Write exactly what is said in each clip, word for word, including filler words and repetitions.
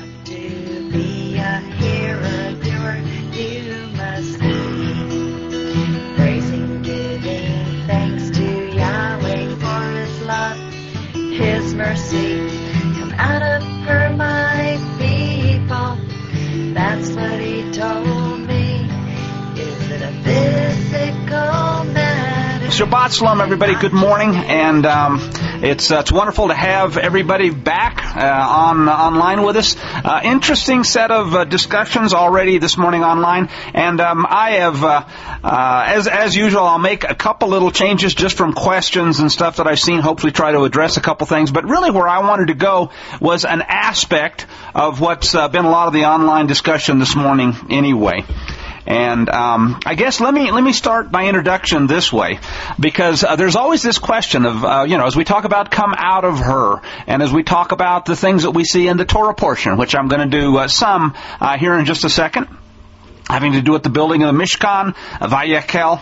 have to be a hero, doer, you must be praising, giving thanks to Yahweh for His love, His mercy. Come out of her, my people. That's what He told me. Is it a physical matter? Shabbat Shalom, everybody. Good morning, and um, it's uh, it's wonderful to have everybody back uh, on uh, online with us. Uh, interesting set of uh, discussions already this morning online, and um, I have, uh, uh, as as usual, I'll make a couple little changes just from questions and stuff that I've seen. Hopefully, try to address a couple things. But really, where I wanted to go was an aspect of what's uh, been a lot of the online discussion this morning, anyway. And um, I guess let me let me start my introduction this way, because uh, there's always this question of, uh, you know, as we talk about come out of her, and as we talk about the things that we see in the Torah portion, which I'm going to do uh, some uh, here in just a second, having to do with the building of the Mishkan, of Vayekel.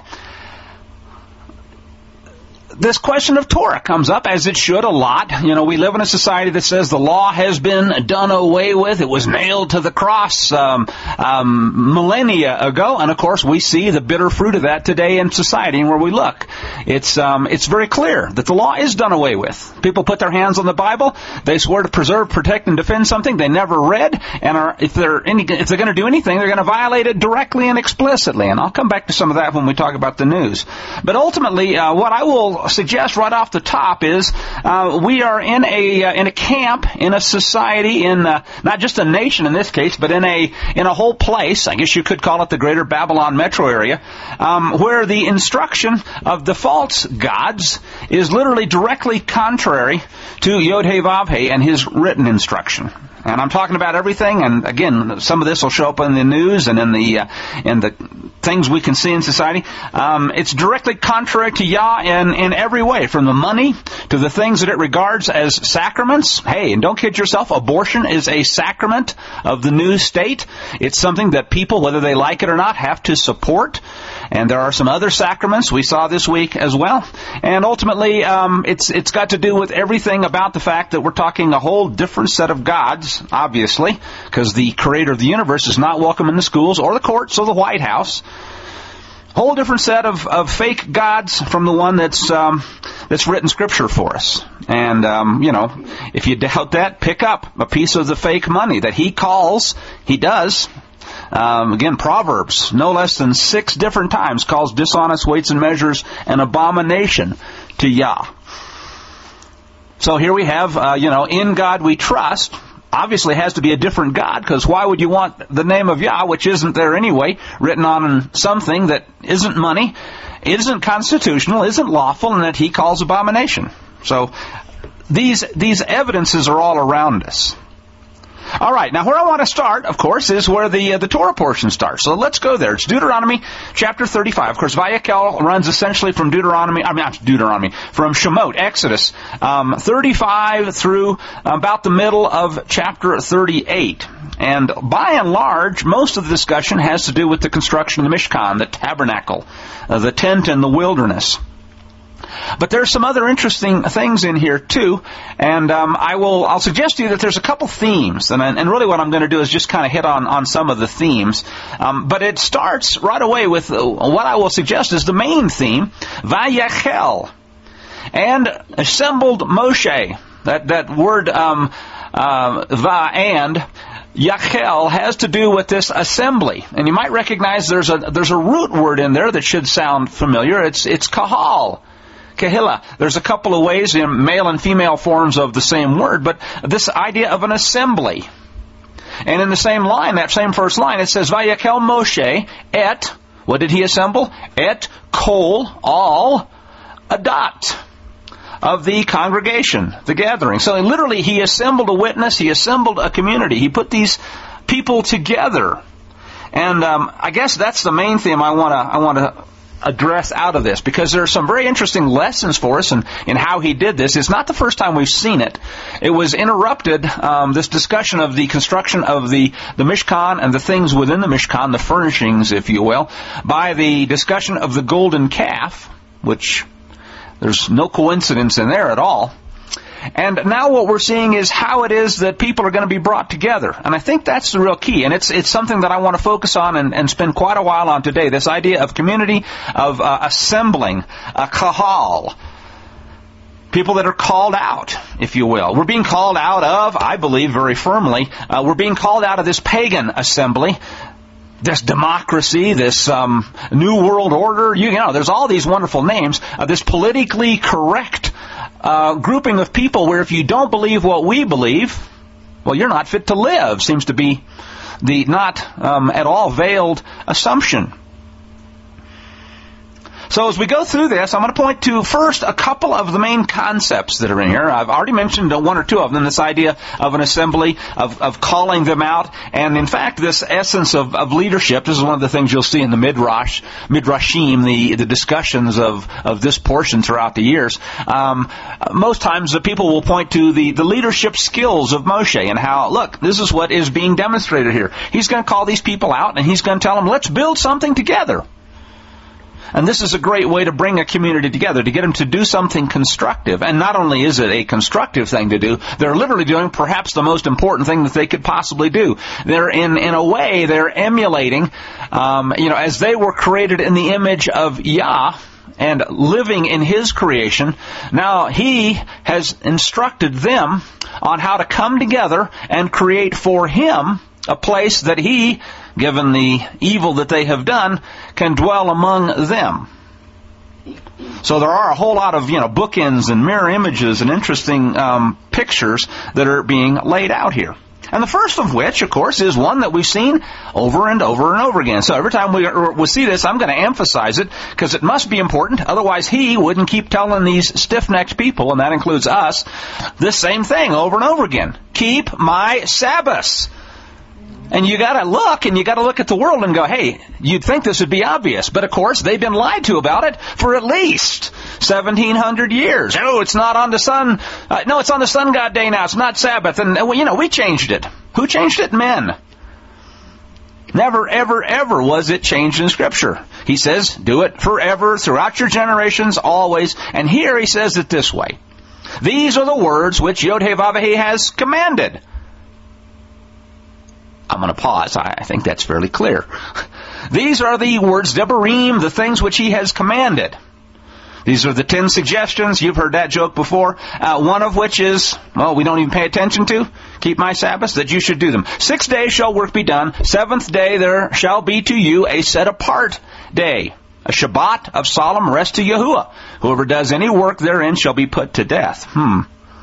This question of Torah comes up, as it should, a lot. You know, we live in a society that says the law has been done away with. It was nailed to the cross um, um, millennia ago. And, of course, we see the bitter fruit of that today in society and where we look. It's um, it's very clear that the law is done away with. People put their hands on the Bible. They swear to preserve, protect, and defend something they never read. And are, if they're any, if they're going to do anything, they're going to violate it directly and explicitly. And I'll come back to some of that when we talk about the news. But ultimately, uh, what I will suggest right off the top is uh, we are in a uh, in a camp, in a society, in uh, not just a nation in this case, but in a in a whole place. I guess you could call it the Greater Babylon metro area, um, where the instruction of the false gods is literally directly contrary to Yod-Heh-Vav-Heh and his written instruction. And I'm talking about everything, and again, some of this will show up in the news and in the uh, in the things we can see in society. Um, it's directly contrary to Yah in, in every way, from the money to the things that it regards as sacraments. Hey, and don't kid yourself, abortion is a sacrament of the new state. It's something that people, whether they like it or not, have to support. And there are some other sacraments we saw this week as well. And ultimately, um, it's it's got to do with everything about the fact that we're talking a whole different set of gods, obviously, because the creator of the universe is not welcome in the schools or the courts or the White House. Whole different set of, of fake gods from the one that's um, that's written Scripture for us. And, um, you know, if you doubt that, pick up a piece of the fake money that he calls, he does, Um, again, Proverbs, no less than six different times, calls dishonest weights and measures an abomination to Yah. So here we have, uh, you know, in God we trust. Obviously has to be a different God, because why would you want the name of Yah, which isn't there anyway, written on something that isn't money, isn't constitutional, isn't lawful, and that he calls abomination? So these these evidences are all around us. All right, now where I want to start, of course, is where the uh, the Torah portion starts. So let's go there. It's Deuteronomy chapter thirty-five. Of course, Vayekel runs essentially from Deuteronomy, I mean, not Deuteronomy, from Shemot, Exodus, um, thirty-five through about the middle of chapter thirty-eight. And by and large, most of the discussion has to do with the construction of the Mishkan, the tabernacle, uh, the tent in the wilderness. But there's some other interesting things in here too, and um, I will I'll suggest to you that there's a couple themes, and and really what I'm going to do is just kind of hit on on some of the themes. Um, but it starts right away with uh, what I will suggest is the main theme, Vayekel, and assembled Moshe. That that word um, uh, va and Yachel has to do with this assembly, and you might recognize there's a there's a root word in there that should sound familiar. It's it's kahal. Kehillah. There's a couple of ways in male and female forms of the same word, but this idea of an assembly. And in the same line, that same first line, it says, Vayekel Moshe et, what did he assemble? Et kol, all, adat, of the congregation, the gathering. So literally, he assembled a witness, he assembled a community, he put these people together. And um, I guess that's the main theme I want to I want to address out of this, because there are some very interesting lessons for us in, in how he did this. It's not the first time we've seen it. It was interrupted, um, this discussion of the construction of the, the Mishkan and the things within the Mishkan, the furnishings, if you will, by the discussion of the golden calf, which there's no coincidence in there at all. And now what we're seeing is how it is that people are going to be brought together. And I think that's the real key. And it's it's something that I want to focus on and, and spend quite a while on today. This idea of community, of uh, assembling, a kahal. People that are called out, if you will. We're being called out of, I believe very firmly, uh, we're being called out of this pagan assembly, this democracy, this um, new world order. You, you know, there's all these wonderful names of this politically correct uh, grouping of people where if you don't believe what we believe, well, you're not fit to live, seems to be the not um, at all veiled assumption. So as we go through this, I'm going to point to first a couple of the main concepts that are in here. I've already mentioned one or two of them, this idea of an assembly, of, of calling them out, and in fact this essence of, of leadership. This is one of the things you'll see in the Midrash, Midrashim, the, the discussions of, of this portion throughout the years. Um, most times the people will point to the, the leadership skills of Moshe and how, look, this is what is being demonstrated here. He's going to call these people out and he's going to tell them, let's build something together. And this is a great way to bring a community together, to get them to do something constructive. And not only is it a constructive thing to do, they're literally doing perhaps the most important thing that they could possibly do. They're in, in a way, they're emulating, um, you know, as they were created in the image of Yah and living in His creation. Now He has instructed them on how to come together and create for Him a place that He, given the evil that they have done, can dwell among them. So there are a whole lot of, you know, bookends and mirror images and interesting um, pictures that are being laid out here. And the first of which, of course, is one that we've seen over and over and over again. So every time we, we see this, I'm going to emphasize it because it must be important. Otherwise, He wouldn't keep telling these stiff-necked people, and that includes us, this same thing over and over again. Keep my Sabbaths. And you got to look, and you got to look at the world and go, hey, you'd think this would be obvious. But, of course, they've been lied to about it for at least seventeen hundred years. Oh, it's not on the sun. Uh, no, it's on the sun god day now. It's not Sabbath. And, well, you know, we changed it. Who changed it? Men. Never, ever, ever was it changed in Scripture. He says, do it forever, throughout your generations, always. And here He says it this way. These are the words which Yod-Heh-Vav-Heh has commanded. I'm going to pause. I think that's fairly clear. These are the words, Debarim, the things which He has commanded. These are the ten suggestions. You've heard that joke before. Uh, one of which is, well, we don't even pay attention to. Keep my Sabbaths, that you should do them. Six days shall work be done. Seventh day there shall be to you a set-apart day. A Shabbat of solemn rest to Yahuwah. Whoever does any work therein shall be put to death. Hmm.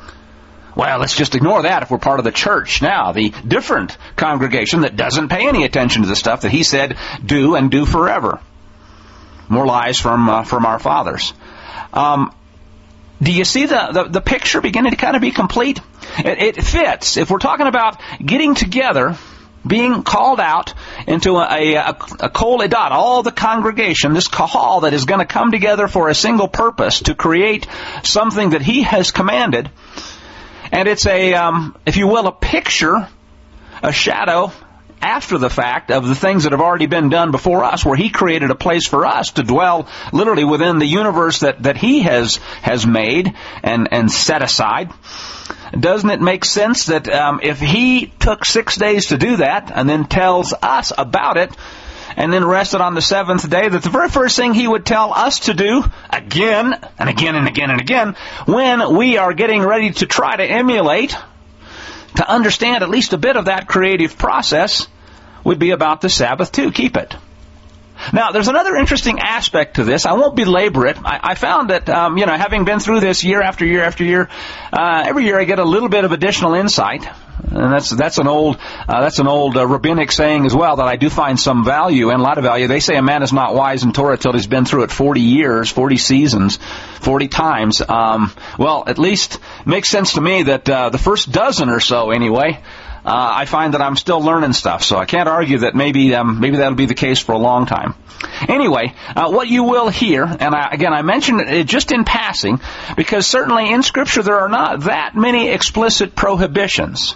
Well, let's just ignore that if we're part of the church now, the different congregation that doesn't pay any attention to the stuff that He said do and do forever. More lies from uh, from our fathers. Um, do you see the, the, the picture beginning to kind of be complete? It, it fits. If we're talking about getting together, being called out into a, a, a kol edat, all the congregation, this kahal that is going to come together for a single purpose to create something that He has commanded. And it's a, um, if you will, a picture, a shadow after the fact of the things that have already been done before us, where He created a place for us to dwell literally within the universe that, that He has has made and, and set aside. Doesn't it make sense that um, if He took six days to do that and then tells us about it, and then rested on the seventh day, that the very first thing He would tell us to do, again and again and again and again, when we are getting ready to try to emulate, to understand at least a bit of that creative process, would be about the Sabbath too. Keep it. Now, there's another interesting aspect to this. I won't belabor it. I, I found that, um, you know, having been through this year after year after year, uh, every year I get a little bit of additional insight. And that's that's an old uh, that's an old uh, rabbinic saying as well that I do find some value and a lot of value. They say a man is not wise in Torah till he's been through it forty years, forty seasons, forty times. Um, well, at least it makes sense to me that uh, the first dozen or so, anyway, uh, I find that I'm still learning stuff. So I can't argue that maybe um, maybe that'll be the case for a long time. Anyway, uh, what you will hear, and I, again, I mentioned it just in passing, because certainly in Scripture there are not that many explicit prohibitions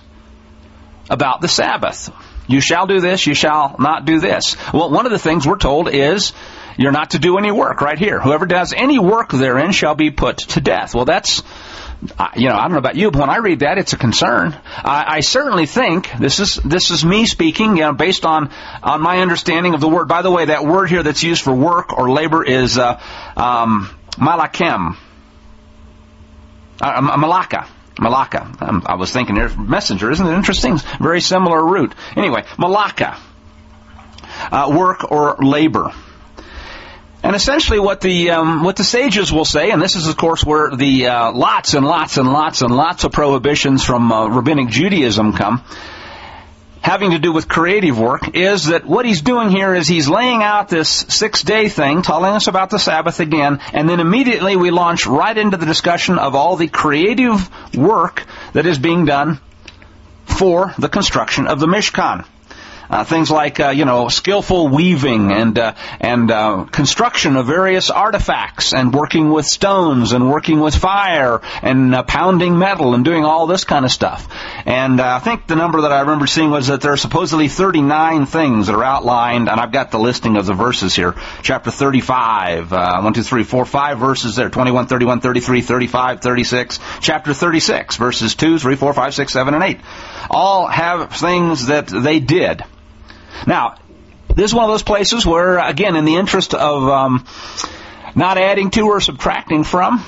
about the Sabbath. You shall do this, you shall not do this. Well, one of the things we're told is you're not to do any work right here. Whoever does any work therein shall be put to death. Well, that's I, you know, I don't know about you, but when I read that, it's a concern. I, I certainly think, this is this is me speaking, you know, based on, on my understanding of the word. By the way, that word here that's used for work or labor is uh, um, malakem. Uh, malaka. Malaka. Um, I was thinking there, messenger. Isn't it interesting? Very similar root. Anyway, malaka. Uh, work or labor. And essentially what the um, what the sages will say, and this is, of course, where the uh, lots and lots and lots and lots of prohibitions from uh, rabbinic Judaism come, having to do with creative work, is that what he's doing here is he's laying out this six-day thing, telling us about the Sabbath again, and then immediately we launch right into the discussion of all the creative work that is being done for the construction of the Mishkan. Uh, things like, uh, you know, skillful weaving and uh, and uh, construction of various artifacts and working with stones and working with fire and uh, pounding metal and doing all this kind of stuff. And uh, I think the number that I remember seeing was that there are supposedly thirty-nine things that are outlined, and I've got the listing of the verses here. Chapter thirty-five, uh, one, two, three, four, five verses there, twenty-one, thirty-one, thirty-three, thirty-five, thirty-six. Chapter thirty-six, verses two, three, four, five, six, seven, and eight. All have things that they did. Now, this is one of those places where, again, in the interest of um, not adding to or subtracting from,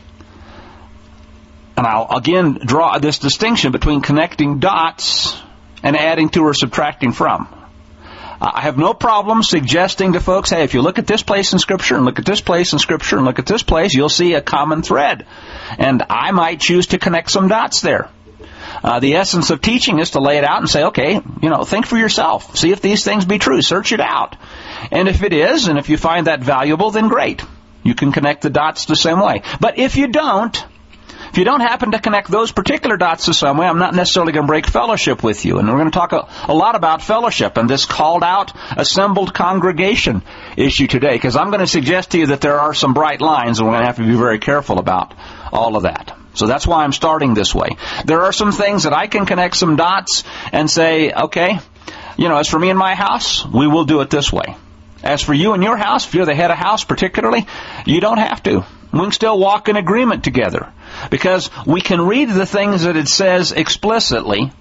and I'll again draw this distinction between connecting dots and adding to or subtracting from. I have no problem suggesting to folks, hey, if you look at this place in Scripture and look at this place in Scripture and look at this place, you'll see a common thread. And I might choose to connect some dots there. Uh, the essence of teaching is to lay it out and say, okay, you know, think for yourself. See if these things be true. Search it out. And if it is, and if you find that valuable, then great. You can connect the dots the same way. But if you don't, if you don't happen to connect those particular dots the same way, I'm not necessarily going to break fellowship with you. And we're going to talk a, a lot about fellowship and this called out, assembled congregation issue today, because I'm going to suggest to you that there are some bright lines, and we're going to have to be very careful about all of that. So that's why I'm starting this way. There are some things that I can connect some dots and say, okay, you know, as for me and my house, we will do it this way. As for you and your house, if you're the head of house particularly, you don't have to. We can still walk in agreement together because we can read the things that it says explicitly,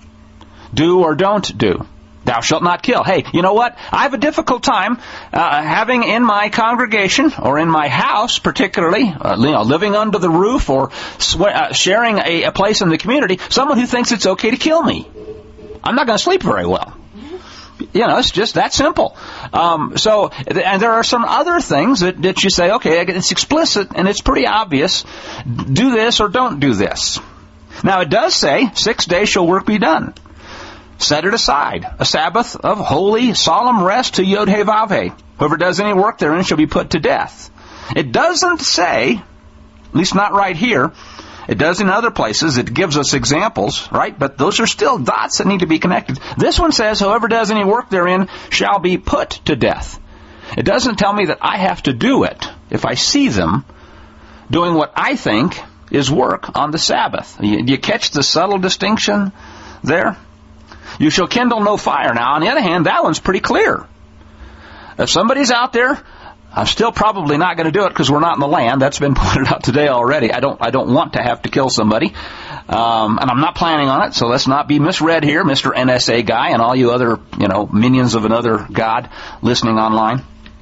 do or don't do. Thou shalt not kill. Hey, you know what? I have a difficult time uh, having in my congregation or in my house particularly, uh, you know, living under the roof or sw- uh, sharing a, a place in the community, someone who thinks it's okay to kill me. I'm not going to sleep very well. You know, it's just that simple. Um, so, and there are some other things that, that you say, okay, it's explicit and it's pretty obvious. Do this or don't do this. Now, it does say, six days shall work be done. Set it aside, a Sabbath of holy, solemn rest to Yod He Vav He. Whoever does any work therein shall be put to death. It doesn't say, at least not right here, it does in other places, it gives us examples, right? But those are still dots that need to be connected. This one says, whoever does any work therein shall be put to death. It doesn't tell me that I have to do it if I see them doing what I think is work on the Sabbath. Do you catch the subtle distinction there? You shall kindle no fire. Now, on the other hand, that one's pretty clear. If somebody's out there, I'm still probably not going to do it because we're not in the land. That's been pointed out today already. I don't I don't want to have to kill somebody. Um, and I'm not planning on it, so let's not be misread here, Mister N S A guy and all you other, you know, minions of another god listening online.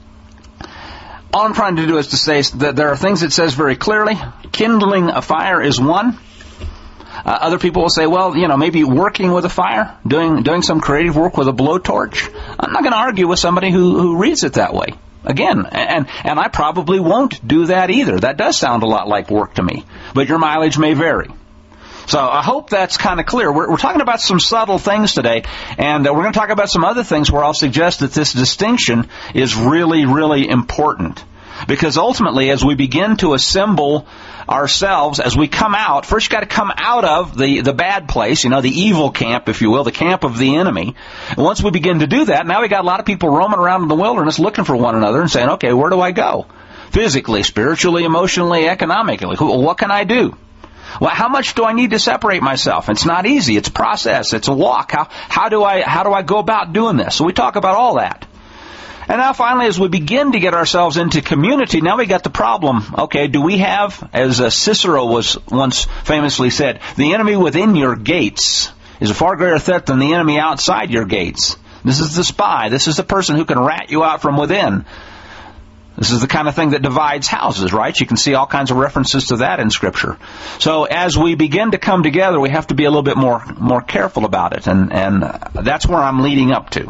All I'm trying to do is to say that there are things it says very clearly. Kindling a fire is one. Uh, other people will say, well, you know, maybe working with a fire, doing doing some creative work with a blowtorch. I'm not going to argue with somebody who, who reads it that way. Again, and and I probably won't do that either. That does sound a lot like work to me. But your mileage may vary. So I hope that's kind of clear. We're, we're talking about some subtle things today, and uh, we're going to talk about some other things where I'll suggest that this distinction is really, really important. Because ultimately, as we begin to assemble ourselves, as we come out, first you've got to come out of the, the bad place, you know, the evil camp, if you will, the camp of the enemy. And once we begin to do that, now we got a lot of people roaming around in the wilderness looking for one another and saying, okay, where do I go? Physically, spiritually, emotionally, economically. What can I do? Well, how much do I need to separate myself? It's not easy. It's a process. It's a walk. How, how do I, how do I go about doing this? So we talk about all that. And now finally, as we begin to get ourselves into community, now we got the problem. Okay, do we have, as uh, Cicero was once famously said, the enemy within your gates is a far greater threat than the enemy outside your gates. This is the spy. This is the person who can rat you out from within. This is the kind of thing that divides houses, right? You can see all kinds of references to that in Scripture. So as we begin to come together, we have to be a little bit more more careful about it, and, and that's where I'm leading up to.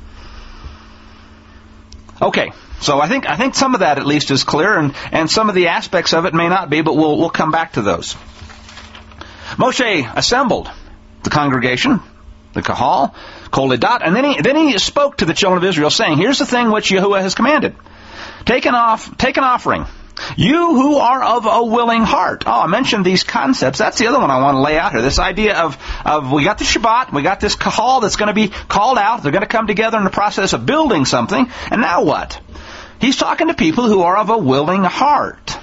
Okay, so I think I think some of that at least is clear, and, and some of the aspects of it may not be, but we'll we'll come back to those. Moshe assembled the congregation, the kahal, kol edat, and then he then he spoke to the children of Israel, saying, "Here's the thing which Yahuwah has commanded: take an off, take an offering. You who are of a willing heart." Oh, I mentioned these concepts. That's the other one I want to lay out here. This idea of, of we got the Shabbat, we got this kahal that's going to be called out. They're going to come together in the process of building something. And now what? He's talking to people who are of a willing heart.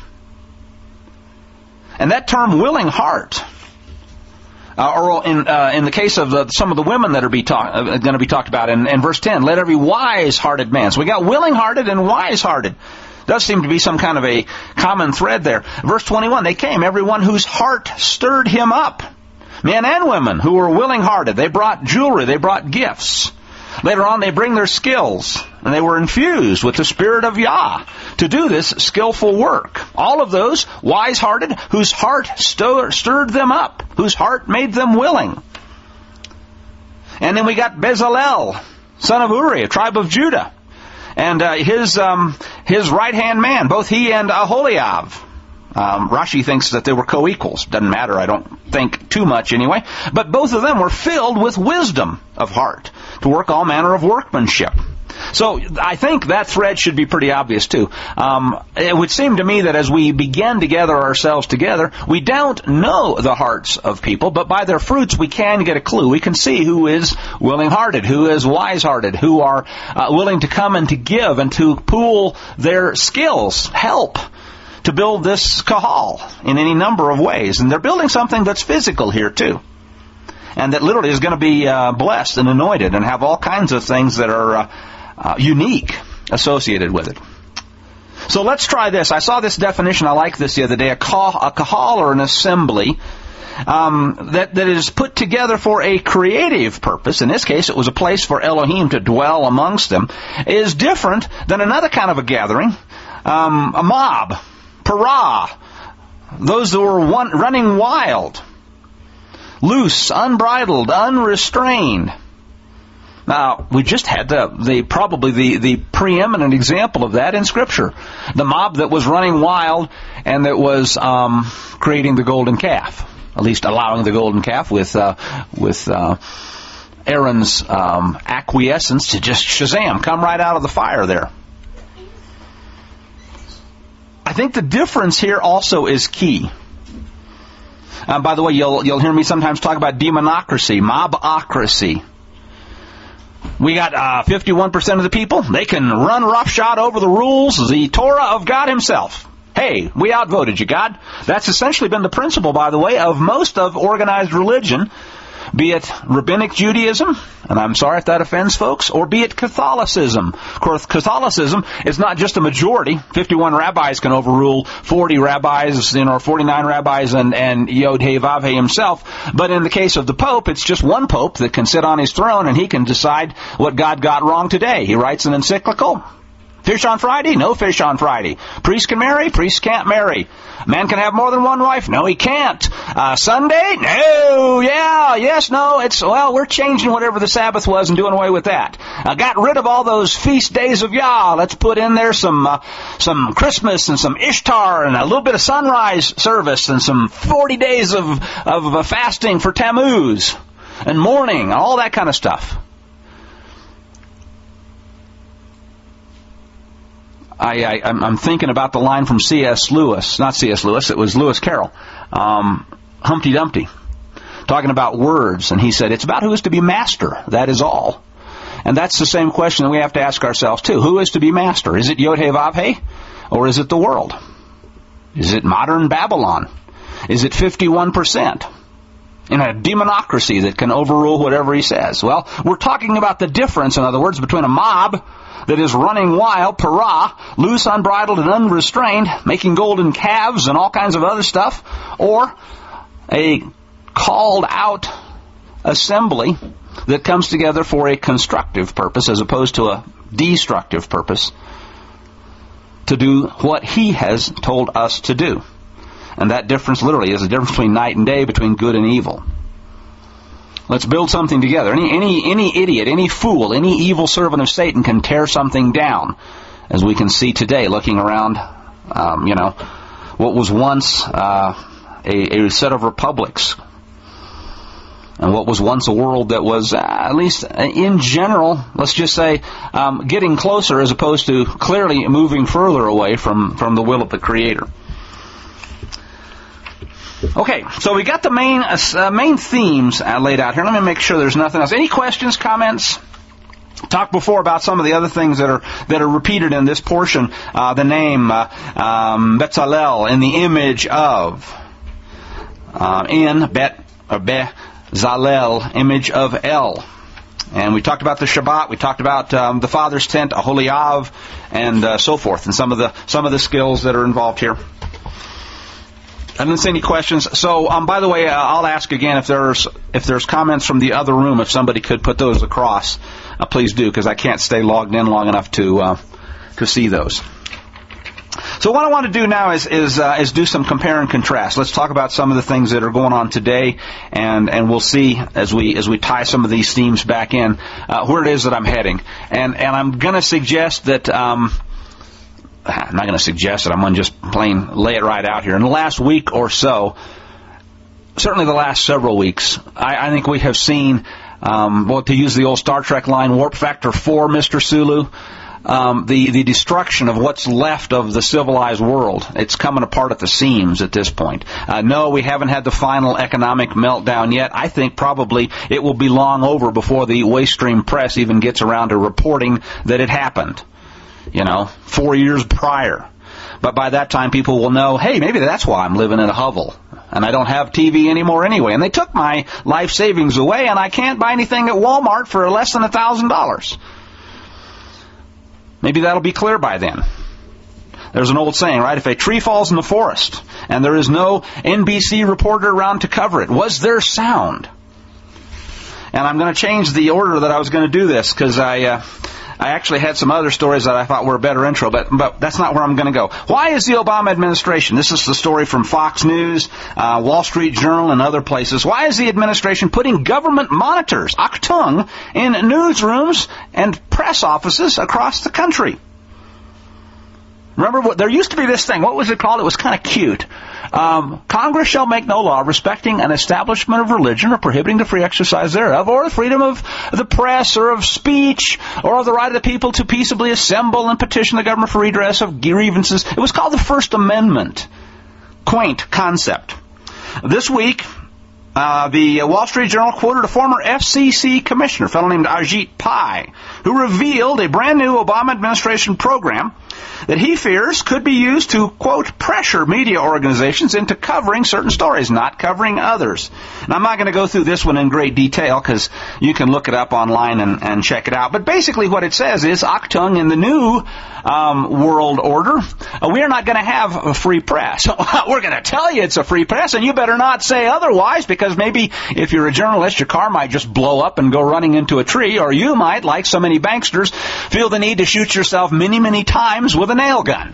And that term, willing heart, uh, or in uh, in the case of the, some of the women that are be talk, uh, going to be talked about in, in verse ten, let every wise-hearted man. So we got willing-hearted and wise-hearted. Does seem to be some kind of a common thread there. Verse twenty-one, they came, everyone whose heart stirred him up. Men and women who were willing-hearted. They brought jewelry, they brought gifts. Later on, they bring their skills, and they were infused with the Spirit of Yah to do this skillful work. All of those wise-hearted, whose heart stir- stirred them up, whose heart made them willing. And then we got Bezalel, son of Uri, a tribe of Judah. And uh, his um, his right-hand man, both he and Aholiab. Um, Rashi thinks that they were co-equals. Doesn't matter, I don't think too much anyway. But both of them were filled with wisdom of heart to work all manner of workmanship. So I think that thread should be pretty obvious too. Um, it would seem to me that as we begin to gather ourselves together, we don't know the hearts of people, but by their fruits we can get a clue. We can see who is willing-hearted, who is wise-hearted, who are uh, willing to come and to give and to pool their skills, help to build this kahal in any number of ways. And they're building something that's physical here too, and that literally is going to be uh, blessed and anointed and have all kinds of things that are uh, uh, unique associated with it. So let's try this. I saw this definition. I like this the other day. A, kah, a kahal, or an assembly, um, that, that is put together for a creative purpose. In this case, it was a place for Elohim to dwell amongst them. Is different than another kind of a gathering, um, a mob, parah, those that were one, running wild, loose, unbridled, unrestrained. Now, we just had the, the probably the, the preeminent example of that in Scripture. The mob that was running wild and that was um, creating the golden calf, at least allowing the golden calf with uh, with uh, Aaron's um, acquiescence to just shazam, come right out of the fire there. I think the difference here also is key. Uh, by the way, you'll you'll hear me sometimes talk about demonocracy, mobocracy. We got uh, fifty-one percent of the people. They can run roughshod over the rules, the Torah of God himself. Hey, we outvoted you, God. That's essentially been the principle, by the way, of most of organized religion, be it Rabbinic Judaism, and I'm sorry if that offends folks, or be it Catholicism. Of course, Catholicism is not just a majority. fifty-one rabbis can overrule forty rabbis, you know, forty-nine rabbis and, and Yod-Heh-Vav-Heh himself. But in the case of the Pope, it's just one Pope that can sit on his throne and he can decide what God got wrong today. He writes an encyclical. Fish on Friday? No fish on Friday. Priest can marry? Priest can't marry. Man can have more than one wife? No, he can't. Uh, Sunday? No, yeah, yes, no. It's, well, we're changing whatever the Sabbath was and doing away with that. Uh, got rid of all those feast days of Yah. Let's put in there some, uh, some Christmas and some Ishtar and a little bit of sunrise service and some forty days of, of uh, fasting for Tammuz and mourning, all that kind of stuff. I, I, I'm thinking about the line from C S Lewis, not C S Lewis, it was Lewis Carroll, um, Humpty Dumpty, talking about words, and he said, it's about who is to be master, that is all. And that's the same question that we have to ask ourselves too. Who is to be master? Is it Yod-Heh-Vav-Heh, or is it the world? Is it modern Babylon? Is it fifty-one percent? in a demonocracy that can overrule whatever he says. Well, we're talking about the difference, in other words, between a mob that is running wild, para, loose, unbridled, and unrestrained, making golden calves and all kinds of other stuff, or a called out assembly that comes together for a constructive purpose as opposed to a destructive purpose to do what he has told us to do. And that difference literally is the difference between night and day, between good and evil. Let's build something together. Any any any idiot, any fool, any evil servant of Satan can tear something down, as we can see today looking around, um, you know, what was once uh, a, a set of republics, and what was once a world that was, uh, at least in general, let's just say, um, getting closer as opposed to clearly moving further away from, from the will of the Creator. Okay, so we got the main uh, main themes uh, laid out here. Let me make sure there's nothing else. Any questions, comments? Talked before about some of the other things that are that are repeated in this portion. Uh, the name uh, um, Betzalel, in the image of, uh, in Bet or Bezalel, image of El. And we talked about the Shabbat. We talked about um, the Father's tent, Aholiav, and uh, so forth, and some of the some of the skills that are involved here. I didn't see any questions. So, um, by the way, uh, I'll ask again if there's if there's comments from the other room. If somebody could put those across, uh, please do, because I can't stay logged in long enough to uh, to see those. So, what I want to do now is is uh, is do some compare and contrast. Let's talk about some of the things that are going on today, and and we'll see as we as we tie some of these themes back in uh, where it is that I'm heading. And and I'm going to suggest that. Um, I'm not going to suggest it. I'm going to just plain lay it right out here. In the last week or so, certainly the last several weeks, I, I think we have seen, um, well, to use the old Star Trek line, warp factor four, Mister Sulu, um, the, the destruction of what's left of the civilized world. It's coming apart at the seams at this point. Uh, no, we haven't had the final economic meltdown yet. I think probably it will be long over before the waste stream press even gets around to reporting that it happened. You know, four years prior. But by that time, people will know, hey, maybe that's why I'm living in a hovel. And I don't have T V anymore anyway. And they took my life savings away, and I can't buy anything at Walmart for less than one thousand dollars. Maybe that'll be clear by then. There's an old saying, right? If a tree falls in the forest, and there is no N B C reporter around to cover it, was there sound? And I'm going to change the order that I was going to do this, because I... Uh, I actually had some other stories that I thought were a better intro, but but that's not where I'm going to go. Why is the Obama administration, this is the story from Fox News, uh, Wall Street Journal, and other places, why is the administration putting government monitors, Achtung, in newsrooms and press offices across the country? Remember, what, there used to be this thing. What was it called? It was kind of cute. Um, Congress shall make no law respecting an establishment of religion or prohibiting the free exercise thereof, or the freedom of the press, or of speech, or of the right of the people to peaceably assemble and petition the government for redress of grievances. It was called the First Amendment. Quaint concept. This week, Uh, the Wall Street Journal quoted a former F C C commissioner, a fellow named Ajit Pai, who revealed a brand new Obama administration program that he fears could be used to, quote, pressure media organizations into covering certain stories, not covering others. And I'm not going to go through this one in great detail because you can look it up online and, and check it out. But basically what it says is, Achtung, in the new um, world order, uh, we are not going to have a free press. We're going to tell you it's a free press, and you better not say otherwise, because maybe if you're a journalist, your car might just blow up and go running into a tree, or you might, like so many banksters, feel the need to shoot yourself many, many times with a nail gun.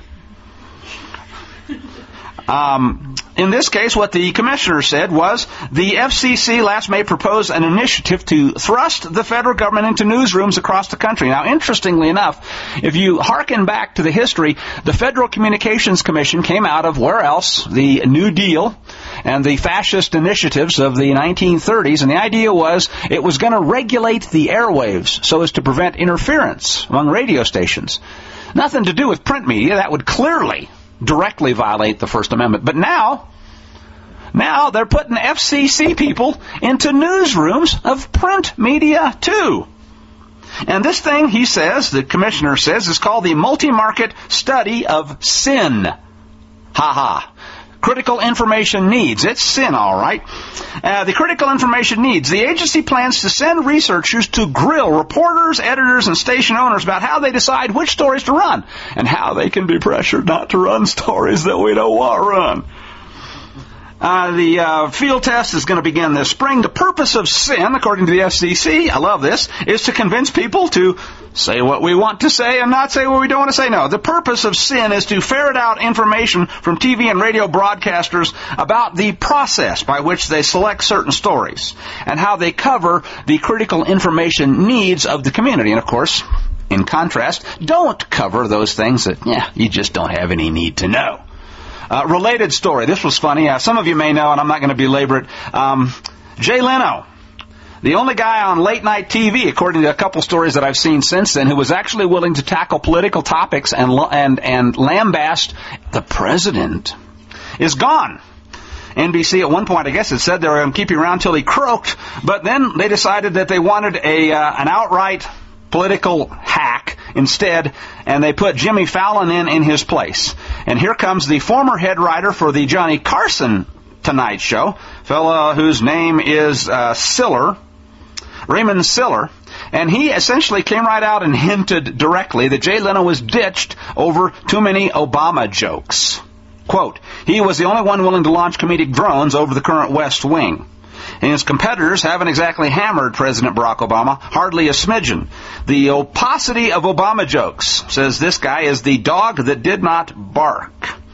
Um, in this case, what the commissioner said was the F C C last May proposed an initiative to thrust the federal government into newsrooms across the country. Now, interestingly enough, if you hearken back to the history, the Federal Communications Commission came out of where else? The New Deal and the fascist initiatives of the nineteen thirties, and the idea was it was going to regulate the airwaves so as to prevent interference among radio stations. Nothing to do with print media. That would clearly directly violate the First Amendment. But now, now they're putting F C C people into newsrooms of print media too. And this thing, he says, the commissioner says, is called the Multi-Market Study of Sin. Ha ha. Critical information needs. It's sin, all right. Uh, the critical information needs. The agency plans to send researchers to grill reporters, editors, and station owners about how they decide which stories to run and how they can be pressured not to run stories that we don't want run. Uh, the uh, field test is going to begin this spring. The purpose of sin, according to the F C C, I love this, is to convince people to say what we want to say and not say what we don't want to say. No, the purpose of sin is to ferret out information from T V and radio broadcasters about the process by which they select certain stories and how they cover the critical information needs of the community. And, of course, in contrast, don't cover those things that, yeah, you just don't have any need to know. Uh, related story. This was funny. Uh, some of you may know, and I'm not going to belabor it. Um, Jay Leno, the only guy on late night T V, according to a couple stories that I've seen since then, who was actually willing to tackle political topics and and and lambast the president, is gone. N B C at one point, I guess, it said they were going to keep him around till he croaked, but then they decided that they wanted a uh, an outright political hack instead, and they put Jimmy Fallon in in his place. And here comes the former head writer for the Johnny Carson Tonight Show, fellow whose name is uh, Siller, Raymond Siller, and he essentially came right out and hinted directly that Jay Leno was ditched over too many Obama jokes. Quote, he was the only one willing to launch comedic drones over the current West Wing. And his competitors haven't exactly hammered President Barack Obama, hardly a smidgen. The opacity of Obama jokes, says this guy, is the dog that did not bark.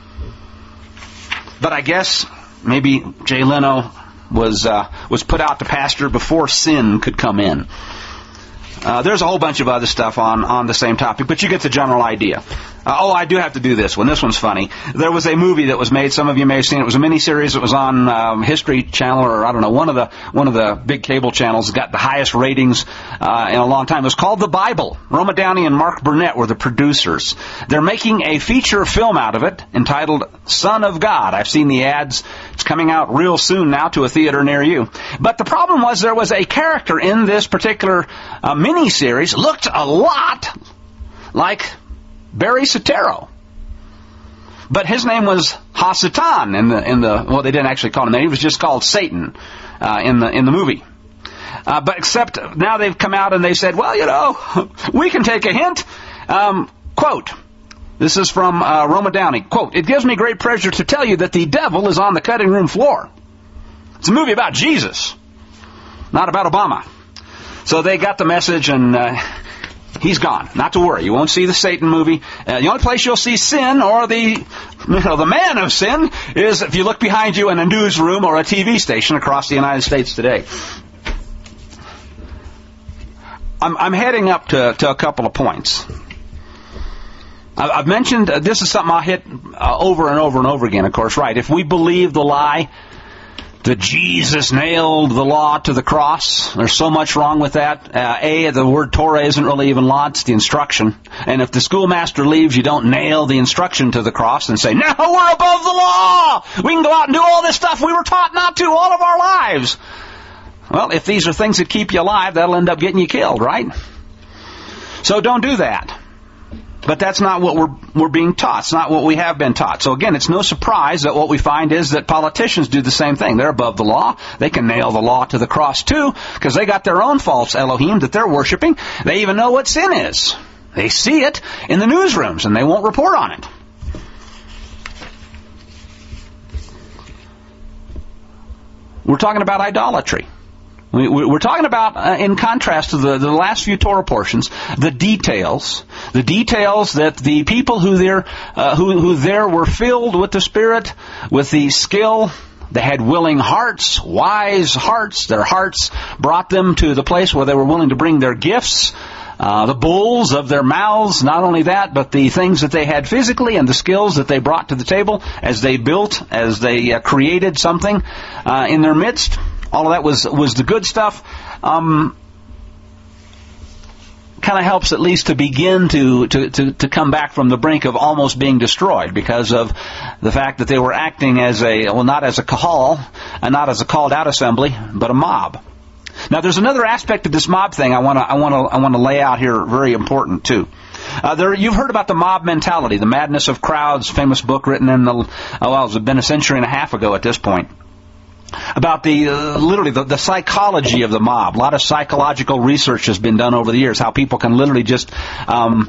But I guess maybe Jay Leno was uh, was put out to pasture before sin could come in. Uh, there's a whole bunch of other stuff on, on the same topic, but you get the general idea. Uh, oh, I do have to do this one. This one's funny. There was a movie that was made. Some of you may have seen it. It was a miniseries. It was on um, History Channel, or I don't know, one of the one of the big cable channels. Got the highest ratings uh, in a long time. It was called The Bible. Roma Downey and Mark Burnett were the producers. They're making a feature film out of it entitled Son of God. I've seen the ads. It's coming out real soon now to a theater near you. But the problem was there was a character in this particular uh, miniseries looked a lot like Barry Soetoro. But his name was Hasatan in the in the well, they didn't actually call him that. He was just called Satan uh, in the in the movie. Uh, but except now they've come out and they said, well, you know, we can take a hint. Um, quote. This is from uh, Roma Downey. Quote, it gives me great pleasure to tell you that the devil is on the cutting room floor. It's a movie about Jesus, not about Obama. So they got the message, and uh, he's gone. Not to worry. You won't see the Satan movie. Uh, the only place you'll see sin, or the you know, the man of sin, is if you look behind you in a newsroom or a T V station across the United States today. I'm, I'm heading up to, to a couple of points. I've mentioned, uh, this is something I'll hit uh, over and over and over again, of course, right? If we believe the lie that Jesus nailed the law to the cross, there's so much wrong with that. Uh, A, the word Torah isn't really even law, it's the instruction. And if the schoolmaster leaves, you don't nail the instruction to the cross and say, now we're above the law! We can go out and do all this stuff we were taught not to all of our lives. Well, if these are things that keep you alive, that'll end up getting you killed, right? So don't do that. But that's not what we're we're being taught. It's not what we have been taught. So again, it's no surprise that what we find is that politicians do the same thing. They're above the law. They can nail the law to the cross too, because they got their own false Elohim that they're worshiping. They even know what sin is. They see it in the newsrooms, and they won't report on it. We're talking about idolatry. We, we're talking about, uh, in contrast to the, the last few Torah portions, the details, the details that the people who there, uh, who, who there were filled with the Spirit, with the skill, they had willing hearts, wise hearts. Their hearts brought them to the place where they were willing to bring their gifts, uh, the bulls of their mouths. Not only that, but the things that they had physically and the skills that they brought to the table as they built, as they uh, created something uh, in their midst. All of that was was the good stuff. Um, kind of helps at least to begin to, to, to, to come back from the brink of almost being destroyed because of the fact that they were acting as a, well, not as a kahal, and not as a called out assembly, but a mob. Now, there's another aspect of this mob thing I want to I want to I want to lay out here, very important too. Uh, there, you've heard about the mob mentality, the madness of crowds, famous book written in the, oh, well, it's been a century and a half ago at this point. About the, uh, literally, the, the psychology of the mob. A lot of psychological research has been done over the years, how people can literally just um,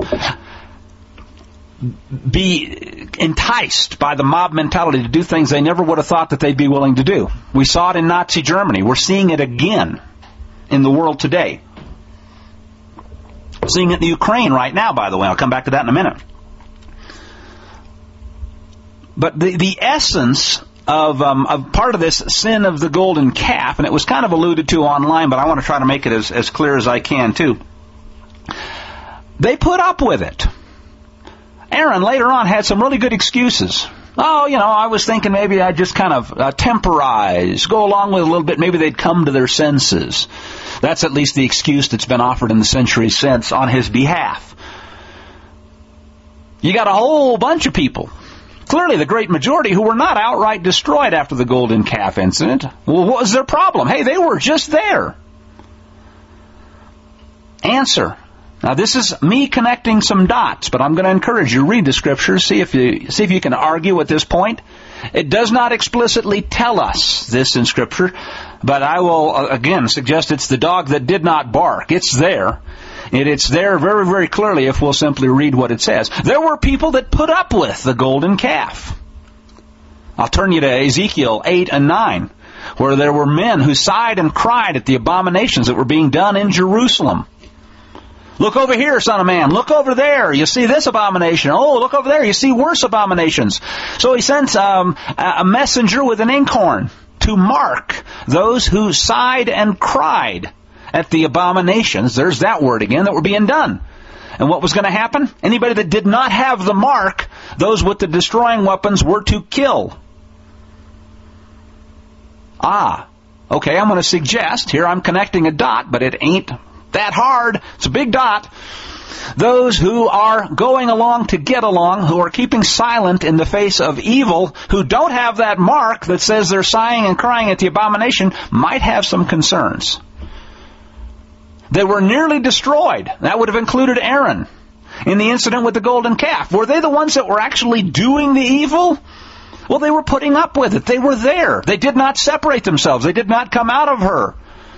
be enticed by the mob mentality to do things they never would have thought that they'd be willing to do. We saw it in Nazi Germany. We're seeing it again in the world today. Seeing it in the Ukraine right now, by the way. I'll come back to that in a minute. But the, the essence of, um, of part of this sin of the golden calf, and it was kind of alluded to online, but I want to try to make it as, as clear as I can too. They put up with it. Aaron later on had some really good excuses. Oh, you know, I was thinking maybe I'd just kind of uh, temporize, go along with it a little bit. Maybe they'd come to their senses. That's at least the excuse that's been offered in the centuries since on his behalf. You got a whole bunch of people, clearly the great majority, who were not outright destroyed after the golden calf incident. Well, what was their problem? Hey, they were just there. Answer. Now, this is me connecting some dots, but I'm going to encourage you, read the Scriptures, see if you see if you can argue at this point. It does not explicitly tell us this in Scripture, but I will, uh, again, suggest it's the dog that did not bark. It's there. And it's there very, very clearly if we'll simply read what it says. There were people that put up with the golden calf. I'll turn you to Ezekiel eight and nine, where there were men who sighed and cried at the abominations that were being done in Jerusalem. Look over here, son of man. Look over there. You see this abomination. Oh, look over there. You see worse abominations. So he sent um, a messenger with an inkhorn to mark those who sighed and cried at the abominations. There's that word again, that were being done. And what was going to happen? Anybody that did not have the mark, those with the destroying weapons, were to kill. Ah, okay, I'm going to suggest, here I'm connecting a dot, but it ain't that hard. It's a big dot. Those who are going along to get along, who are keeping silent in the face of evil, who don't have that mark that says they're sighing and crying at the abomination, might have some concerns. They were nearly destroyed. That would have included Aaron in the incident with the golden calf. Were they the ones that were actually doing the evil? Well, they were putting up with it. They were there. They did not separate themselves. They did not come out of her.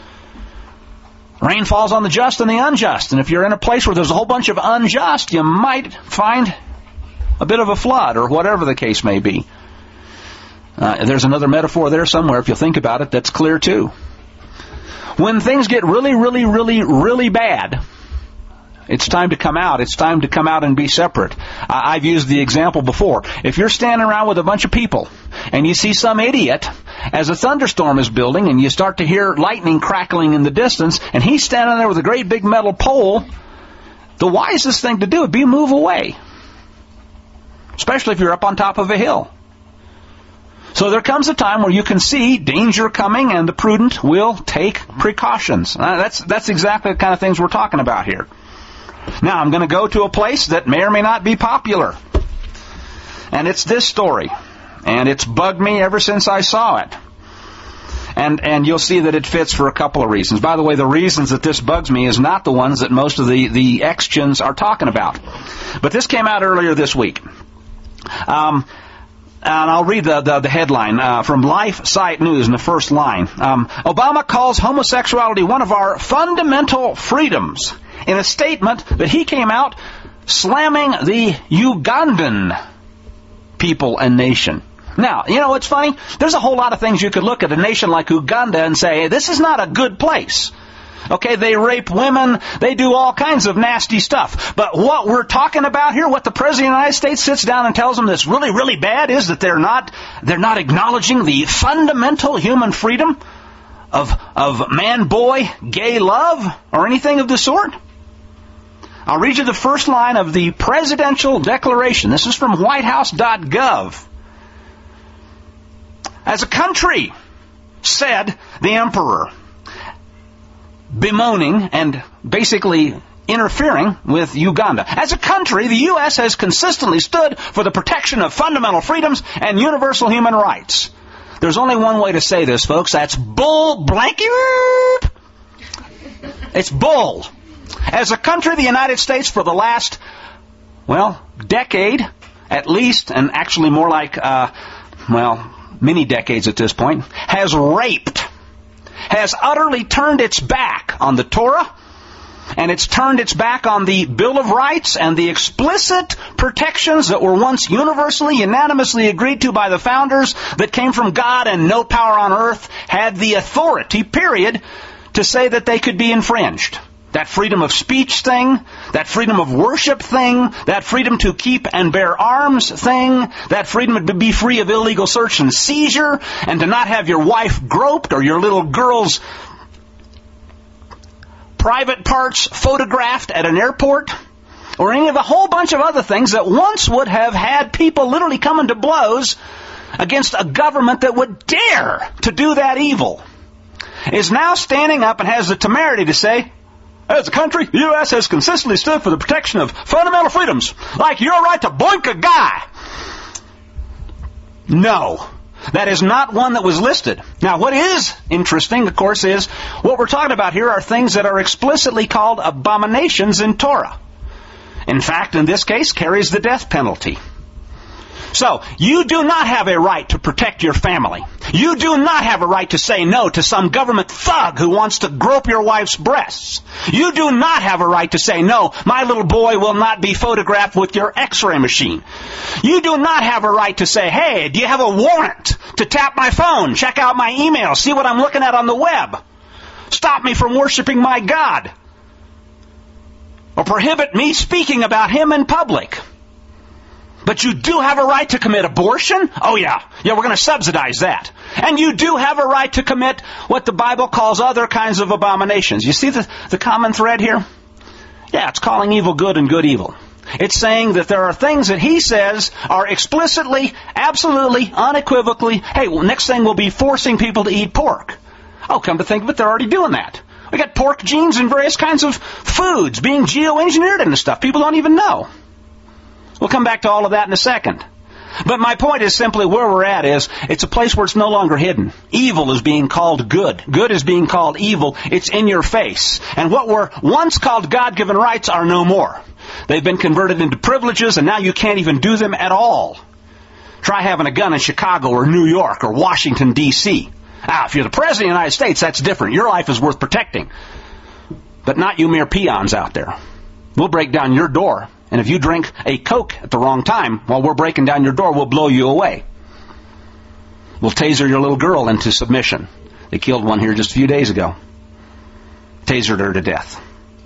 Rain falls on the just and the unjust. And if you're in a place where there's a whole bunch of unjust, you might find a bit of a flood or whatever the case may be. Uh, there's another metaphor there somewhere, if you'll think about it, that's clear too. When things get really, really, really, really bad, it's time to come out. It's time to come out and be separate. I- I've used the example before. If you're standing around with a bunch of people and you see some idiot as a thunderstorm is building and you start to hear lightning crackling in the distance and he's standing there with a great big metal pole, the wisest thing to do would be move away. Especially if you're up on top of a hill. So there comes a time where you can see danger coming and the prudent will take precautions. Uh, that's, that's exactly the kind of things we're talking about here. Now, I'm going to go to a place that may or may not be popular. And it's this story. And it's bugged me ever since I saw it. And and you'll see that it fits for a couple of reasons. By the way, the reasons that this bugs me is not the ones that most of the, the ex-gens are talking about. But this came out earlier this week. Um... And I'll read the, the, the headline uh, from Life Site News in the first line. Um, Obama calls homosexuality one of our fundamental freedoms in a statement that he came out slamming the Ugandan people and nation. Now, you know what's funny? There's a whole lot of things you could look at a nation like Uganda and say, hey, this is not a good place. Okay, they rape women, they do all kinds of nasty stuff. But what we're talking about here, what the President of the United States sits down and tells them that's really, really bad is that they're not they're not acknowledging the fundamental human freedom of of man-boy gay love or anything of the sort. I'll read you the first line of the presidential declaration. This is from white house dot gov. As a country, said the emperor, bemoaning and basically interfering with Uganda. As a country, the U S has consistently stood for the protection of fundamental freedoms and universal human rights. There's only one way to say this, folks. That's bull blanket. It's bull. As a country, the United States, for the last well, decade at least, and actually more like, uh, well, many decades at this point, has raped, has utterly turned its back on the Torah, and it's turned its back on the Bill of Rights and the explicit protections that were once universally, unanimously agreed to by the founders, that came from God, and no power on earth had the authority, period, to say that they could be infringed. That freedom of speech thing, that freedom of worship thing, that freedom to keep and bear arms thing, that freedom to be free of illegal search and seizure, and to not have your wife groped or your little girl's private parts photographed at an airport, or any of a whole bunch of other things that once would have had people literally coming to blows against a government that would dare to do that evil, is now standing up and has the temerity to say, as a country, the U S has consistently stood for the protection of fundamental freedoms, like your right to boink a guy. No. That is not one that was listed. Now, what is interesting, of course, is what we're talking about here are things that are explicitly called abominations in Torah. In fact, in this case, carries the death penalty. So, you do not have a right to protect your family. You do not have a right to say no to some government thug who wants to grope your wife's breasts. You do not have a right to say no, my little boy will not be photographed with your x-ray machine. You do not have a right to say, hey, do you have a warrant to tap my phone, check out my email, see what I'm looking at on the web? Stop me from worshiping my God. Or prohibit me speaking about Him in public. But you do have a right to commit abortion? Oh yeah. Yeah, we're going to subsidize that. And you do have a right to commit what the Bible calls other kinds of abominations. You see the, the common thread here? Yeah, it's calling evil good and good evil. It's saying that there are things that he says are explicitly, absolutely, unequivocally, hey, well, next thing will be forcing people to eat pork. Oh, come to think of it, they're already doing that. We got pork genes in various kinds of foods being geoengineered into stuff. People don't even know. We'll come back to all of that in a second. But my point is simply where we're at is it's a place where it's no longer hidden. Evil is being called good. Good is being called evil. It's in your face. And what were once called God-given rights are no more. They've been converted into privileges, and now you can't even do them at all. Try having a gun in Chicago or New York or Washington, D C Ah, if you're the President of the United States, that's different. Your life is worth protecting. But not you mere peons out there. We'll break down your door. And if you drink a Coke at the wrong time, while we're breaking down your door, we'll blow you away. We'll taser your little girl into submission. They killed one here just a few days ago. Tasered her to death.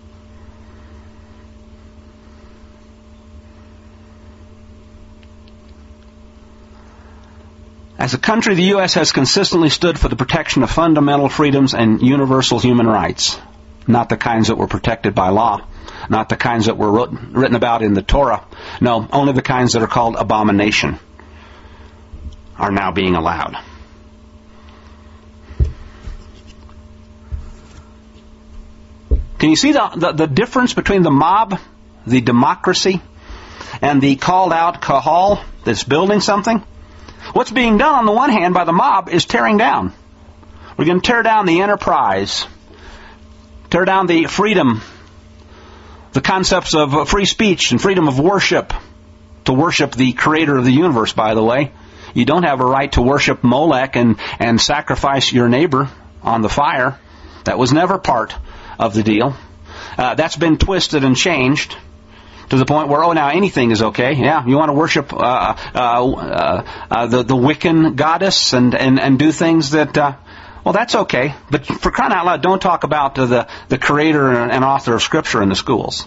As a country, the U S has consistently stood for the protection of fundamental freedoms and universal human rights, not the kinds that were protected by law. Not the kinds that were wrote, written about in the Torah. No, only the kinds that are called abomination are now being allowed. Can you see the, the, the difference between the mob, the democracy, and the called out kahal that's building something? What's being done on the one hand by the mob is tearing down. We're going to tear down the enterprise, tear down the freedom, the concepts of free speech and freedom of worship. To worship the creator of the universe, by the way. You don't have a right to worship Molech and, and sacrifice your neighbor on the fire. That was never part of the deal. Uh, that's been twisted and changed to the point where, oh, now anything is okay. Yeah, you want to worship uh, uh, uh, uh, the, the Wiccan goddess and, and, and do things that... Uh, Well, that's okay, but for crying out loud, don't talk about the, the creator and author of Scripture in the schools.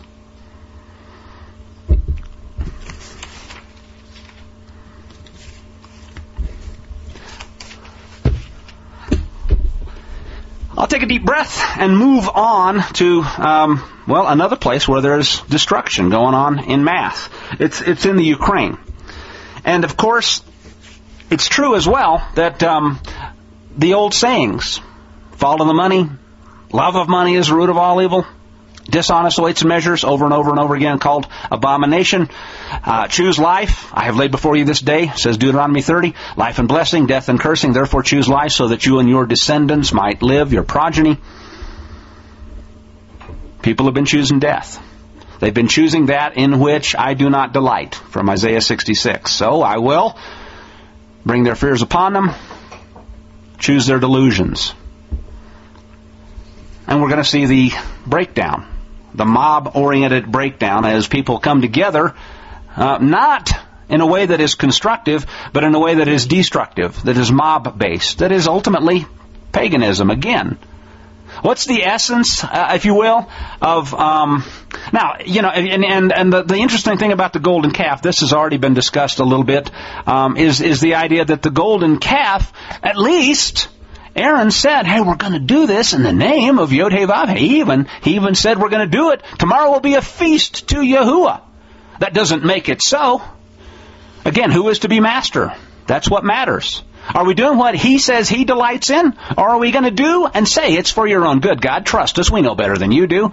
I'll take a deep breath and move on to, um, well, another place where there's destruction going on in mass. It's, it's in the Ukraine. And, of course, it's true as well that... Um, The old sayings, follow the money, love of money is the root of all evil, dishonest weights and measures, over and over and over again, called abomination. Uh, choose life, I have laid before you this day, says Deuteronomy thirty, life and blessing, death and cursing, therefore choose life so that you and your descendants might live, your progeny. People have been choosing death. They've been choosing that in which I do not delight, from Isaiah sixty-six. So I will bring their fears upon them, choose their delusions. And we're going to see the breakdown, the mob-oriented breakdown, as people come together, uh, not in a way that is constructive, but in a way that is destructive, that is mob-based, that is ultimately paganism again. What's the essence, uh, if you will, of, um, now, you know, and, and, and the, the interesting thing about the golden calf, this has already been discussed a little bit, um, is, is the idea that the golden calf, at least, Aaron said, hey, we're going to do this in the name of Yod-Heh-Vav. He even, he even said we're going to do it. Tomorrow will be a feast to Yahuwah. That doesn't make it so. Again, who is to be master? That's what matters. Are we doing what he says he delights in? Or are we going to do and say it's for your own good? God, trust us. We know better than you do.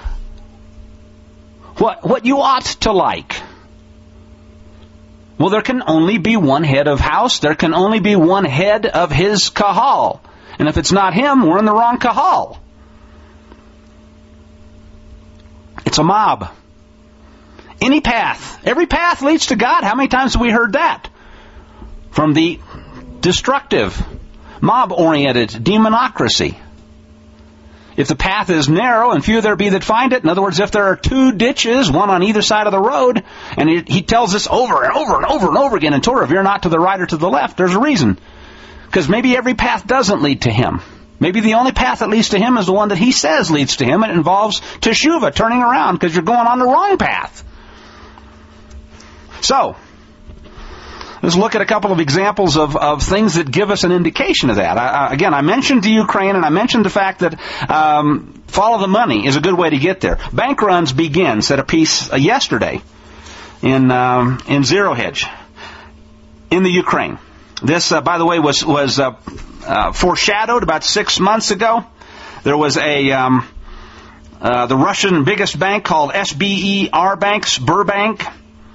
What, what you ought to like. Well, there can only be one head of house. There can only be one head of his kahal. And if it's not him, we're in the wrong kahal. It's a mob. Any path. Every path leads to God. How many times have we heard that? From the destructive, mob-oriented demonocracy. If the path is narrow and few there be that find it, in other words, if there are two ditches, one on either side of the road, and he, he tells us over and over and over and over again in Torah, veer not to the right or to the left, there's a reason. Because maybe every path doesn't lead to him. Maybe the only path that leads to him is the one that he says leads to him, and it involves teshuvah, turning around, because you're going on the wrong path. So, let's look at a couple of examples of, of things that give us an indication of that. I, I, again, I mentioned the Ukraine, and I mentioned the fact that um, follow the money is a good way to get there. Bank runs begin, said a piece uh, yesterday in um, in Zero Hedge in the Ukraine. This, uh, by the way, was was uh, uh, foreshadowed about six months ago. There was a um, uh, the Russian biggest bank called S B E R Banks, Burbank,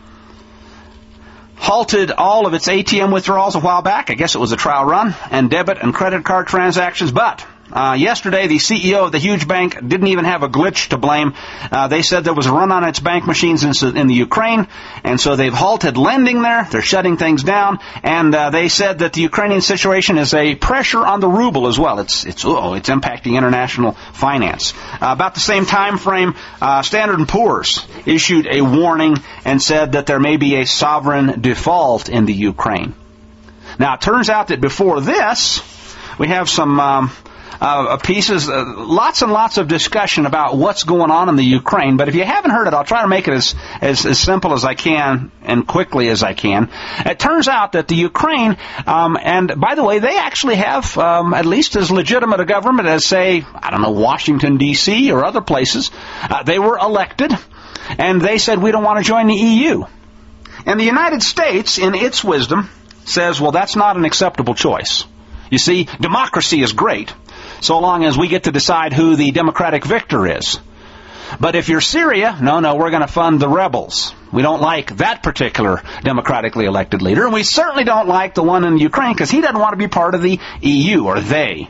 halted all of its A T M withdrawals a while back. I guess it was a trial run, and debit and credit card transactions. But uh, yesterday, the C E O of the huge bank didn't even have a glitch to blame. Uh, they said there was a run on its bank machines in, in the Ukraine, and so they've halted lending there. They're shutting things down, and uh, they said that the Ukrainian situation is a pressure on the ruble as well. It's it's oh, it's impacting international finance. Uh, about the same time frame, uh, Standard and Poor's issued a warning and said that there may be a sovereign default in the Ukraine. Now, it turns out that before this, we have some um, uh, pieces, uh, lots and lots of discussion about what's going on in the Ukraine. But if you haven't heard it, I'll try to make it as, as, as simple as I can and quickly as I can. It turns out that the Ukraine, um, and by the way, they actually have um, at least as legitimate a government as, say, I don't know, Washington, D C or other places. Uh, they were elected, and they said, we don't want to join the E U. And the United States, in its wisdom, says, well, that's not an acceptable choice. You see, democracy is great, so long as we get to decide who the democratic victor is. But if you're Syria, no, no, we're going to fund the rebels. We don't like that particular democratically elected leader, and we certainly don't like the one in Ukraine, because he doesn't want to be part of the E U, or they.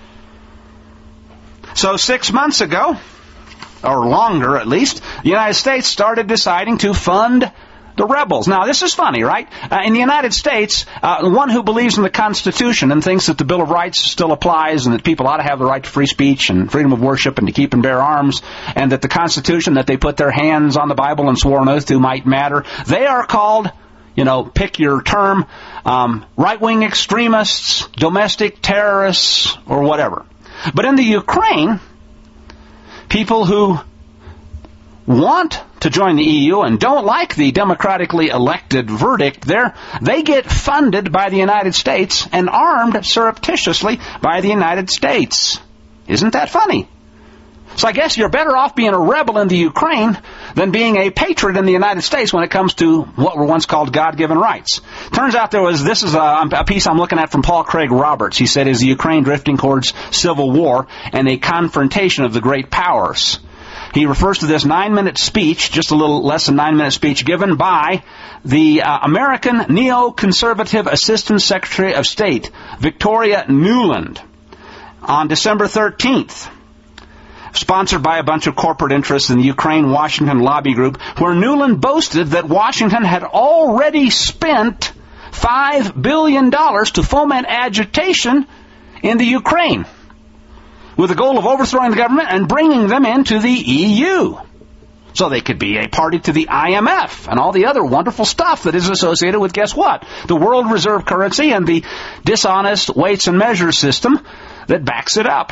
So six months ago, or longer at least, the United States started deciding to fund the rebels. Now, this is funny, right? Uh, in the United States, uh, one who believes in the Constitution and thinks that the Bill of Rights still applies and that people ought to have the right to free speech and freedom of worship and to keep and bear arms, and that the Constitution, that they put their hands on the Bible and swore an oath to, might matter. They are called, you know, pick your term, um, right-wing extremists, domestic terrorists, or whatever. But in the Ukraine, people who want to join the E U and don't like the democratically elected verdict there, they get funded by the United States and armed surreptitiously by the United States. Isn't that funny? So I guess you're better off being a rebel in the Ukraine than being a patriot in the United States when it comes to what were once called God-given rights. Turns out there was, this is a, a piece I'm looking at from Paul Craig Roberts. He said, is the Ukraine drifting towards civil war and a confrontation of the great powers? He refers to this nine-minute speech, just a little less than nine-minute speech, given by the uh, American neoconservative Assistant Secretary of State, Victoria Nuland, on December thirteenth. sponsored by a bunch of corporate interests in the Ukraine-Washington lobby group, where Nuland boasted that Washington had already spent five billion dollars to foment agitation in the Ukraine, with the goal of overthrowing the government and bringing them into the E U, so they could be a party to the I M F and all the other wonderful stuff that is associated with, guess what? The world reserve currency and the dishonest weights and measures system that backs it up.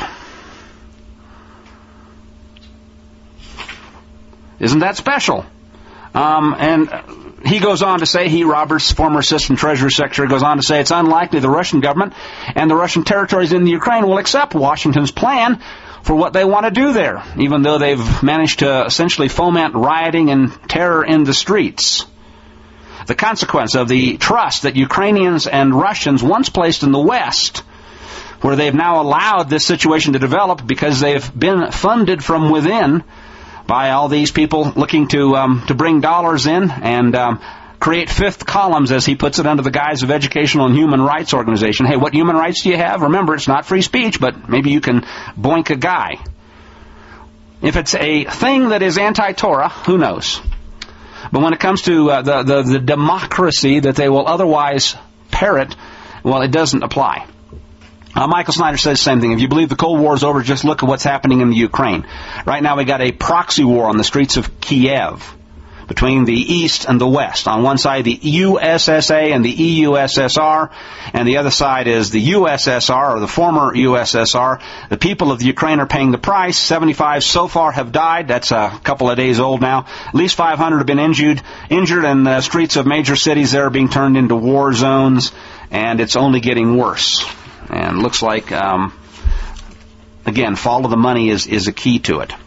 Isn't that special? Um, and he goes on to say, he, Roberts, former Assistant Treasury Secretary, goes on to say it's unlikely the Russian government and the Russian territories in the Ukraine will accept Washington's plan for what they want to do there, even though they've managed to essentially foment rioting and terror in the streets. The consequence of the trust that Ukrainians and Russians once placed in the West, where they've now allowed this situation to develop because they've been funded from within by all these people looking to um, to bring dollars in and um, create fifth columns, as he puts it, under the guise of educational and human rights organization. Hey, what human rights do you have? Remember, it's not free speech, but maybe you can boink a guy. If it's a thing that is anti-Torah, who knows? But when it comes to uh, the, the, the democracy that they will otherwise parrot, well, it doesn't apply. Uh, Michael Snyder says the same thing. If you believe the Cold War is over, just look at what's happening in the Ukraine. Right now we got a proxy war on the streets of Kiev between the East and the West. On one side, the U S S A and the E U S S R, and the other side is the U S S R, or the former U S S R. The people of the Ukraine are paying the price. seventy-five so far have died. That's a couple of days old now. At least five hundred have been injured, injured, and the streets of major cities there are being turned into war zones, and it's only getting worse. And looks like, um, again, follow the money is, is a key to it.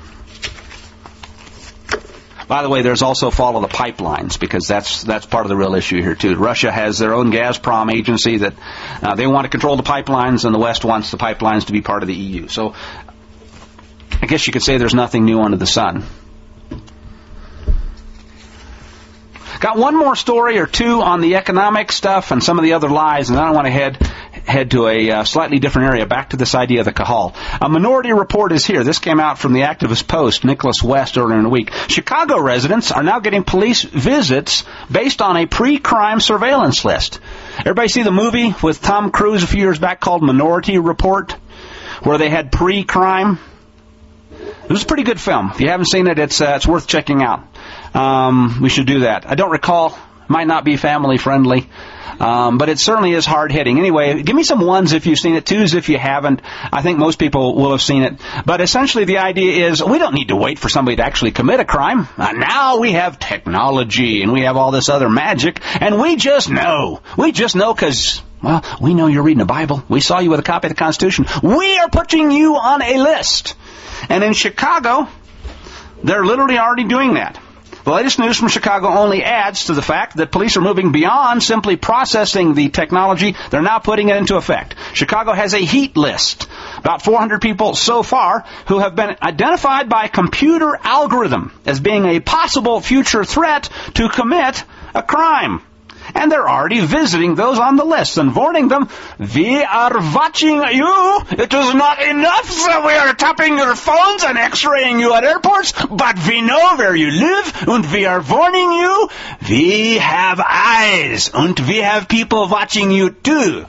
By the way, there's also follow the pipelines, because that's that's part of the real issue here, too. Russia has their own Gazprom agency that uh, they want to control the pipelines, and the West wants the pipelines to be part of the E U. So I guess you could say there's nothing new under the sun. Got one more story or two on the economic stuff and some of the other lies, and then I want to head head to a uh, slightly different area, back to this idea of the Kahal. A Minority Report is here. This came out from the Activist Post, Nicholas West, earlier in the week. Chicago residents are now getting police visits based on a pre-crime surveillance list. Everybody see the movie with Tom Cruise a few years back called Minority Report, where they had pre-crime? It was a pretty good film. If you haven't seen it, it's uh, it's worth checking out. Um, we should do that. I don't recall. Might not be family friendly. Um, but it certainly is hard-hitting. Anyway, give me some ones if you've seen it, twos if you haven't. I think most people will have seen it. But essentially the idea is we don't need to wait for somebody to actually commit a crime. Uh, now we have technology and we have all this other magic, and we just know. We just know because, well, we know you're reading the Bible. We saw you with a copy of the Constitution. We are putting you on a list. And in Chicago, they're literally already doing that. The latest news from Chicago only adds to the fact that police are moving beyond simply processing the technology. They're now putting it into effect. Chicago has a heat list, about four hundred people so far, who have been identified by a computer algorithm as being a possible future threat to commit a crime. And they're already visiting those on the list and warning them, we are watching you. It is not enough that we are tapping your phones and x-raying you at airports, but we know where you live, and we are warning you. We have eyes, and we have people watching you too.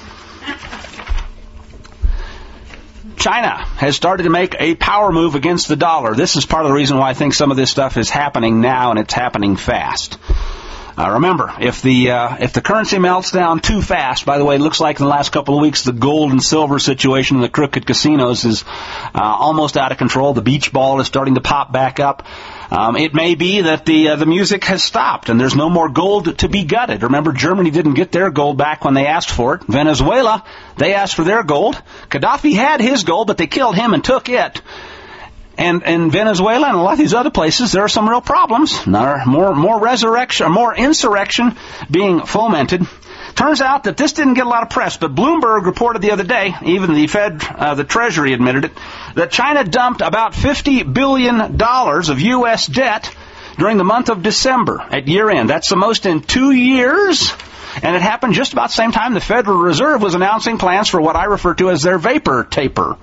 China has started to make a power move against the dollar. This is part of the reason why I think some of this stuff is happening now, and it's happening fast. Uh, remember, if the uh, if the currency melts down too fast, by the way, it looks like in the last couple of weeks the gold and silver situation in the crooked casinos is uh, almost out of control. The beach ball is starting to pop back up. Um, it may be that the uh, the music has stopped and there's no more gold to be gutted. Remember, Germany didn't get their gold back when they asked for it. Venezuela, they asked for their gold. Gaddafi had his gold, but they killed him and took it. And in Venezuela and a lot of these other places, there are some real problems. There are more, more resurrection, more insurrection being fomented. Turns out that this didn't get a lot of press, but Bloomberg reported the other day, even the Fed, uh, the Treasury admitted it, that China dumped about fifty billion dollars of U S debt during the month of December at year end. That's the most in two years. And it happened just about the same time the Federal Reserve was announcing plans for what I refer to as their vapor taper.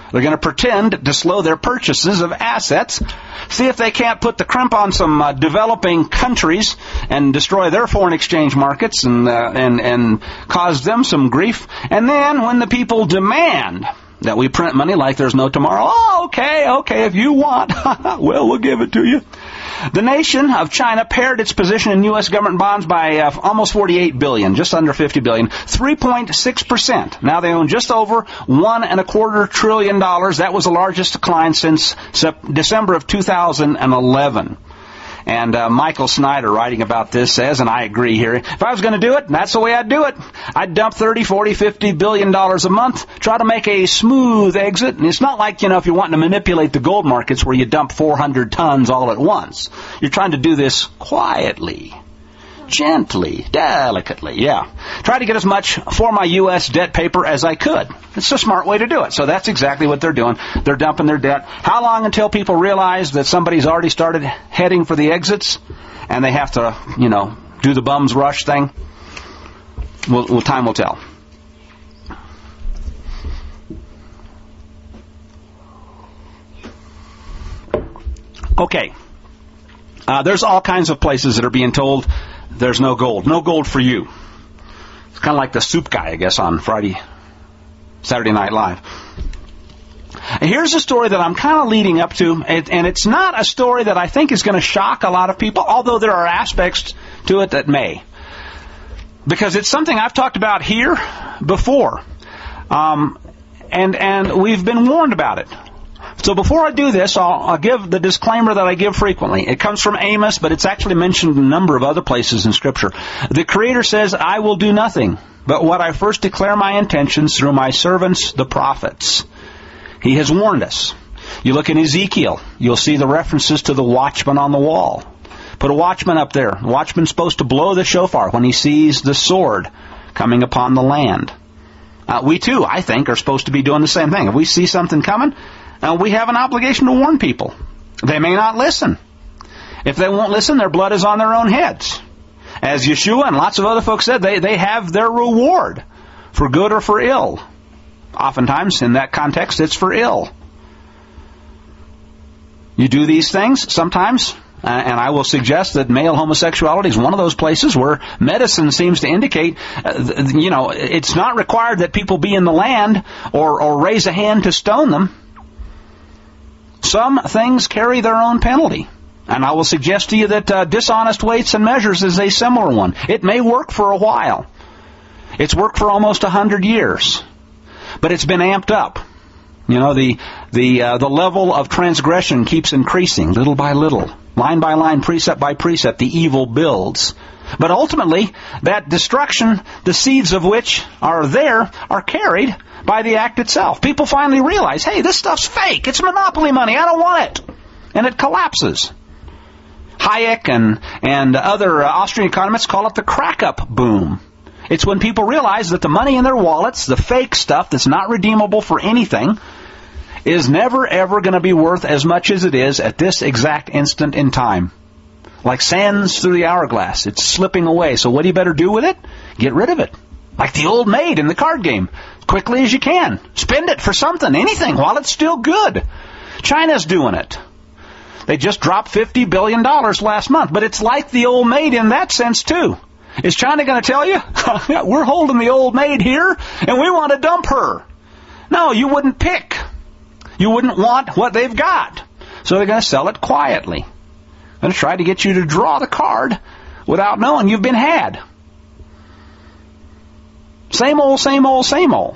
They're going to pretend to slow their purchases of assets, see if they can't put the crimp on some uh, developing countries and destroy their foreign exchange markets and, uh, and, and cause them some grief. And then when the people demand that we print money like there's no tomorrow, oh, okay, okay, if you want, well, we'll give it to you. The nation of China pared its position in U S government bonds by uh, almost forty-eight billion dollars, just under fifty billion dollars, three point six percent. Now they own just over one and a quarter trillion dollars. That was the largest decline since December of two thousand eleven. And uh, Michael Snyder, writing about this, says, and I agree here, if I was going to do it, that's the way I'd do it. I'd dump thirty, forty, fifty billion dollars a month, try to make a smooth exit. And it's not like, you know, if you're wanting to manipulate the gold markets where you dump four hundred tons all at once. You're trying to do this quietly, gently, delicately, yeah. Try to get as much for my U S debt paper as I could. It's a smart way to do it. So that's exactly what they're doing. They're dumping their debt. How long until people realize that somebody's already started heading for the exits and they have to, you know, do the bums rush thing? Well, well time will tell. Okay. Uh, there's all kinds of places that are being told there's no gold. No gold for you. It's kind of like the soup guy, I guess, on Friday, Saturday Night Live. And here's a story that I'm kind of leading up to, and it's not a story that I think is going to shock a lot of people, although there are aspects to it that may. Because it's something I've talked about here before. Um, and, and we've been warned about it. So before I do this, I'll, I'll give the disclaimer that I give frequently. It comes from Amos, but it's actually mentioned in a number of other places in Scripture. The Creator says, I will do nothing but what I first declare my intentions through my servants, the prophets. He has warned us. You look in Ezekiel, you'll see the references to the watchman on the wall. Put a watchman up there. The watchman's supposed to blow the shofar when he sees the sword coming upon the land. Uh, we too, I think, are supposed to be doing the same thing. If we see something coming, Uh, we have an obligation to warn people. They may not listen. If they won't listen, their blood is on their own heads. As Yeshua and lots of other folks said, they, they have their reward for good or for ill. Oftentimes, in that context, it's for ill. You do these things sometimes, uh, and I will suggest that male homosexuality is one of those places where medicine seems to indicate, uh, you know, it's not required that people be in the land or, or raise a hand to stone them. Some things carry their own penalty. And I will suggest to you that uh, dishonest weights and measures is a similar one. It may work for a while. It's worked for almost a hundred years. But it's been amped up. You know, the the uh, the level of transgression keeps increasing, little by little. Line by line, precept by precept, the evil builds. But ultimately, that destruction, the seeds of which are there, are carried by the act itself. People finally realize, hey, this stuff's fake. It's monopoly money. I don't want it. And it collapses. Hayek and, and other uh, Austrian economists call it the crack-up boom. It's when people realize that the money in their wallets, the fake stuff that's not redeemable for anything, is never, ever going to be worth as much as it is at this exact instant in time. Like sands through the hourglass. It's slipping away. So what do you better do with it? Get rid of it. Like the old maid in the card game. Quickly as you can. Spend it for something, anything, while it's still good. China's doing it. They just dropped fifty billion dollars last month. But it's like the old maid in that sense, too. Is China going to tell you, we're holding the old maid here, and we want to dump her? No, you wouldn't pick. You wouldn't want what they've got. So they're going to sell it quietly. Going to try to get you to draw the card without knowing you've been had. Same old, same old, same old.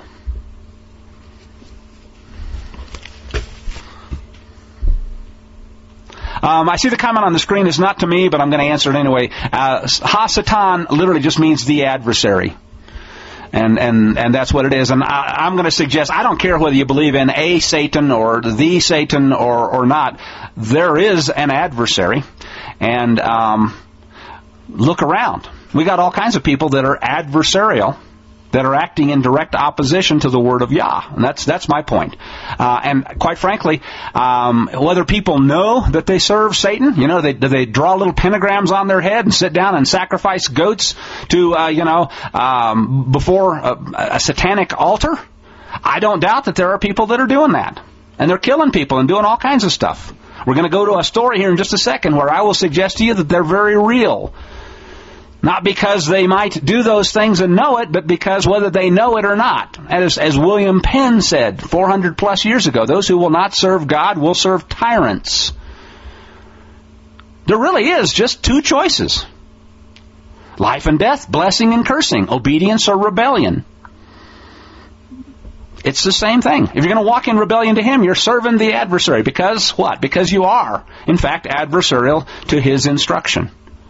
Um, I see the comment on the screen. It's not to me, but I'm going to answer it anyway. Uh, Ha-Satan literally just means the adversary. And, and, and that's what it is. And I, I'm going to suggest, I don't care whether you believe in a Satan or the Satan or, or not. There is an adversary. And um, look around. We got all kinds of people that are adversarial, that are acting in direct opposition to the word of Yah. And that's that's my point. Uh, and quite frankly, um, whether people know that they serve Satan, you know, they they draw little pentagrams on their head and sit down and sacrifice goats to, uh, you know, um, before a, a satanic altar. I don't doubt that there are people that are doing that. And they're killing people and doing all kinds of stuff. We're going to go to a story here in just a second where I will suggest to you that they're very real. Not because they might do those things and know it, but because whether they know it or not. As, as William Penn said four hundred plus years ago, those who will not serve God will serve tyrants. There really is just two choices. Life and death, blessing and cursing, obedience or rebellion. It's the same thing. If you're going to walk in rebellion to Him, you're serving the adversary. Because what? Because you are, in fact, adversarial to His instruction.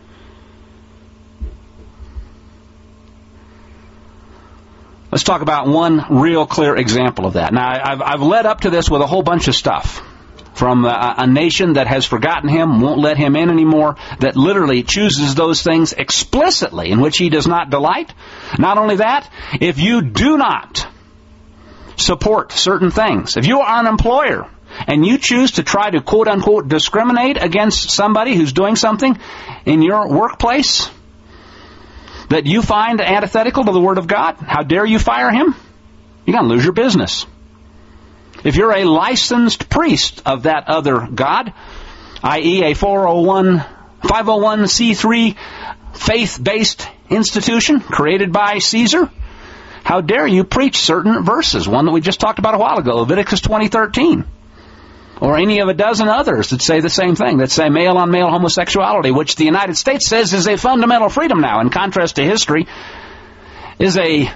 Let's talk about one real clear example of that. Now, I've, I've led up to this with a whole bunch of stuff. From a, a nation that has forgotten Him, won't let Him in anymore, that literally chooses those things explicitly in which He does not delight. Not only that, if you do not support certain things, if you are an employer and you choose to try to quote-unquote discriminate against somebody who's doing something in your workplace that you find antithetical to the Word of God, how dare you fire him? You're going to lose your business. If you're a licensed priest of that other god, that is a four oh one, five oh one c three faith-based institution created by Caesar, how dare you preach certain verses? One that we just talked about a while ago, Leviticus twenty thirteen. Or any of a dozen others that say the same thing, that say male-on-male homosexuality, which the United States says is a fundamental freedom now, in contrast to history, is a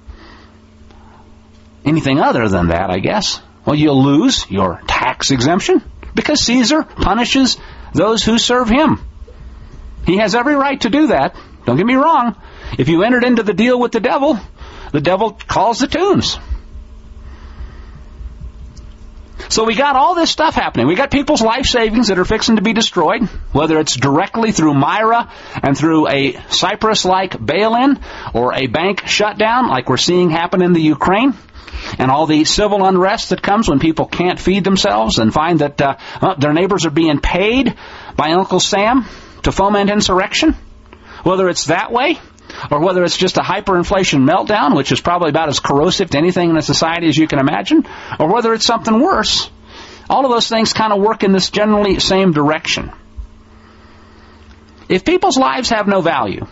anything other than that, I guess. Well, you'll lose your tax exemption because Caesar punishes those who serve him. He has every right to do that. Don't get me wrong. If you entered into the deal with the devil, the devil calls the tunes. So we got all this stuff happening. We got people's life savings that are fixing to be destroyed, whether it's directly through Myra and through a Cyprus-like bail-in or a bank shutdown like we're seeing happen in the Ukraine, and all the civil unrest that comes when people can't feed themselves and find that uh, well, their neighbors are being paid by Uncle Sam to foment insurrection. Whether it's that way, or whether it's just a hyperinflation meltdown, which is probably about as corrosive to anything in a society as you can imagine, or whether it's something worse, all of those things kind of work in this generally same direction. If people's lives have no value,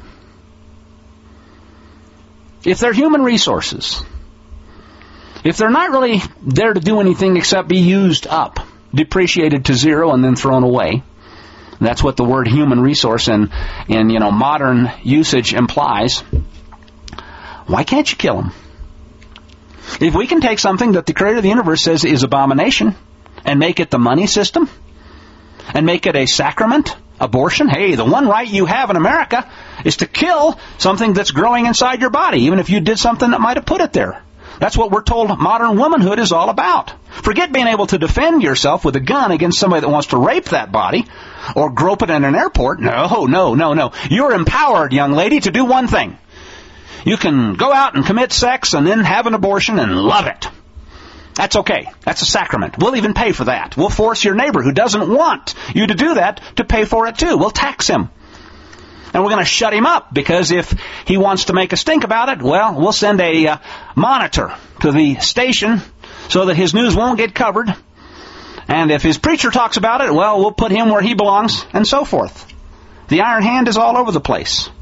if they're human resources, if they're not really there to do anything except be used up, depreciated to zero and then thrown away, that's what the word human resource in, in you know modern usage implies. Why can't you kill them? If we can take something that the Creator of the universe says is abomination and make it the money system and make it a sacrament, abortion, hey, the one right you have in America is to kill something that's growing inside your body, even if you did something that might have put it there. That's what we're told modern womanhood is all about. Forget being able to defend yourself with a gun against somebody that wants to rape that body or grope it in an airport. No, no, no, no. You're empowered, young lady, to do one thing. You can go out and commit sex and then have an abortion and love it. That's okay. That's a sacrament. We'll even pay for that. We'll force your neighbor who doesn't want you to do that to pay for it too. We'll tax him. And we're going to shut him up, because if he wants to make a stink about it, well, we'll send a uh, monitor to the station so that his news won't get covered. And if his preacher talks about it, well, we'll put him where he belongs, and so forth. The iron hand is all over the place.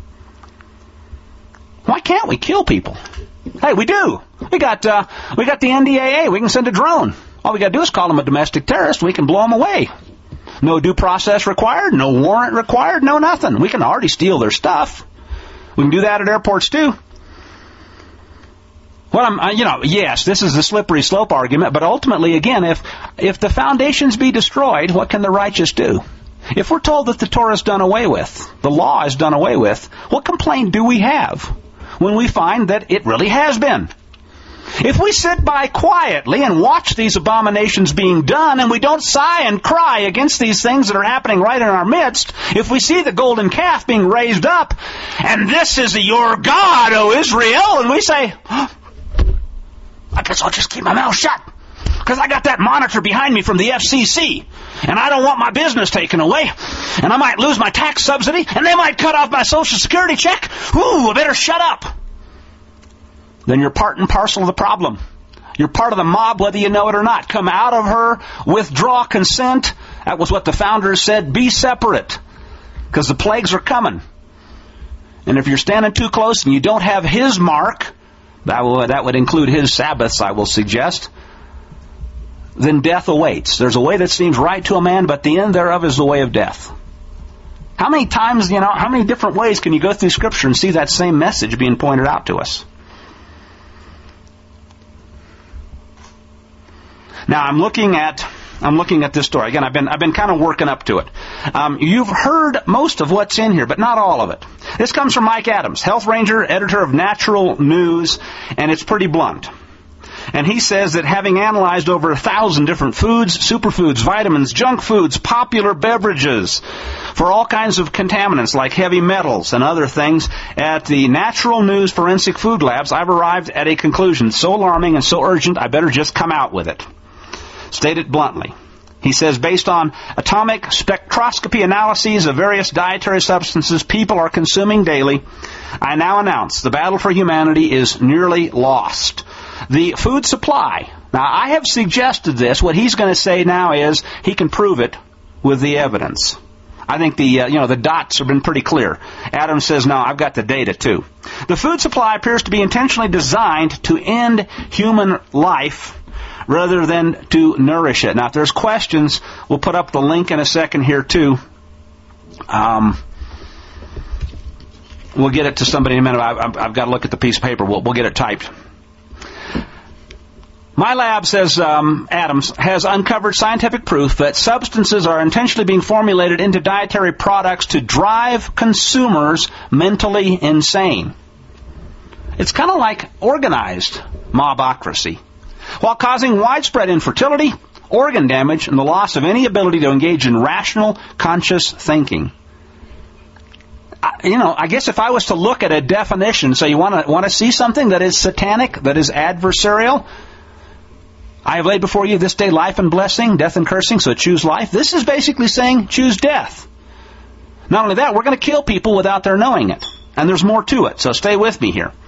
Why can't we kill people? Hey, we do. We got uh, we got the N D A A. We can send a drone. All we got to do is call him a domestic terrorist. We can blow him away. No due process required, no warrant required, no nothing. We can already steal their stuff. We can do that at airports too. Well, I'm, uh, you know, yes, this is the slippery slope argument, but ultimately, again, if if the foundations be destroyed, what can the righteous do? If we're told that the Torah is done away with, the law is done away with, what complaint do we have when we find that it really has been? If we sit by quietly and watch these abominations being done, and we don't sigh and cry against these things that are happening right in our midst, if we see the golden calf being raised up, and this is your God, O Israel, and we say, oh, I guess I'll just keep my mouth shut, because I got that monitor behind me from the F C C, and I don't want my business taken away, and I might lose my tax subsidy, and they might cut off my Social Security check. Ooh, I better shut up. Then you're part and parcel of the problem. You're part of the mob whether you know it or not. Come out of her, withdraw consent. That was what the founders said. Be separate, because the plagues are coming. And if you're standing too close and you don't have his mark, that will, that would include his Sabbaths, I will suggest, then death awaits. There's a way that seems right to a man, but the end thereof is the way of death. How many times, you know, how many different ways can you go through Scripture and see that same message being pointed out to us? Now, I'm looking at I'm looking at this story. Again, I've been I've been kind of working up to it. Um, you've heard most of what's in here, but not all of it. This comes from Mike Adams, Health Ranger, editor of Natural News, and it's pretty blunt. And he says that having analyzed over a thousand different foods, superfoods, vitamins, junk foods, popular beverages, for all kinds of contaminants like heavy metals and other things, at the Natural News Forensic Food Labs, I've arrived at a conclusion so alarming and so urgent, I better just come out with it. State it bluntly. He says, based on atomic spectroscopy analyses of various dietary substances people are consuming daily, I now announce the battle for humanity is nearly lost. The food supply. Now, I have suggested this. What he's going to say now is he can prove it with the evidence. I think the uh, you know the dots have been pretty clear. Adams says, no, I've got the data too. The food supply appears to be intentionally designed to end human life rather than to nourish it. Now, if there's questions, we'll put up the link in a second here too. Um, we'll get it to somebody in a minute. I've, I've got to look at the piece of paper. We'll, we'll get it typed. My lab, says um, Adams, has uncovered scientific proof that substances are intentionally being formulated into dietary products to drive consumers mentally insane. It's kind of like organized mobocracy. While causing widespread infertility, organ damage, and the loss of any ability to engage in rational, conscious thinking. I, you know, I guess if I was to look at a definition, so you want to want to see something that is satanic, that is adversarial, I have laid before you this day life and blessing, death and cursing, so choose life. This is basically saying choose death. Not only that, we're going to kill people without their knowing it. And there's more to it, so stay with me here.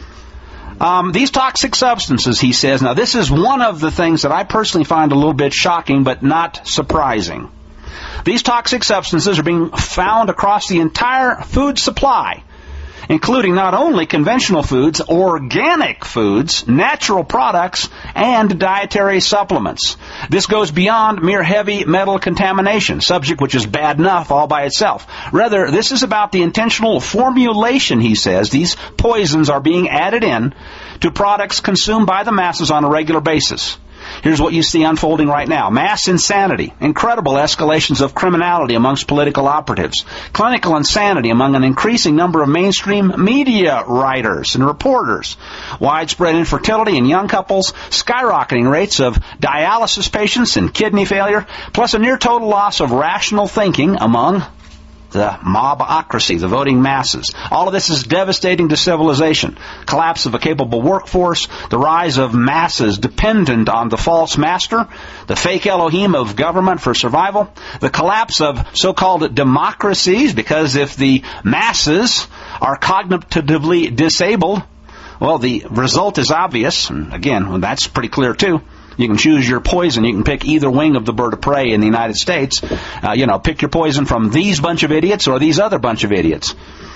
Um, these toxic substances, he says, now this is one of the things that I personally find a little bit shocking, but not surprising. These toxic substances are being found across the entire food supply, including not only conventional foods, organic foods, natural products, and dietary supplements. This goes beyond mere heavy metal contamination, subject which is bad enough all by itself. Rather, this is about the intentional formulation, he says. These poisons are being added in to products consumed by the masses on a regular basis. Here's what you see unfolding right now. Mass insanity, incredible escalations of criminality amongst political operatives, clinical insanity among an increasing number of mainstream media writers and reporters, widespread infertility in young couples, skyrocketing rates of dialysis patients and kidney failure, plus a near total loss of rational thinking among the mobocracy, the voting masses. All of this is devastating to civilization. Collapse of a capable workforce, the rise of masses dependent on the false master, the fake Elohim of government for survival, the collapse of so-called democracies, because if the masses are cognitively disabled, well, the result is obvious. And again, well, that's pretty clear too. You can choose your poison. You can pick either wing of the bird of prey in the United States. Uh, you know, pick your poison from these bunch of idiots or these other bunch of idiots.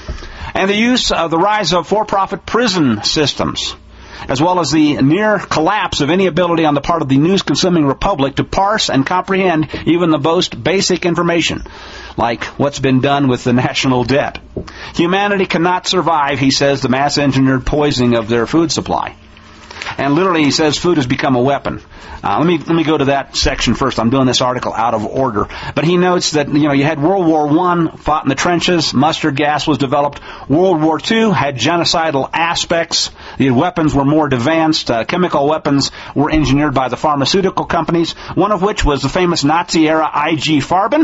And the use of the rise of for-profit prison systems, as well as the near collapse of any ability on the part of the news-consuming republic to parse and comprehend even the most basic information, like what's been done with the national debt. Humanity cannot survive, he says, the mass-engineered poisoning of their food supply. And literally, he says, food has become a weapon. Uh, let me let me go to that section first. I'm doing this article out of order. But he notes that, you know, you had World War One, fought in the trenches, mustard gas was developed. World War Two had genocidal aspects. The weapons were more advanced. Uh, chemical weapons were engineered by the pharmaceutical companies, one of which was the famous Nazi-era I G Farben.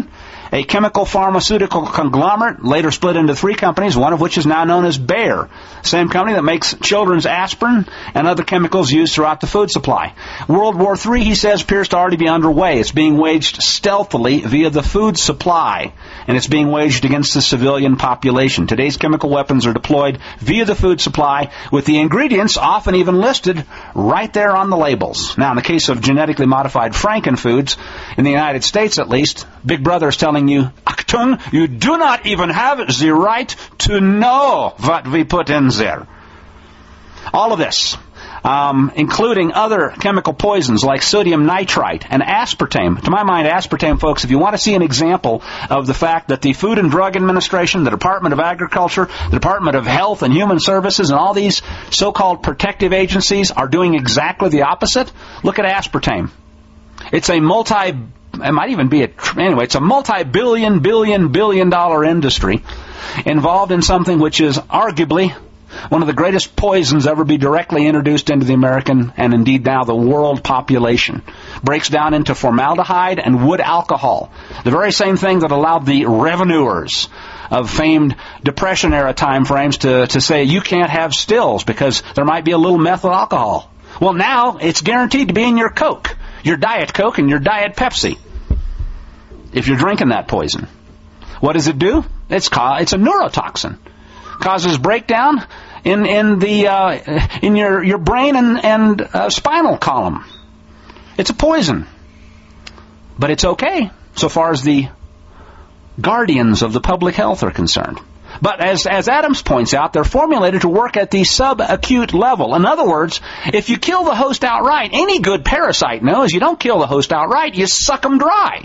a chemical pharmaceutical conglomerate, later split into three companies, one of which is now known as Bayer, same company that makes children's aspirin and other chemicals used throughout the food supply. World War Three, he says, appears to already be underway. It's being waged stealthily via the food supply, and it's being waged against the civilian population. Today's chemical weapons are deployed via the food supply, with the ingredients often even listed right there on the labels. Now, in the case of genetically modified frankenfoods, in the United States at least, Big Brother is telling you, Achtung, you do not even have the right to know what we put in there. All of this, um, including other chemical poisons like sodium nitrite and aspartame. To my mind, aspartame, folks, if you want to see an example of the fact that the Food and Drug Administration, the Department of Agriculture, the Department of Health and Human Services, and all these so-called protective agencies are doing exactly the opposite, look at aspartame. It's a multi, it might even be a, anyway, it's a multi-billion, billion, billion dollar industry involved in something which is arguably one of the greatest poisons ever be directly introduced into the American and indeed now the world population. Breaks down into formaldehyde and wood alcohol. The very same thing that allowed the revenuers of famed Depression-era time frames to, to say you can't have stills because there might be a little methyl alcohol. Well, now it's guaranteed to be in your Coke, your Diet Coke and your Diet Pepsi, if you're drinking that poison. What does it do? It's ca- it's a neurotoxin. Causes breakdown in in the uh, in your your brain and and uh, spinal column. It's a poison, but it's okay so far as the guardians of the public health are concerned. But as as Adams points out, they're formulated to work at the subacute level. In other words, if you kill the host outright, any good parasite knows you don't kill the host outright, you suck them dry.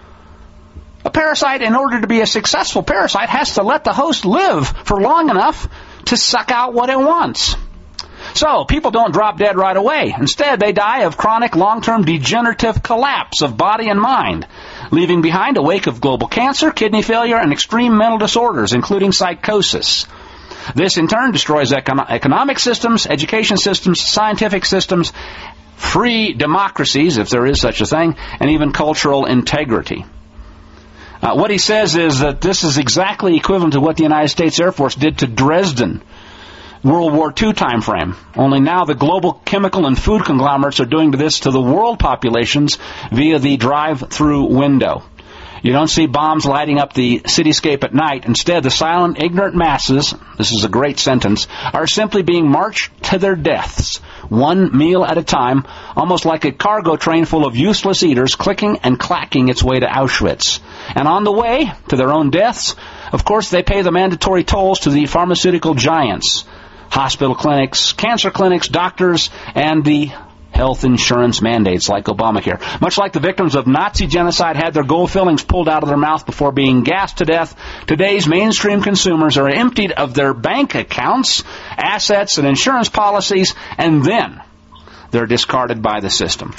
A parasite, in order to be a successful parasite, has to let the host live for long enough to suck out what it wants. So, people don't drop dead right away. Instead, they die of chronic long-term degenerative collapse of body and mind, leaving behind a wake of global cancer, kidney failure, and extreme mental disorders, including psychosis. This, in turn, destroys econ- economic systems, education systems, scientific systems, free democracies, if there is such a thing, and even cultural integrity. Uh, what he says is that this is exactly equivalent to what the United States Air Force did to Dresden, World War Two time frame. Only now the global chemical and food conglomerates are doing this to the world populations via the drive-through window. You don't see bombs lighting up the cityscape at night. Instead, the silent, ignorant masses, this is a great sentence, are simply being marched to their deaths, one meal at a time, almost like a cargo train full of useless eaters clicking and clacking its way to Auschwitz. And on the way to their own deaths, of course, they pay the mandatory tolls to the pharmaceutical giants, hospital clinics, cancer clinics, doctors, and the health insurance mandates like Obamacare. Much like the victims of Nazi genocide had their gold fillings pulled out of their mouth before being gassed to death, today's mainstream consumers are emptied of their bank accounts, assets, and insurance policies, and then they're discarded by the system.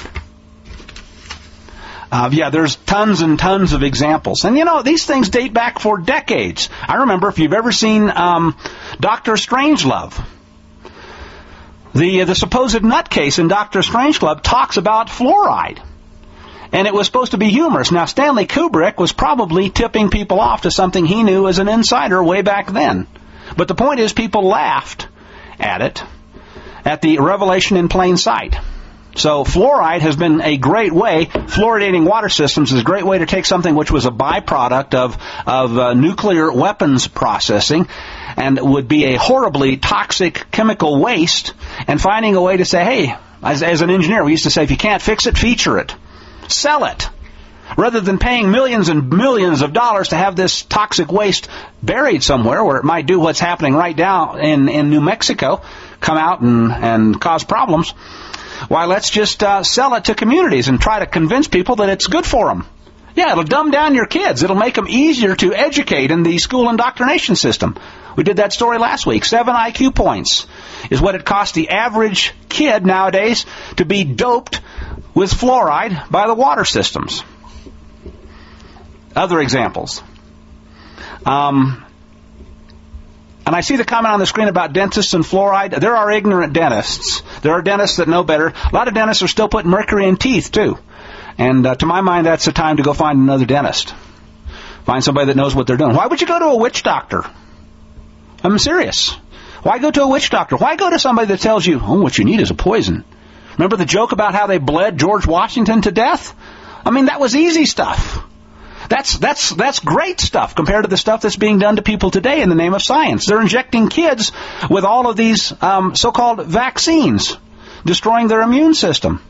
Uh, yeah, there's tons and tons of examples. And, you know, these things date back for decades. I remember, if you've ever seen um, Doctor Strangelove, the, uh, the supposed nutcase in Doctor Strangelove talks about fluoride. And it was supposed to be humorous. Now, Stanley Kubrick was probably tipping people off to something he knew as an insider way back then. But the point is, people laughed at it, at the revelation in plain sight. So fluoride has been a great way, fluoridating water systems is a great way to take something which was a byproduct of, of uh, nuclear weapons processing and would be a horribly toxic chemical waste, and finding a way to say, hey, as, as an engineer, we used to say, if you can't fix it, feature it. Sell it. Rather than paying millions and millions of dollars to have this toxic waste buried somewhere where it might do what's happening right down in, in New Mexico, come out and, and cause problems. Why, let's just uh, sell it to communities and try to convince people that it's good for them. Yeah, it'll dumb down your kids. It'll make them easier to educate in the school indoctrination system. We did that story last week. Seven I Q points is what it costs the average kid nowadays to be doped with fluoride by the water systems. Other examples. Um... And I see the comment on the screen about dentists and fluoride. There are ignorant dentists. There are dentists that know better. A lot of dentists are still putting mercury in teeth, too. And uh, to my mind, that's the time to go find another dentist. Find somebody that knows what they're doing. Why would you go to a witch doctor? I'm serious. Why go to a witch doctor? Why go to somebody that tells you, oh, what you need is a poison? Remember the joke about how they bled George Washington to death? I mean, that was easy stuff. That's that's that's great stuff compared to the stuff that's being done to people today in the name of science. They're injecting kids with all of these um, so-called vaccines, destroying their immune system.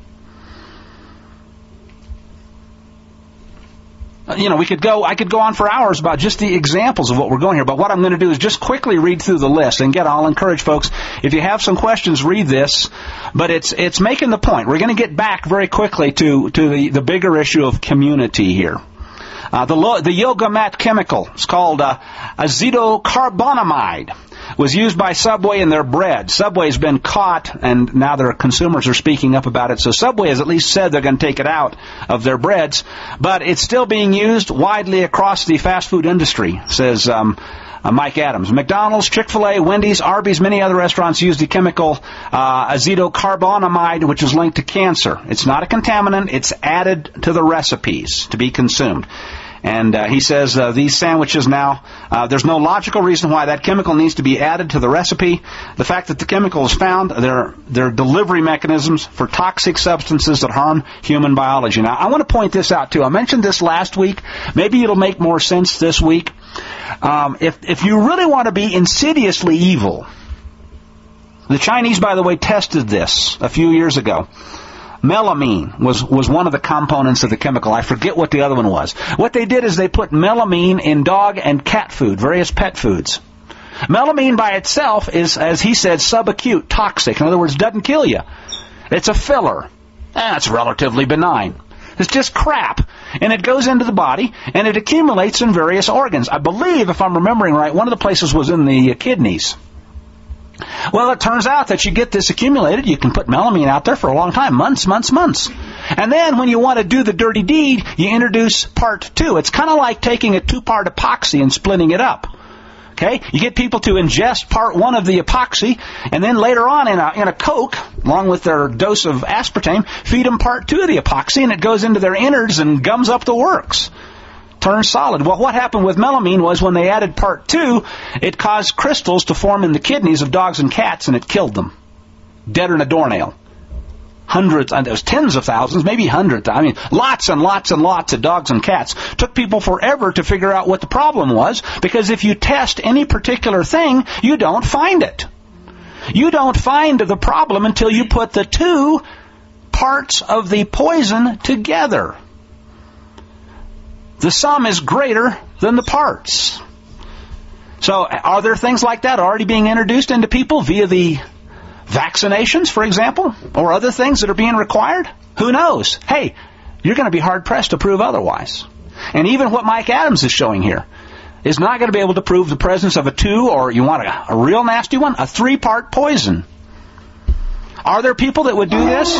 You know, we could go, I could go on for hours about just the examples of what we're going here, but what I'm going to do is just quickly read through the list. And again, I'll encourage folks, if you have some questions, read this, but it's it's making the point. We're going to get back very quickly to, to the, the bigger issue of community here. Uh, the, the Yoga-Mat chemical, it's called uh, azidocarbonamide, was used by Subway in their bread. Subway's been caught, and now their consumers are speaking up about it. So Subway has at least said they're going to take it out of their breads, but it's still being used widely across the fast food industry, says um, uh, Mike Adams. McDonald's, Chick-fil-A, Wendy's, Arby's, many other restaurants use the chemical uh, azidocarbonamide, which is linked to cancer. It's not a contaminant. It's added to the recipes to be consumed. And uh, he says uh, these sandwiches now, uh, there's no logical reason why that chemical needs to be added to the recipe. The fact that the chemical is found, they're, they're delivery mechanisms for toxic substances that harm human biology. Now, I want to point this out, too. I mentioned this last week. Maybe it'll make more sense this week. Um, if, if you really want to be insidiously evil, the Chinese, by the way, tested this a few years ago. Melamine was, was one of the components of the chemical. I forget what the other one was. What they did is they put melamine in dog and cat food, various pet foods. Melamine by itself is, as he said, subacute, toxic. In other words, doesn't kill you. It's a filler. That's relatively benign. It's just crap. And it goes into the body, and it accumulates in various organs. I believe, if I'm remembering right, one of the places was in the kidneys. Well, it turns out that you get this accumulated. You can put melamine out there for a long time, months, months, months. And then when you want to do the dirty deed, you introduce part two. It's kind of like taking a two-part epoxy and splitting it up. Okay? You get people to ingest part one of the epoxy, and then later on in a, in a Coke, along with their dose of aspartame, feed them part two of the epoxy, and it goes into their innards and gums up the works. Turns solid. Well, what happened with melamine was when they added part two, it caused crystals to form in the kidneys of dogs and cats, and it killed them. Deader than a doornail. Hundreds, and it was tens of thousands, maybe hundreds. I mean, lots and lots and lots of dogs and cats. Took people forever to figure out what the problem was, because if you test any particular thing, you don't find it. You don't find the problem until you put the two parts of the poison together. The sum is greater than the parts. So are there things like that already being introduced into people via the vaccinations, for example, or other things that are being required? Who knows? Hey, you're going to be hard-pressed to prove otherwise. And even what Mike Adams is showing here is not going to be able to prove the presence of a two, or you want a, a real nasty one, a three-part poison. Are there people that would do this?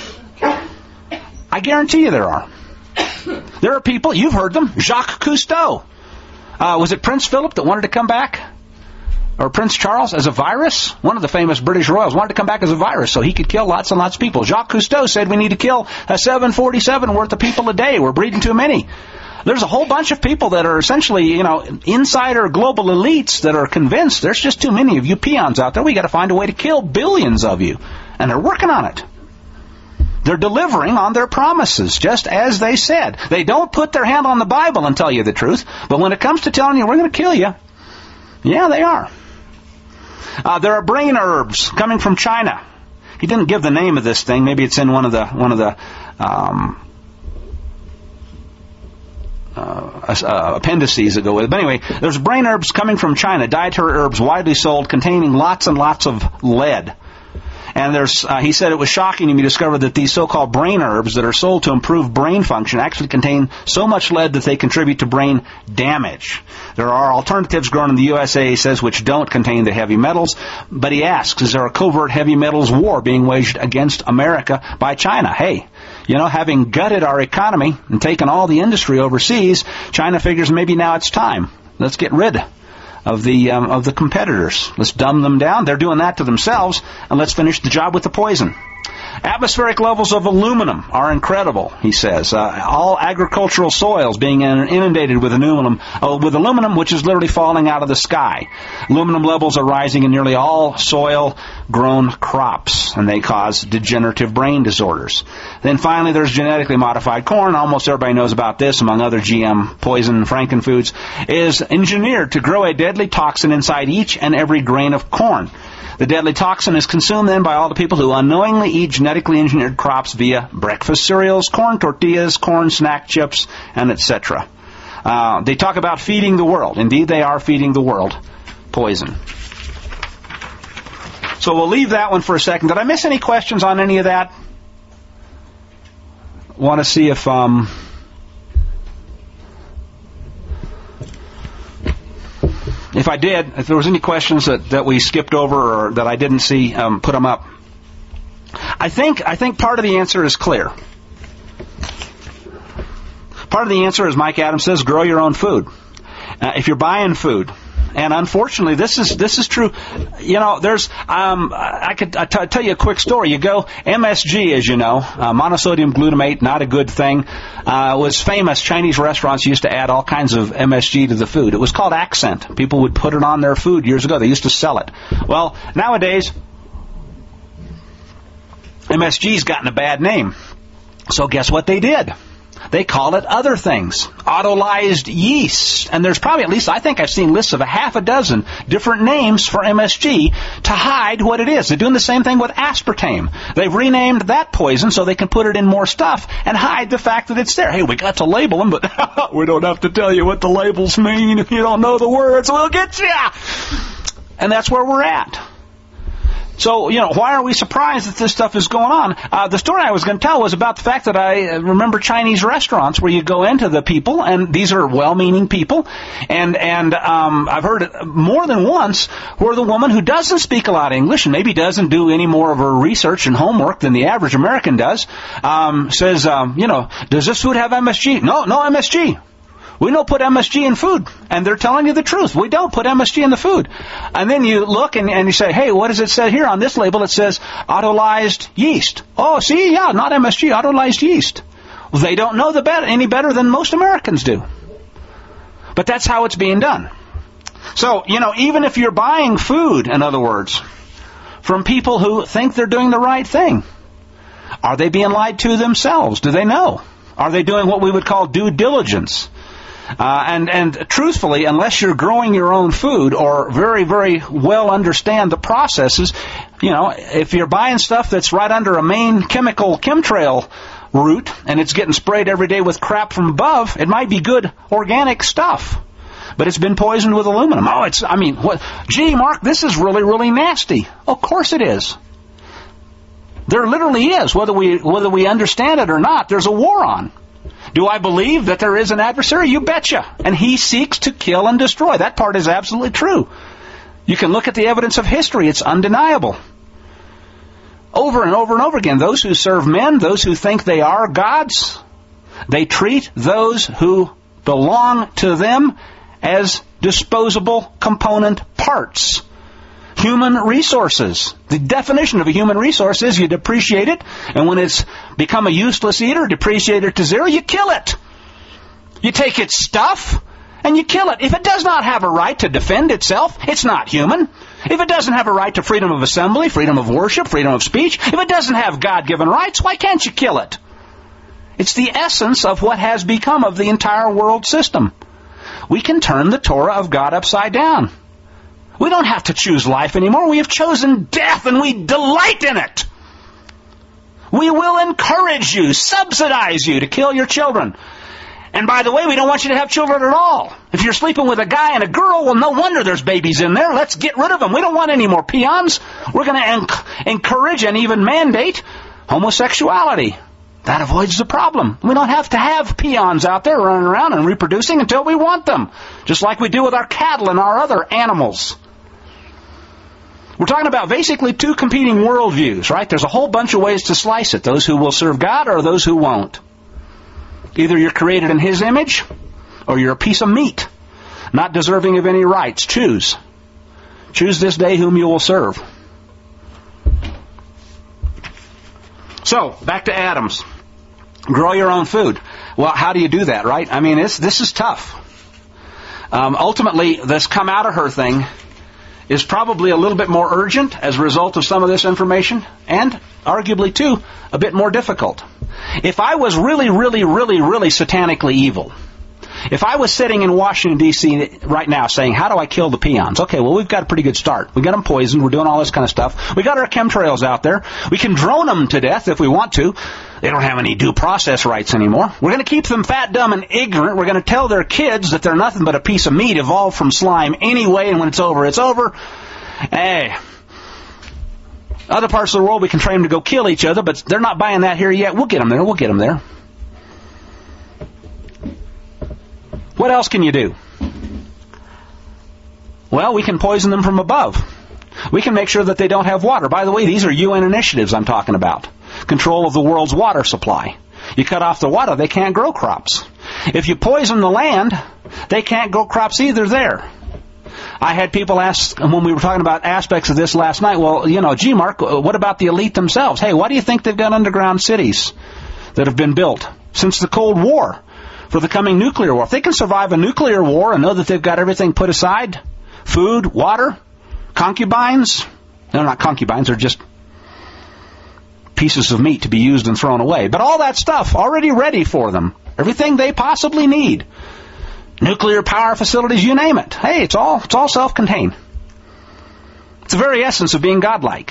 I guarantee you there are. There are people, you've heard them, Jacques Cousteau. Uh, was it Prince Philip that wanted to come back? Or Prince Charles as a virus? One of the famous British royals wanted to come back as a virus so he could kill lots and lots of people. Jacques Cousteau said we need to kill a seven forty-seven worth of people a day. We're breeding too many. There's a whole bunch of people that are essentially, you know, insider global elites that are convinced there's just too many of you peons out there. We got to find a way to kill billions of you. And they're working on it. They're delivering on their promises, just as they said. They don't put their hand on the Bible and tell you the truth, but when it comes to telling you we're going to kill you, yeah, they are. Uh, there are brain herbs coming from China. He didn't give the name of this thing. Maybe it's in one of the one of the um, uh, uh, appendices that go with it. But anyway, there's brain herbs coming from China, dietary herbs widely sold, containing lots and lots of lead. And there's, uh, he said it was shocking to me to discover that these so-called brain herbs that are sold to improve brain function actually contain so much lead that they contribute to brain damage. There are alternatives grown in the U S A, he says, which don't contain the heavy metals. But he asks, is there a covert heavy metals war being waged against America by China? Hey, you know, having gutted our economy and taken all the industry overseas, China figures maybe now it's time. Let's get rid of the um, of the competitors. Let's dumb them down. They're doing that to themselves, and let's finish the job with the poison. Atmospheric levels of aluminum are incredible, he says. Uh, all agricultural soils being inundated with aluminum, uh, with aluminum, which is literally falling out of the sky. Aluminum levels are rising in nearly all soil-grown crops, and they cause degenerative brain disorders. Then finally, there's genetically modified corn. Almost everybody knows about this, among other G M poison frankenfoods, is engineered to grow a deadly toxin inside each and every grain of corn. The deadly toxin is consumed then by all the people who unknowingly eat genetically engineered crops via breakfast cereals, corn tortillas, corn snack chips, and et cetera. Uh, they talk about feeding the world. Indeed, they are feeding the world poison. So we'll leave that one for a second. Did I miss any questions on any of that? Want to see if... Um, If I did, if there was any questions that, that we skipped over or that I didn't see, um, put them up. I think I think part of the answer is clear. Part of the answer, as Mike Adams says, grow your own food. Uh, if you're buying food, and unfortunately, this is this is true. You know, there's um, I could I t- tell you a quick story. You go M S G, as you know, uh, monosodium glutamate, not a good thing. Uh, was famous. Chinese restaurants used to add all kinds of M S G to the food. It was called Accent. People would put it on their food years ago. They used to sell it. Well, nowadays, M S G's gotten a bad name. So guess what they did? They call it other things. Autolyzed yeast. And there's probably at least, I think I've seen lists of a half a dozen different names for M S G to hide what it is. They're doing the same thing with aspartame. They've renamed that poison so they can put it in more stuff and hide the fact that it's there. Hey, we got to label them, but we don't have to tell you what the labels mean. If you don't know the words, we'll get you. And that's where we're at. So, you know, why are we surprised that this stuff is going on? Uh, the story I was going to tell was about the fact that I remember Chinese restaurants where you go into the people, and these are well-meaning people, and and um, I've heard it more than once where the woman who doesn't speak a lot of English and maybe doesn't do any more of her research and homework than the average American does, um, says, um, you know, does this food have M S G? No, no M S G. We don't put M S G in food. And they're telling you the truth. We don't put M S G in the food. And then you look and, and you say, hey, what does it say here on this label? It says autolyzed yeast. Oh, see, yeah, not M S G, autolyzed yeast. Well, they don't know the better, any better than most Americans do. But that's how it's being done. So, you know, even if you're buying food, in other words, from people who think they're doing the right thing, are they being lied to themselves? Do they know? Are they doing what we would call due diligence? Uh, and, and truthfully, unless you're growing your own food or very, very well understand the processes, you know, if you're buying stuff that's right under a main chemical chemtrail route and it's getting sprayed every day with crap from above, it might be good organic stuff. But it's been poisoned with aluminum. Oh, it's, I mean, what? Gee, Mark, this is really, really nasty. Of course it is. There literally is, whether we, whether we understand it or not, there's a war on. Do I believe that there is an adversary? You betcha. And he seeks to kill and destroy. That part is absolutely true. You can look at the evidence of history. It's undeniable. Over and over and over again, those who serve men, those who think they are gods, they treat those who belong to them as disposable component parts. Human resources. The definition of a human resource is you depreciate it, and when it's become a useless eater, depreciate it to zero, you kill it. You take its stuff, and you kill it. If it does not have a right to defend itself, it's not human. If it doesn't have a right to freedom of assembly, freedom of worship, freedom of speech, if it doesn't have God-given rights, why can't you kill it? It's the essence of what has become of the entire world system. We can turn the Torah of God upside down. We don't have to choose life anymore. We have chosen death, and we delight in it. We will encourage you, subsidize you to kill your children. And by the way, we don't want you to have children at all. If you're sleeping with a guy and a girl, well, no wonder there's babies in there. Let's get rid of them. We don't want any more peons. We're going to en- encourage and even mandate homosexuality. That avoids the problem. We don't have to have peons out there running around and reproducing until we want them, just like we do with our cattle and our other animals. We're talking about basically two competing worldviews, right? There's a whole bunch of ways to slice it. Those who will serve God or those who won't. Either you're created in His image or you're a piece of meat, not deserving of any rights. Choose. Choose this day whom you will serve. So, back to Adams. Grow your own food. Well, how do you do that, right? I mean, it's, this is tough. Um, ultimately, this come out of her thing is probably a little bit more urgent as a result of some of this information, and arguably, too, a bit more difficult. If I was really, really, really, really satanically evil, if I was sitting in Washington, D C right now saying, how do I kill the peons? Okay, well, we've got a pretty good start. We got them poisoned. We're doing all this kind of stuff. We got our chemtrails out there. We can drone them to death if we want to. They don't have any due process rights anymore. We're going to keep them fat, dumb, and ignorant. We're going to tell their kids that they're nothing but a piece of meat evolved from slime anyway, and when it's over, it's over. Hey, other parts of the world, we can train them to go kill each other, but they're not buying that here yet. We'll get them there. We'll get them there. What else can you do? Well, we can poison them from above. We can make sure that they don't have water. By the way, these are U N initiatives I'm talking about. Control of the world's water supply. You cut off the water, they can't grow crops. If you poison the land, they can't grow crops either there. I had people ask, when we were talking about aspects of this last night, well, you know, gee, Mark, what about the elite themselves? Hey, why do you think they've got underground cities that have been built since the Cold War for the coming nuclear war? If they can survive a nuclear war and know that they've got everything put aside, food, water, concubines, no, not concubines, they're just pieces of meat to be used and thrown away. But all that stuff already ready for them. Everything they possibly need. Nuclear power facilities, you name it. Hey, it's all it's all self-contained. It's the very essence of being godlike.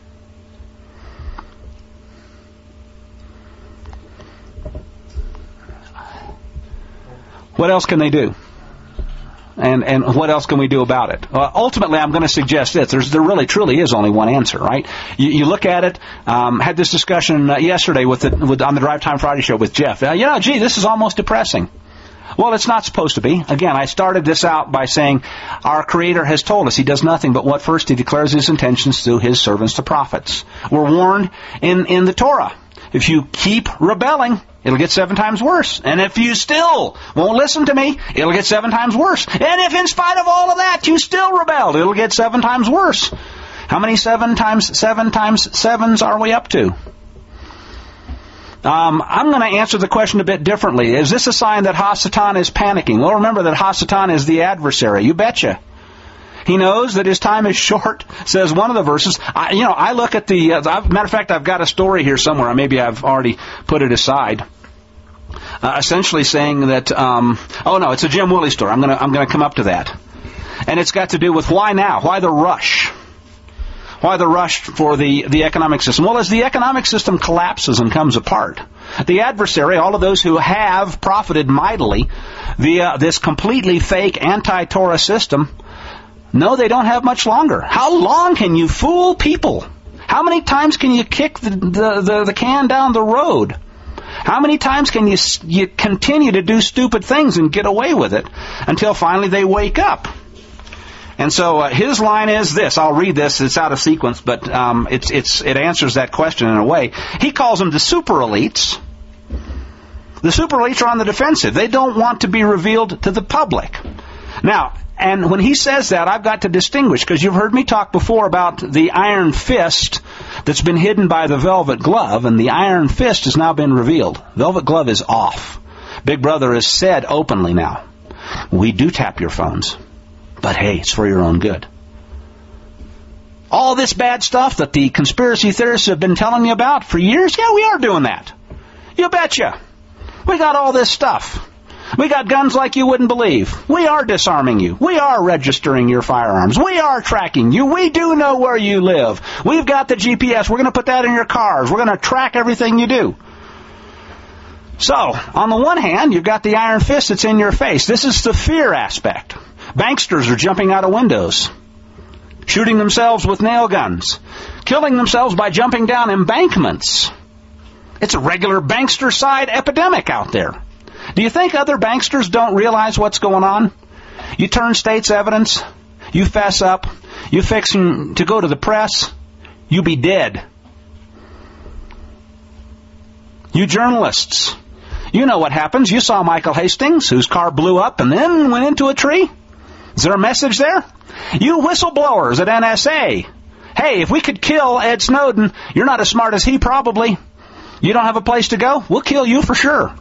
What else can they do? And and what else can we do about it? Well, ultimately, I'm going to suggest this. There's, there really, truly is only one answer, right? You, you look at it. Um, had this discussion uh, yesterday with, the, with on the Drive Time Friday show with Jeff. Uh, you know, gee, this is almost depressing. Well, it's not supposed to be. Again, I started this out by saying our Creator has told us He does nothing but what first He declares His intentions through His servants, the prophets. We're warned in, in the Torah. If you keep rebelling, it'll get seven times worse. And if you still won't listen to me, it'll get seven times worse. And if in spite of all of that you still rebelled, it'll get seven times worse. How many seven times seven times sevens are we up to? Um, I'm going to answer the question a bit differently. Is this a sign that Hasatan is panicking? Well, remember that Hasatan is the adversary. You betcha. He knows that his time is short, says one of the verses. I, you know, I look at the, uh, matter of fact, I've got a story here somewhere. Maybe I've already put it aside. Uh, essentially saying that, um, oh no, it's a Jim Willie story. I'm going to, I'm going to come up to that. And it's got to do with why now? Why the rush? Why the rush for the, the economic system? Well, as the economic system collapses and comes apart, the adversary, all of those who have profited mightily via this completely fake anti-Torah system, no, they don't have much longer. How long can you fool people? How many times can you kick the, the, the, the can down the road? How many times can you, you continue to do stupid things and get away with it until finally they wake up? And so uh, his line is this. I'll read this. It's out of sequence, but um, it's, it's, it answers that question in a way. He calls them the super elites. The super elites are on the defensive. They don't want to be revealed to the public. Now, and when he says that, I've got to distinguish, because you've heard me talk before about the iron fist that's been hidden by the velvet glove, and the iron fist has now been revealed. Velvet glove is off. Big Brother has said openly now, we do tap your phones, but hey, it's for your own good. All this bad stuff that the conspiracy theorists have been telling you about for years, yeah, we are doing that. You betcha. We got all this stuff. We got guns like you wouldn't believe. We are disarming you. We are registering your firearms. We are tracking you. We do know where you live. We've got the G P S. We're going to put that in your cars. We're going to track everything you do. So, on the one hand, you've got the iron fist that's in your face. This is the fear aspect. Banksters are jumping out of windows, shooting themselves with nail guns, killing themselves by jumping down embankments. It's a regular bankster side epidemic out there. Do you think other banksters don't realize what's going on? You turn state's evidence, you fess up, you fixing to go to the press, you be dead. You journalists, you know what happens. You saw Michael Hastings, whose car blew up and then went into a tree. Is there a message there? You whistleblowers at N S A, hey, if we could kill Ed Snowden, you're not as smart as he probably. You don't have a place to go? We'll kill you for sure.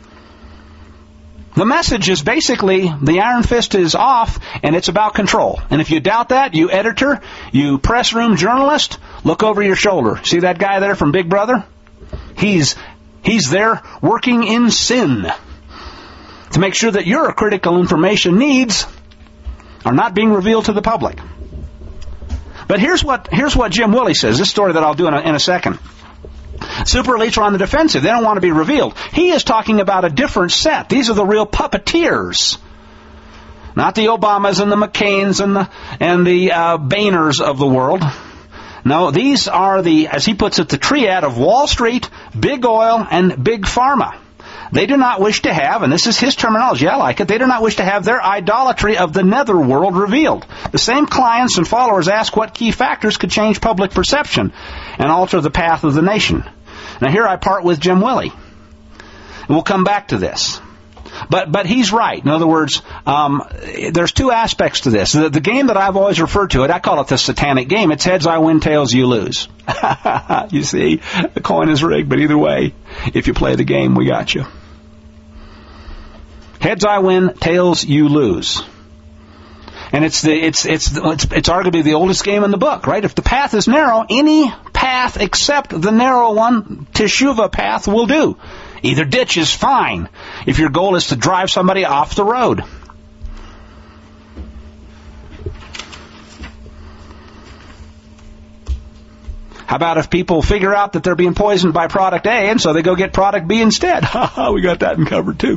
The message is basically the iron fist is off, and it's about control. And if you doubt that, you editor, you press room journalist, look over your shoulder. See that guy there from Big Brother? He's he's there working in sin to make sure that your critical information needs are not being revealed to the public. But here's what here's what Jim Willie says. This story that I'll do in a, in a second. Super elites are on the defensive. They don't want to be revealed. He is talking about a different set. These are the real puppeteers. Not the Obamas and the McCains and the, and the uh, Boehners of the world. No, these are the, as he puts it, the triad of Wall Street, Big Oil, and Big Pharma. They do not wish to have, and this is his terminology, I like it, they do not wish to have their idolatry of the netherworld revealed. The same clients and followers ask what key factors could change public perception and alter the path of the nation. Now here I part with Jim Willie. And we'll come back to this. But but he's right. In other words, um, there's two aspects to this. The, the game that I've always referred to it, I call it the satanic game. It's heads I win, tails you lose. You see, the coin is rigged, but either way, if you play the game, we got you. Heads I win, tails you lose. And it's the it's it's it's it's arguably the oldest game in the book, right? If the path is narrow, any path except the narrow one, Teshuvah path, will do. Either ditch is fine if your goal is to drive somebody off the road. How about if people figure out that they're being poisoned by product A, and so they go get product B instead? Ha ha, we got that covered too.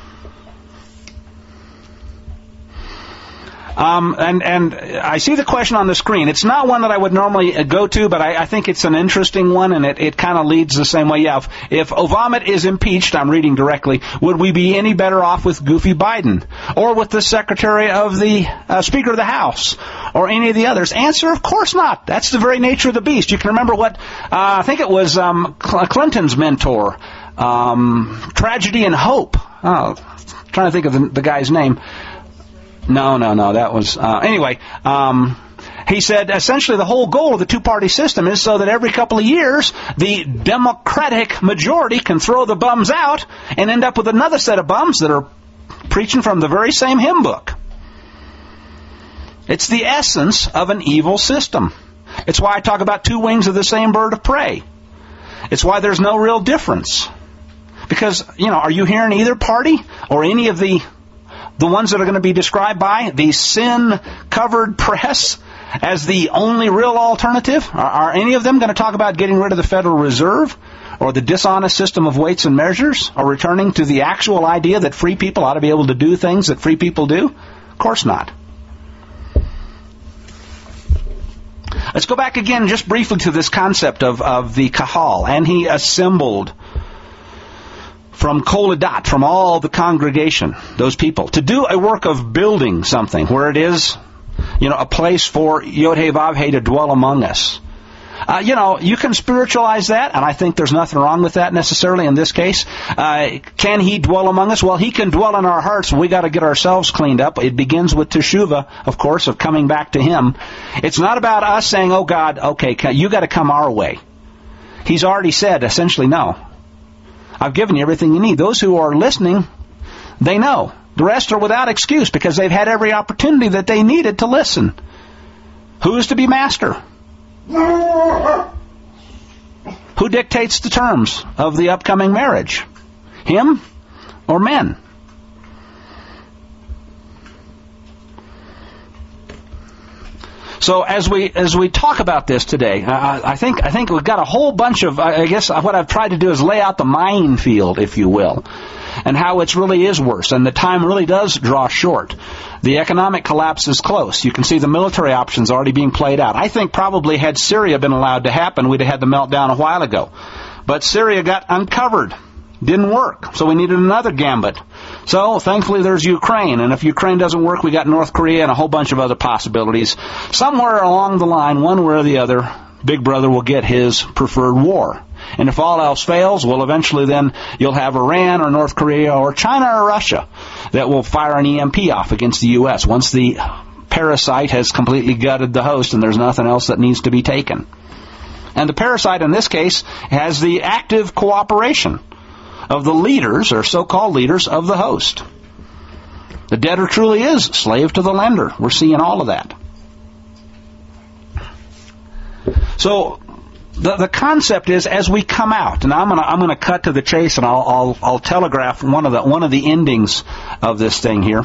Um, and, and I see the question on the screen. It's not one that I would normally go to, but I, I think it's an interesting one, and it, it kind of leads the same way. Yeah, if, if Obama is impeached, I'm reading directly, would we be any better off with Goofy Biden? Or with the Secretary of the, uh, Speaker of the House? Or any of the others? Answer, of course not. That's the very nature of the beast. You can remember what, uh, I think it was, um, Clinton's mentor, um, Tragedy and Hope. Oh, I'm trying to think of the, the guy's name. No, no, no, that was, uh, anyway, um, he said essentially the whole goal of the two-party system is so that every couple of years the Democratic majority can throw the bums out and end up with another set of bums that are preaching from the very same hymn book. It's the essence of an evil system. It's why I talk about two wings of the same bird of prey. It's why there's no real difference. Because, you know, are you hearing either party or any of the The ones that are going to be described by the sin-covered press as the only real alternative? Are, are any of them going to talk about getting rid of the Federal Reserve or the dishonest system of weights and measures or returning to the actual idea that free people ought to be able to do things that free people do? Of course not. Let's go back again just briefly to this concept of, of the Kahal. And he assembled from Koledat, from all the congregation, those people, to do a work of building something where it is, you know, a place for Yod-Heh-Vav-Heh to dwell among us. Uh, you know, you can spiritualize that, and I think there's nothing wrong with that necessarily in this case. Uh, can he dwell among us? Well, he can dwell in our hearts. We got to get ourselves cleaned up. It begins with teshuvah, of course, of coming back to him. It's not about us saying, oh God, okay, you got to come our way. He's already said, essentially, no. I've given you everything you need. Those who are listening, they know. The rest are without excuse because they've had every opportunity that they needed to listen. Who is to be master? Who dictates the terms of the upcoming marriage? Him or men? So as we as we talk about this today, I, I think I think we've got a whole bunch of. I guess what I've tried to do is lay out the minefield, if you will, and how it really is worse, and the time really does draw short. The economic collapse is close. You can see the military options already being played out. I think probably had Syria been allowed to happen, we'd have had the meltdown a while ago. But Syria got uncovered. Didn't work. So we needed another gambit. So thankfully there's Ukraine. And if Ukraine doesn't work, we got North Korea and a whole bunch of other possibilities. Somewhere along the line, one way or the other, Big Brother will get his preferred war. And if all else fails, well, eventually then you'll have Iran or North Korea or China or Russia that will fire an E M P off against the U S once the parasite has completely gutted the host and there's nothing else that needs to be taken. And the parasite in this case has the active cooperation of the leaders, or so-called leaders, of the host. The debtor truly is slave to the lender. We're seeing all of that. So the the concept is, as we come out, and I'm gonna I'm gonna cut to the chase, and I'll I'll, I'll telegraph one of the one of the endings of this thing here.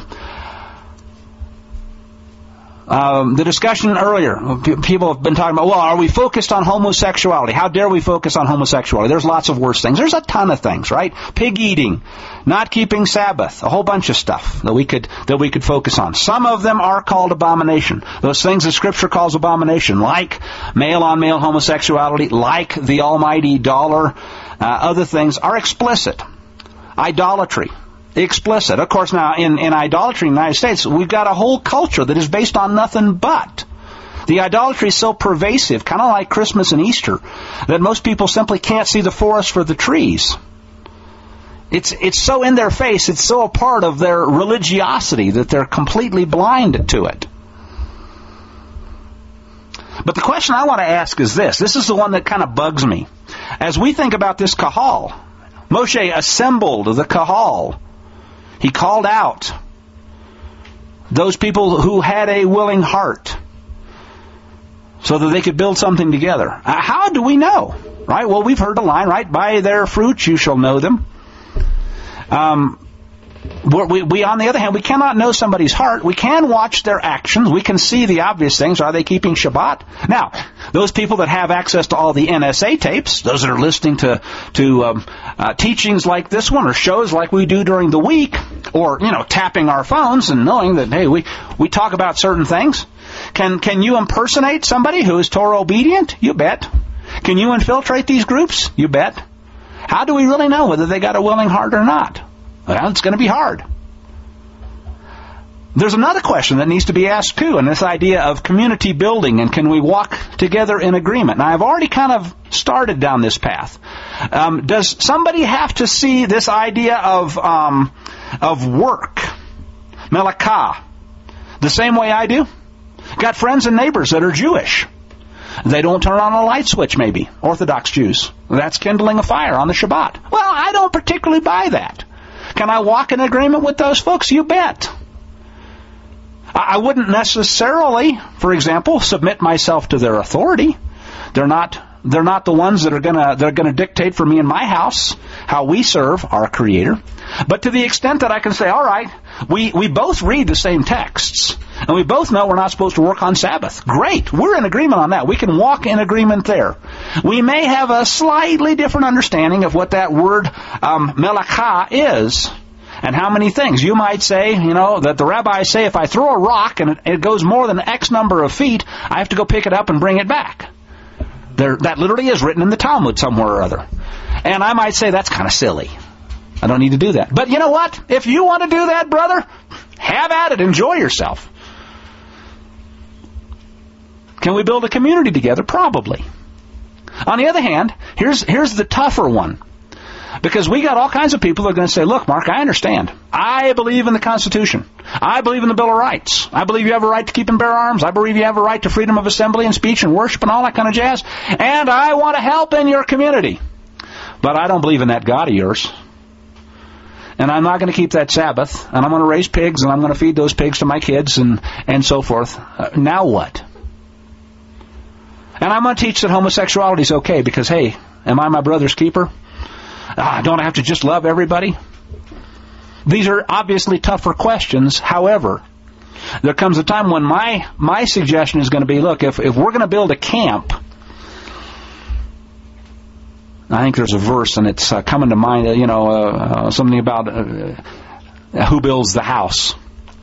Um, the discussion earlier, people have been talking about, well, are we focused on homosexuality? How dare we focus on homosexuality? There's lots of worse things. There's a ton of things, right? Pig eating, not keeping Sabbath, a whole bunch of stuff that we could that we could focus on. Some of them are called abomination. Those things that Scripture calls abomination, like male-on-male homosexuality, like the almighty dollar, uh, other things are explicit. Idolatry. Explicit. Of course, now, in, in idolatry in the United States, we've got a whole culture that is based on nothing but. The idolatry is so pervasive, kind of like Christmas and Easter, that most people simply can't see the forest for the trees. It's it's so in their face, it's so a part of their religiosity that they're completely blind to it. But the question I want to ask is this. This is the one that kind of bugs me. As we think about this kahal, Moshe assembled the kahal. He called out those people who had a willing heart so that they could build something together. Uh, how do we know? Right? Well, we've heard the line, right? By their fruits you shall know them. Um, we, we, on the other hand, we cannot know somebody's heart. We can watch their actions. We can see the obvious things. Are they keeping Shabbat? Now, those people that have access to all the N S A tapes, those that are listening to to um, uh, teachings like this one, or shows like we do during the week, or, you know, tapping our phones and knowing that, hey, we, we talk about certain things. Can can you impersonate somebody who is Torah obedient? You bet. Can you infiltrate these groups? You bet. How do we really know whether they got a willing heart or not? Well, it's going to be hard. There's another question that needs to be asked too, and this idea of community building, and can we walk together in agreement? Now, I've already kind of started down this path. Um, does somebody have to see this idea of um, of work, melakah, the same way I do? Got friends and neighbors that are Jewish. They don't turn on a light switch, maybe. Orthodox Jews. That's kindling a fire on the Shabbat. Well, I don't particularly buy that. Can I walk in agreement with those folks? You bet. I wouldn't necessarily, for example, submit myself to their authority. They're not they're not the ones that are gonna they're gonna dictate for me in my house how we serve our Creator. But to the extent that I can say, all right, we, we both read the same texts, and we both know we're not supposed to work on Sabbath. Great. We're in agreement on that. We can walk in agreement there. We may have a slightly different understanding of what that word um, melakah is, and how many things. You might say, you know, that the rabbis say if I throw a rock and it, it goes more than X number of feet, I have to go pick it up and bring it back. There, that literally is written in the Talmud somewhere or other. And I might say that's kind of silly. I don't need to do that. But you know what? If you want to do that, brother, have at it. Enjoy yourself. Can we build a community together? Probably. On the other hand, here's here's the tougher one. Because we got all kinds of people that are going to say, look, Mark, I understand. I believe in the Constitution. I believe in the Bill of Rights. I believe you have a right to keep and bear arms. I believe you have a right to freedom of assembly and speech and worship and all that kind of jazz. And I want to help in your community. But I don't believe in that God of yours. And I'm not going to keep that Sabbath. And I'm going to raise pigs and I'm going to feed those pigs to my kids and, and so forth. Uh, now what? And I'm going to teach that homosexuality is okay because, hey, am I my brother's keeper? Ah, don't I have to just love everybody? These are obviously tougher questions. However, there comes a time when my my suggestion is going to be, look, if, if we're going to build a camp, I think there's a verse, and it's uh, coming to mind, uh, you know, uh, uh, something about uh, who builds the house.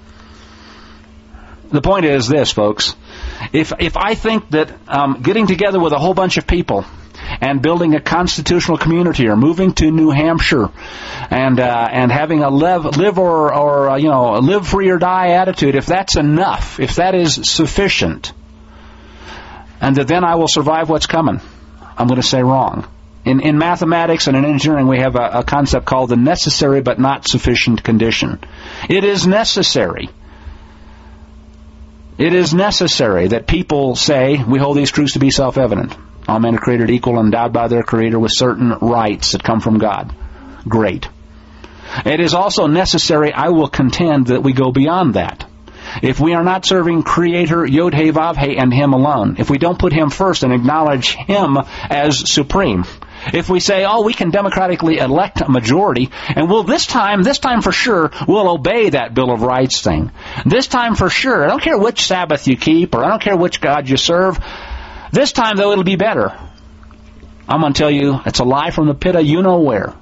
The point is this, folks. If if I think that um, getting together with a whole bunch of people and building a constitutional community, or moving to New Hampshire, and uh, and having a live, live or or uh, you know a live free or die attitude, if that's enough, if that is sufficient, and that then I will survive what's coming, I'm going to say wrong. In in mathematics and in engineering, we have a, a concept called the necessary but not sufficient condition. It is necessary. It is necessary that people say we hold these truths to be self-evident. All men are created equal, endowed by their Creator with certain rights that come from God. Great. It is also necessary, I will contend, that we go beyond that. If we are not serving Creator Yod-Heh-Vav-Heh and Him alone, if we don't put Him first and acknowledge Him as supreme, if we say, oh, we can democratically elect a majority, and we'll this time, this time for sure, we'll obey that Bill of Rights thing. This time for sure, I don't care which Sabbath you keep, or I don't care which God you serve, this time, though, it'll be better. I'm going to tell you, it's a lie from the pit of you-know-where.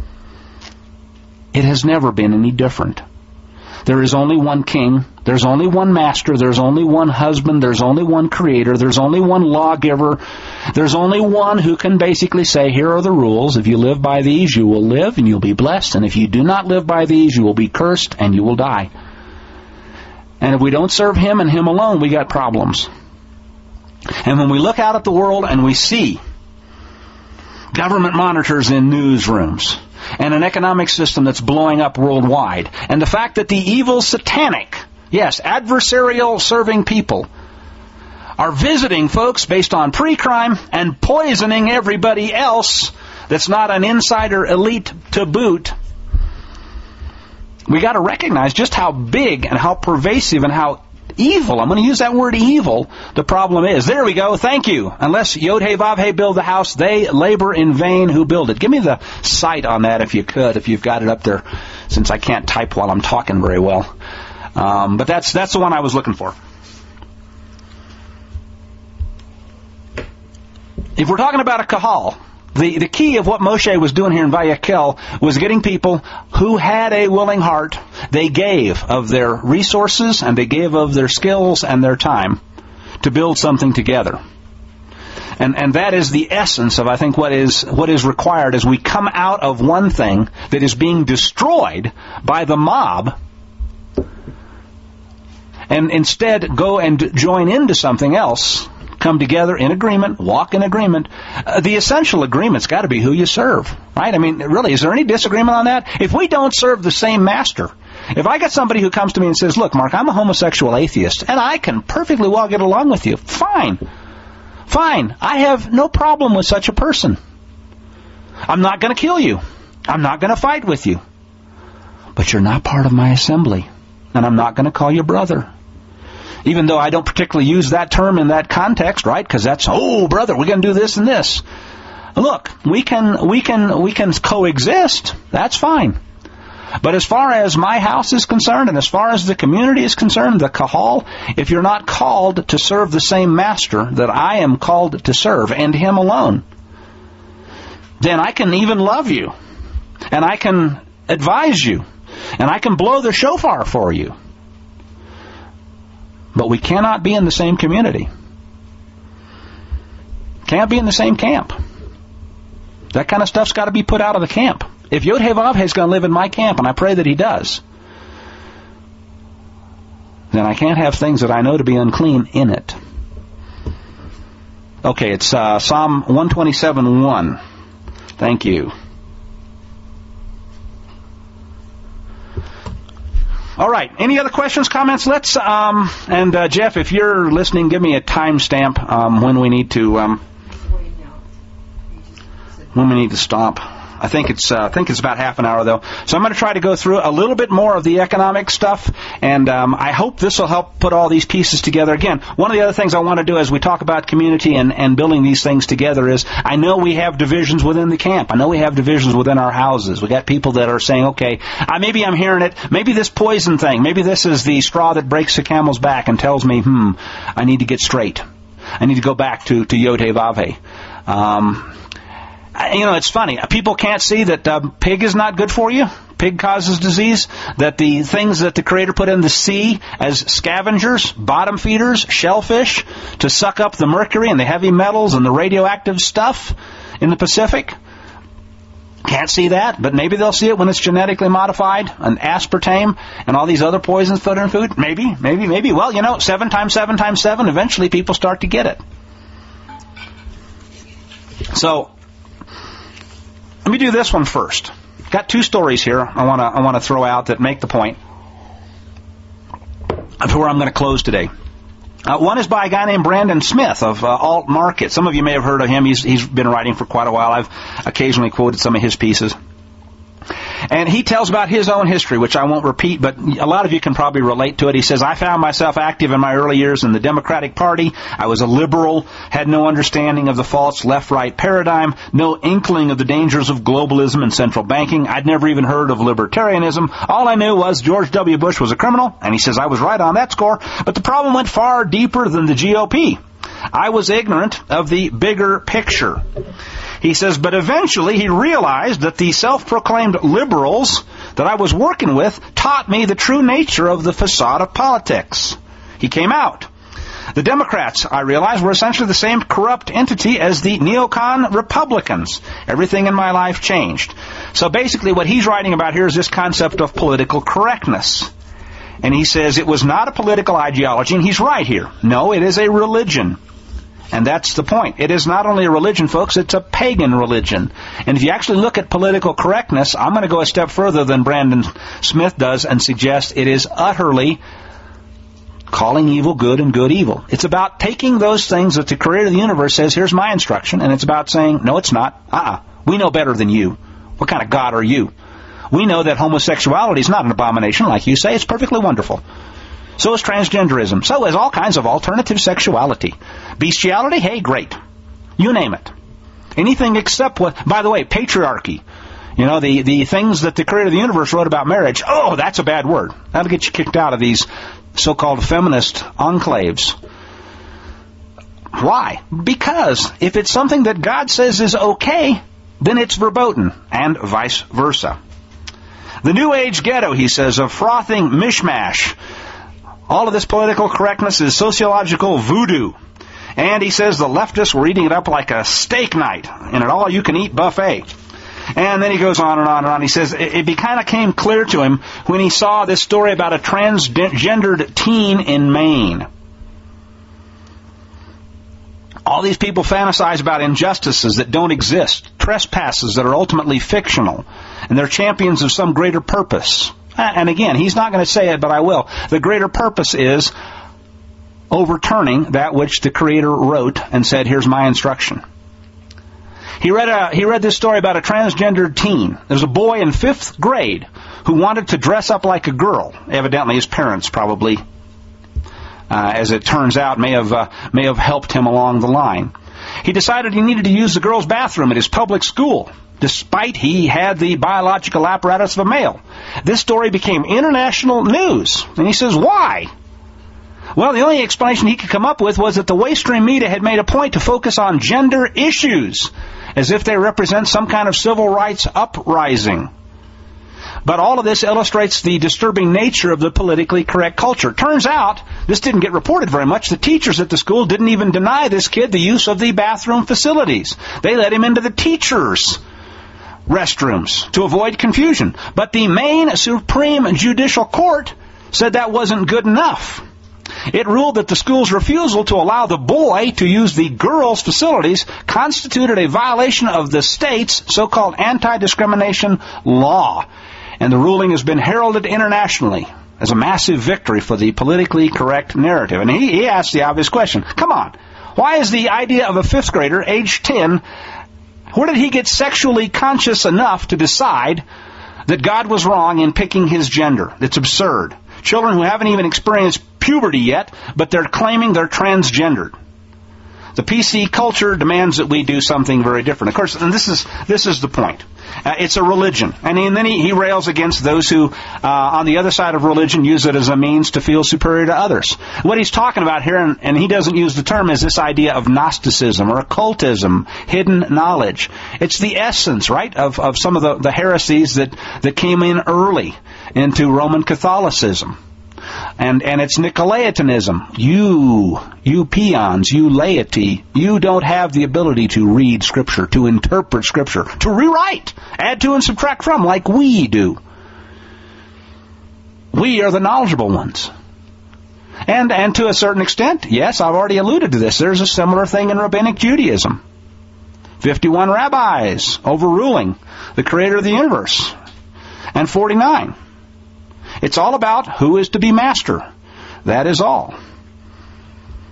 It has never been any different. There is only one king, there's only one master, there's only one husband, there's only one creator, there's only one lawgiver, there's only one who can basically say, here are the rules. If you live by these, you will live and you'll be blessed. And if you do not live by these, you will be cursed and you will die. And if we don't serve Him and Him alone, we got problems. And when we look out at the world and we see government monitors in newsrooms, and an economic system that's blowing up worldwide, and the fact that the evil satanic, yes, adversarial serving people are visiting folks based on pre-crime and poisoning everybody else that's not an insider elite to boot, we got to recognize just how big and how pervasive and how evil, I'm going to use that word evil, the problem is. There we go, thank you. Unless Yod-Heh-Vav-Heh build the house, they labor in vain who build it. Give me the site on that if you could, if you've got it up there, since I can't type while I'm talking very well. Um, but that's that's the one I was looking for. If we're talking about a kahal, the, the key of what Moshe was doing here in Vayakhel was getting people who had a willing heart. They gave of their resources and they gave of their skills and their time to build something together. And and that is the essence of, I think, what is what is required as we come out of one thing that is being destroyed by the mob and instead go and join into something else. Come together in agreement, walk in agreement. Uh, the essential agreement's got to be who you serve, right? I mean, really, is there any disagreement on that? If we don't serve the same master, if I got somebody who comes to me and says, look, Mark, I'm a homosexual atheist, and I can perfectly well get along with you, fine. Fine. I have no problem with such a person. I'm not going to kill you. I'm not going to fight with you. But you're not part of my assembly, and I'm not going to call you brother. Even though I don't particularly use that term in that context, right? Because that's, oh, brother, we're going to do this and this. Look, we can, we can, we can coexist. That's fine. But as far as my house is concerned, and as far as the community is concerned, the kahal, if you're not called to serve the same master that I am called to serve, and Him alone, then I can even love you, and I can advise you, and I can blow the shofar for you. But we cannot be in the same community. Can't be in the same camp. That kind of stuff's got to be put out of the camp. If Yod-Heh-Vav-Heh is going to live in my camp, and I pray that he does, then I can't have things that I know to be unclean in it. Okay, it's uh, Psalm one twenty-seven one. Thank you. All right. Any other questions, comments? Let's, um, and uh, Jeff, if you're listening, give me a timestamp um, when we need to, um, when we need to stop. I think it's, uh, I think it's about half an hour though. So I'm going to try to go through a little bit more of the economic stuff, and um, I hope this will help put all these pieces together. Again, one of the other things I want to do as we talk about community and, and building these things together is, I know we have divisions within the camp. I know we have divisions within our houses. We got people that are saying, okay, I, maybe I'm hearing it. Maybe this poison thing. Maybe this is the straw that breaks the camel's back and tells me, hmm, I need to get straight. I need to go back to to Yod-Heh-Vav-Heh. Um, You know, it's funny. People can't see that uh, pig is not good for you. Pig causes disease. That the things that the Creator put in the sea as scavengers, bottom feeders, shellfish, to suck up the mercury and the heavy metals and the radioactive stuff in the Pacific. Can't see that, but maybe they'll see it when it's genetically modified, and aspartame and all these other poisons put in food. Maybe, maybe, maybe. Well, you know, seven times seven times seven, eventually people start to get it. So, let me do this one first. Got two stories here I want to I want to throw out that make the point of where I'm going to close today. Uh, one is by a guy named Brandon Smith of uh, Alt Market. Some of you may have heard of him. He's he's been writing for quite a while. I've occasionally quoted some of his pieces. And he tells about his own history, which I won't repeat, but a lot of you can probably relate to it. He says, I found myself active in my early years in the Democratic Party. I was a liberal, had no understanding of the false left-right paradigm, no inkling of the dangers of globalism and central banking. I'd never even heard of libertarianism. All I knew was George W. Bush was a criminal, and he says I was right on that score. But the problem went far deeper than the G O P. I was ignorant of the bigger picture. He says, but eventually he realized that the self-proclaimed liberals that I was working with taught me the true nature of the facade of politics. He came out. The Democrats, I realized, were essentially the same corrupt entity as the neocon Republicans. Everything in my life changed. So basically what he's writing about here is this concept of political correctness. And he says it was not a political ideology, and he's right here. No, it is a religion. And that's the point. It is not only a religion, folks, it's a pagan religion. And if you actually look at political correctness, I'm going to go a step further than Brandon Smith does and suggest it is utterly calling evil good and good evil. It's about taking those things that the creator of the universe says, here's my instruction, and it's about saying, no, it's not. Uh-uh. We know better than you. What kind of God are you? We know that homosexuality is not an abomination, like you say. It's perfectly wonderful. So is transgenderism. So is all kinds of alternative sexuality. Bestiality, hey, great. You name it. Anything except what, by the way, patriarchy. You know, the, the things that the creator of the universe wrote about marriage. Oh, that's a bad word. That'll get you kicked out of these so-called feminist enclaves. Why? Because if it's something that God says is okay, then it's verboten, and vice versa. The New Age ghetto, he says, of frothing mishmash. All of this political correctness is sociological voodoo. And he says the leftists were eating it up like a steak night in an all-you-can-eat buffet. And then he goes on and on and on. He says it, it kind of came clear to him when he saw this story about a transgendered teen in Maine. All these people fantasize about injustices that don't exist, trespasses that are ultimately fictional, and they're champions of some greater purpose. And again, he's not going to say it, but I will. The greater purpose is overturning that which the Creator wrote and said, here's my instruction. He read a, he read this story about a transgendered teen. There's a boy in fifth grade who wanted to dress up like a girl. Evidently, his parents probably, uh, as it turns out, may have uh, may have helped him along the line. He decided he needed to use the girls' bathroom at his public school, despite he had the biological apparatus of a male. This story became international news. And he says, why? Well, the only explanation he could come up with was that the mainstream media had made a point to focus on gender issues, as if they represent some kind of civil rights uprising. But all of this illustrates the disturbing nature of the politically correct culture. Turns out, this didn't get reported very much, the teachers at the school didn't even deny this kid the use of the bathroom facilities. They let him into the teachers' restrooms to avoid confusion. But the Maine Supreme Judicial Court said that wasn't good enough. It ruled that the school's refusal to allow the boy to use the girls' facilities constituted a violation of the state's so-called anti-discrimination law. And the ruling has been heralded internationally as a massive victory for the politically correct narrative. And he, he asked the obvious question, come on, why is the idea of a fifth grader, age ten, where did he get sexually conscious enough to decide that God was wrong in picking his gender? It's absurd. Children who haven't even experienced puberty yet, but they're claiming they're transgendered. The P C culture demands that we do something very different. Of course, and this is this is the point. Uh, it's a religion. And, he, and then he, he rails against those who, uh, on the other side of religion, use it as a means to feel superior to others. What he's talking about here, and, and he doesn't use the term, is this idea of Gnosticism or occultism, hidden knowledge. It's the essence, right, of, of some of the, the heresies that, that came in early into Roman Catholicism. And and it's Nicolaitanism. You, you peons, you laity, you don't have the ability to read Scripture, to interpret Scripture, to rewrite, add to and subtract from, like we do. We are the knowledgeable ones. And and to a certain extent, yes, I've already alluded to this, there's a similar thing in Rabbinic Judaism. fifty-one rabbis overruling the Creator of the universe. And forty-nine. It's all about who is to be master. That is all.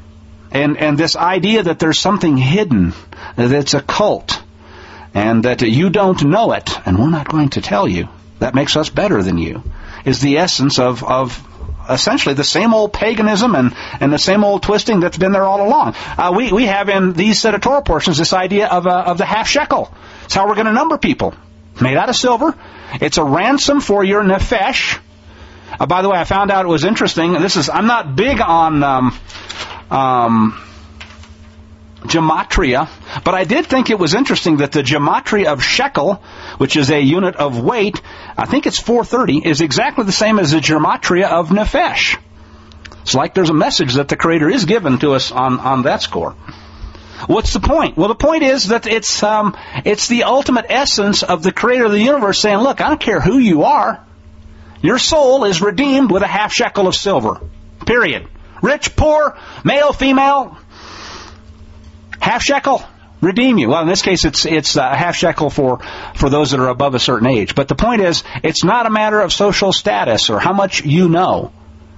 and, and this idea that there's something hidden, that it's a cult, and that you don't know it, and we're not going to tell you, that makes us better than you, is the essence of, of essentially the same old paganism and, and the same old twisting that's been there all along. Uh, we, we have in these set of Torah portions this idea of, uh, of the half shekel. It's how we're going to number people. Made out of silver. It's a ransom for your nefesh. Uh, by the way, I found out it was interesting. This is I'm not big on um, um, gematria, but I did think it was interesting that the gematria of shekel, which is a unit of weight, I think it's four thirty, is exactly the same as the gematria of nefesh. It's like there's a message that the Creator is given to us on, on that score. What's the point? Well, the point is that it's um, it's the ultimate essence of the Creator of the universe saying, look, I don't care who you are. Your soul is redeemed with a half shekel of silver. Period. Rich, poor, male, female, half shekel, redeem you. Well, in this case, it's it's a half shekel for, for those that are above a certain age. But the point is, it's not a matter of social status or how much you know.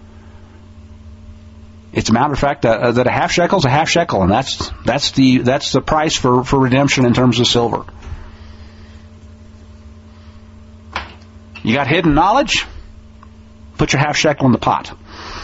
It's a matter of fact uh, that a half shekel is a half shekel, and that's that's the that's the price for, for redemption in terms of silver. You got hidden knowledge? Put your half shekel in the pot.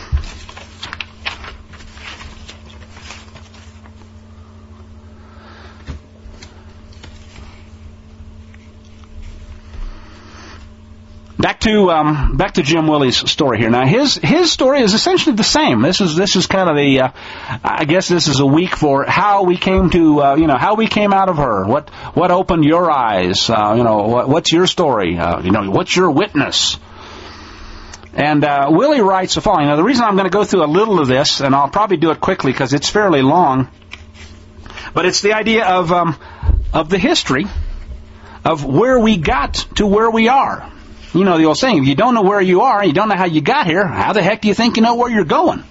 Back to um, back to Jim Willie's story here. Now his his story is essentially the same. This is this is kind of the uh, I guess this is a week for how we came to uh, you know how we came out of her. What what opened your eyes? Uh, you know what, what's your story? Uh, you know what's your witness? And uh, Willie writes the following. Now the reason I'm going to go through a little of this, and I'll probably do it quickly because it's fairly long, but it's the idea of um, of the history of where we got to where we are. You know the old saying, if you don't know where you are, you don't know how you got here, how the heck do you think you know where you're going?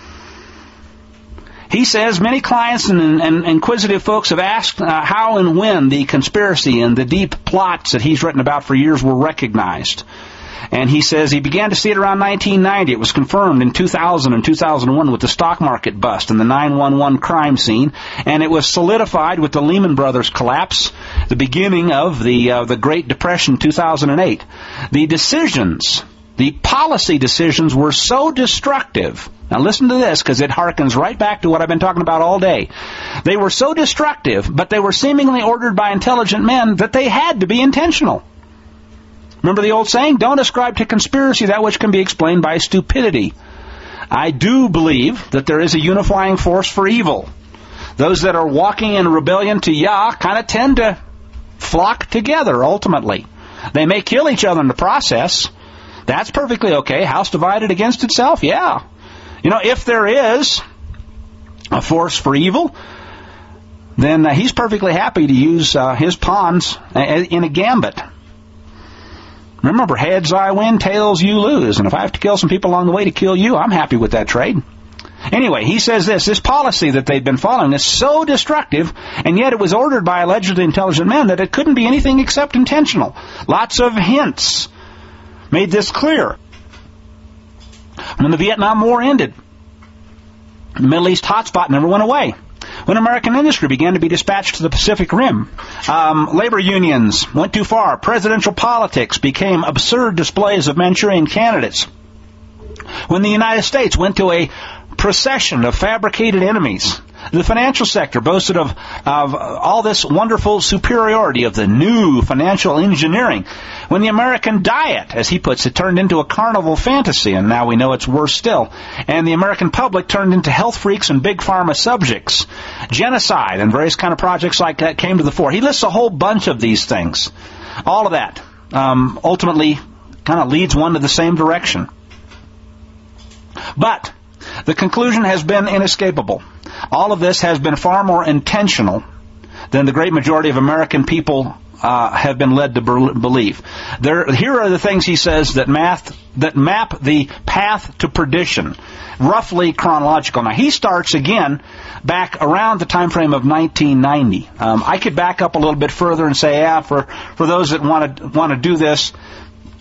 He says, many clients and, and inquisitive folks have asked uh, how and when the conspiracy and the deep plots that he's written about for years were recognized. And he says he began to see it around nineteen ninety. It was confirmed in two thousand and two thousand one with the stock market bust and the nine one one crime scene. And it was solidified with the Lehman Brothers collapse, the beginning of the uh, the Great Depression, two thousand eight. The decisions, the policy decisions were so destructive. Now listen to this, because it harkens right back to what I've been talking about all day. They were so destructive, but they were seemingly ordered by intelligent men that they had to be intentional. Remember the old saying, don't ascribe to conspiracy that which can be explained by stupidity. I do believe that there is a unifying force for evil. Those that are walking in rebellion to Yah kind of tend to flock together ultimately. They may kill each other in the process. That's perfectly okay. House divided against itself? Yeah. You know, if there is a force for evil, then uh, he's perfectly happy to use uh, his pawns in a gambit. Remember, heads I win, tails you lose. And if I have to kill some people along the way to kill you, I'm happy with that trade. Anyway, he says this, this policy that they've been following is so destructive, and yet it was ordered by allegedly intelligent men that it couldn't be anything except intentional. Lots of hints made this clear. When the Vietnam War ended, the Middle East hotspot never went away. When American industry began to be dispatched to the Pacific Rim, um, labor unions went too far. Presidential politics became absurd displays of Manchurian candidates. When the United States went to a procession of fabricated enemies, the financial sector boasted of, of all this wonderful superiority of the new financial engineering. When the American diet, as he puts it, turned into a carnival fantasy, and now we know it's worse still, and the American public turned into health freaks and big pharma subjects, genocide and various kind of projects like that came to the fore. He lists a whole bunch of these things. All of that um, ultimately kind of leads one to the same direction. But the conclusion has been inescapable. All of this has been far more intentional than the great majority of American people uh, have been led to believe. There, here are the things he says that math, that map the path to perdition, roughly chronological. Now, he starts again back around the time frame of nineteen ninety. Um, I could back up a little bit further and say, yeah, for, for those that want to want to do this,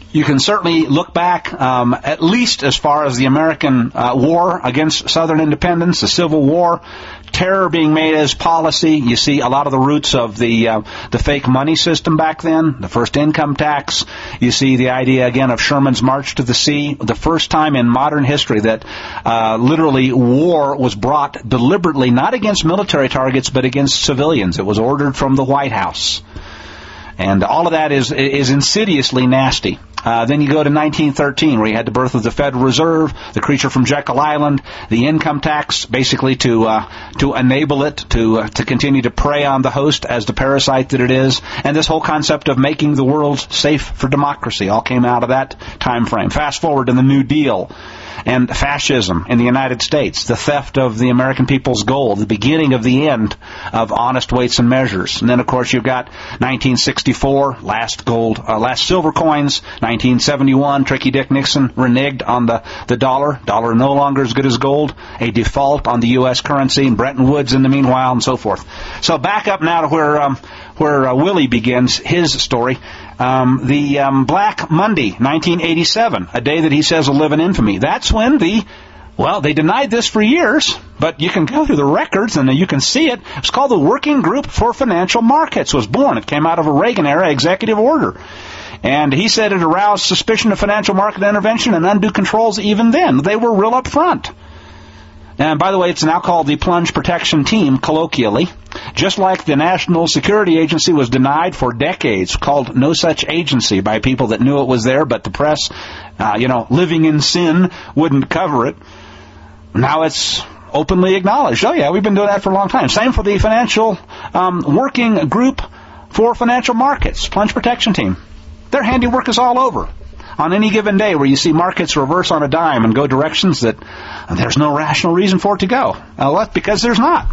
You can certainly look back, um, at least as far as the American uh, war against Southern independence, the Civil War, terror being made as policy. You see a lot of the roots of the uh, the fake money system back then, the first income tax. You see the idea again of Sherman's March to the Sea, the first time in modern history that uh, literally war was brought deliberately, not against military targets, but against civilians. It was ordered from the White House. And all of that is is insidiously nasty. Uh, then you go to nineteen thirteen, where you had the birth of the Federal Reserve, the creature from Jekyll Island, the income tax, basically to uh, to enable it to uh, to continue to prey on the host as the parasite that it is, and this whole concept of making the world safe for democracy all came out of that time frame. Fast forward to the New Deal and fascism in the United States, the theft of the American people's gold, the beginning of the end of honest weights and measures. And then, of course, you've got nineteen sixty-four, last gold, uh, last silver coins, nineteen seventy-one, Tricky Dick Nixon reneged on the, the dollar, dollar no longer as good as gold, a default on the U S currency, and Bretton Woods in the meanwhile, and so forth. So back up now to where, um, where uh, Willie begins his story. Um, the um, Black Monday, nineteen eighty-seven, a day that he says will live in infamy. That's when the, well, they denied this for years, but you can go through the records and you can see it. It's called the Working Group for Financial Markets. It was born. It came out of a Reagan-era executive order. And he said it aroused suspicion of financial market intervention and undue controls even then. They were real up front. And by the way, it's now called the Plunge Protection Team, colloquially. Just like the National Security Agency was denied for decades, called no such agency by people that knew it was there, but the press, uh, you know, living in sin, wouldn't cover it. Now it's openly acknowledged. Oh, yeah, we've been doing that for a long time. Same for the Financial um, Working Group for Financial Markets, Plunge Protection Team. Their handiwork is all over. On any given day where you see markets reverse on a dime and go directions that there's no rational reason for it to go. Uh, well, that's because there's not.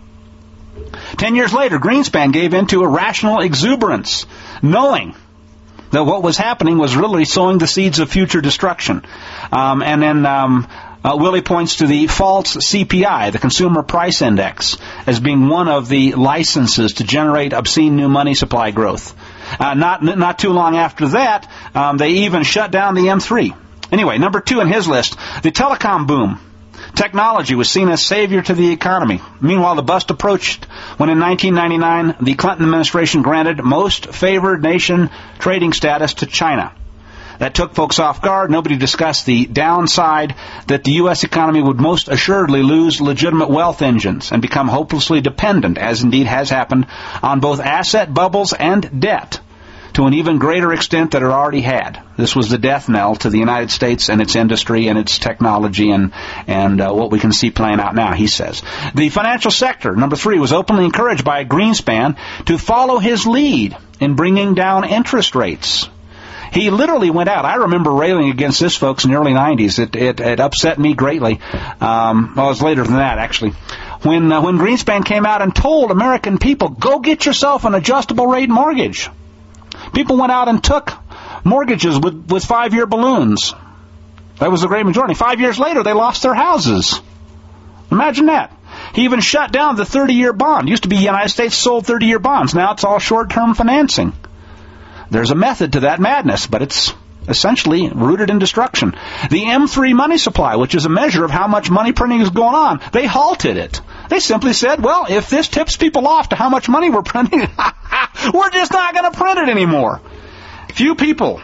Ten years later, Greenspan gave in to irrational exuberance, knowing that what was happening was really sowing the seeds of future destruction. Um, and then um, uh, Willie points to the false C P I, the Consumer Price Index, as being one of the licenses to generate obscene new money supply growth. Uh, not not too long after that, um, they even shut down the M three. Anyway, number two in his list, the telecom boom. Technology was seen as savior to the economy. Meanwhile, the bust approached when in nineteen ninety-nine, the Clinton administration granted most favored nation trading status to China. That took folks off guard. Nobody discussed the downside that the U S economy would most assuredly lose legitimate wealth engines and become hopelessly dependent, as indeed has happened, on both asset bubbles and debt to an even greater extent than it already had. This was the death knell to the United States and its industry and its technology and, and uh, what we can see playing out now, he says. The financial sector, number three, was openly encouraged by Greenspan to follow his lead in bringing down interest rates. He literally went out. I remember railing against this, folks, in the early nineties. It, it, it upset me greatly. Um, well, it was later than that, actually. When, uh, when Greenspan came out and told American people, go get yourself an adjustable rate mortgage. People went out and took mortgages with, with five-year balloons. That was the great majority. Five years later, they lost their houses. Imagine that. He even shut down the thirty-year bond. It used to be the United States sold thirty-year bonds. Now it's all short-term financing. There's a method to that madness, but it's essentially rooted in destruction. The M three money supply, which is a measure of how much money printing is going on, they halted it. They simply said, well, if this tips people off to how much money we're printing, we're just not going to print it anymore. Few people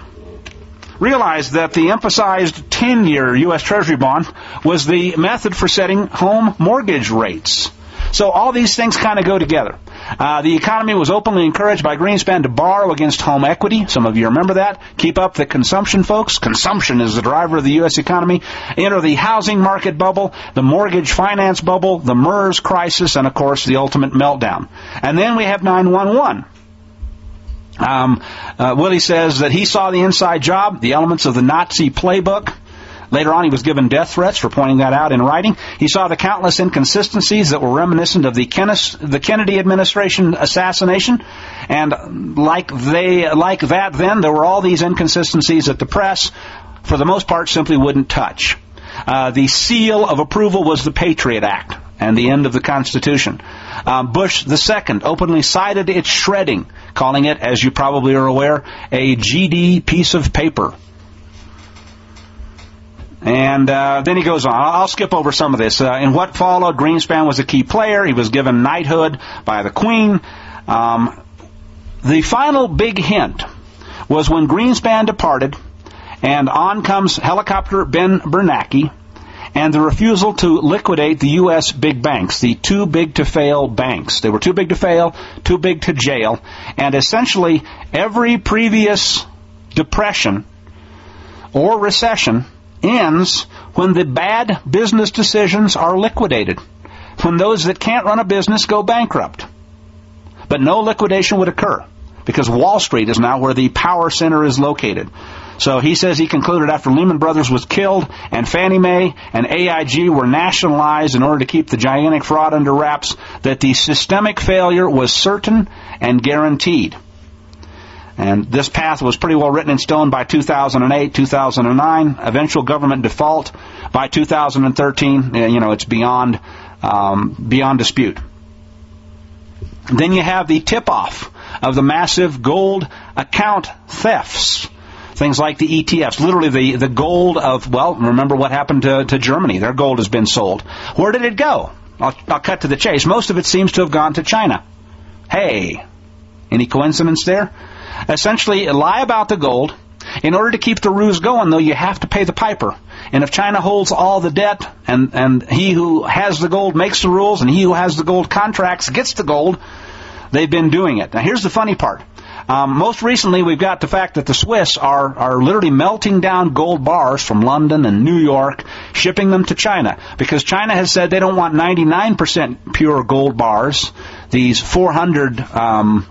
realized that the emphasized ten-year U S Treasury bond was the method for setting home mortgage rates. So all these things kind of go together. Uh, the economy was openly encouraged by Greenspan to borrow against home equity. Some of you remember that. Keep up the consumption, folks. Consumption is the driver of the U S economy. Enter the housing market bubble, the mortgage finance bubble, the MERS crisis, and, of course, the ultimate meltdown. And then we have nine one one. Um, uh, Willie says that he saw the inside job, the elements of the Nazi playbook. Later on, he was given death threats for pointing that out in writing. He saw the countless inconsistencies that were reminiscent of the Kennedy administration assassination. And like they, like that then, there were all these inconsistencies that the press, for the most part, simply wouldn't touch. Uh, the seal of approval was the Patriot Act and the end of the Constitution. Um, Bush the Second openly cited its shredding, calling it, as you probably are aware, a G D piece of paper. And uh, then he goes on. I'll skip over some of this. Uh, in what followed, Greenspan was a key player. He was given knighthood by the Queen. Um, the final big hint was when Greenspan departed, and on comes helicopter Ben Bernanke, and the refusal to liquidate the U S big banks, the too big to fail banks. They were too big to fail, too big to jail, and essentially every previous depression or recession ends when the bad business decisions are liquidated, when those that can't run a business go bankrupt. But no liquidation would occur, because Wall Street is now where the power center is located. So he says he concluded after Lehman Brothers was killed and Fannie Mae and A I G were nationalized in order to keep the gigantic fraud under wraps, that the systemic failure was certain and guaranteed. And this path was pretty well written in stone by two thousand eight, two thousand nine, eventual government default by two thousand thirteen. You know, it's beyond um, beyond dispute. Then you have the tip-off of the massive gold account thefts. Things like the E T Fs, literally the, the gold of, well, remember what happened to, to Germany. Their gold has been sold. Where did it go? I'll, I'll cut to the chase. Most of it seems to have gone to China. Hey, any coincidence there? Essentially, lie about the gold. In order to keep the ruse going, though, you have to pay the piper. And if China holds all the debt, and, and he who has the gold makes the rules, and he who has the gold contracts gets the gold, they've been doing it. Now, here's the funny part. Um, most recently, we've got the fact that the Swiss are, are literally melting down gold bars from London and New York, shipping them to China, because China has said they don't want ninety-nine percent pure gold bars, these four hundred um,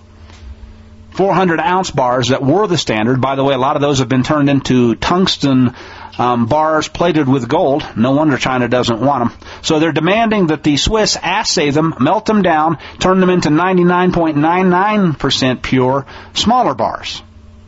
four hundred ounce bars that were the standard. By the way, a lot of those have been turned into tungsten um, bars plated with gold. No wonder China doesn't want them. So they're demanding that the Swiss assay them, melt them down, turn them into ninety-nine point nine nine percent pure, smaller bars.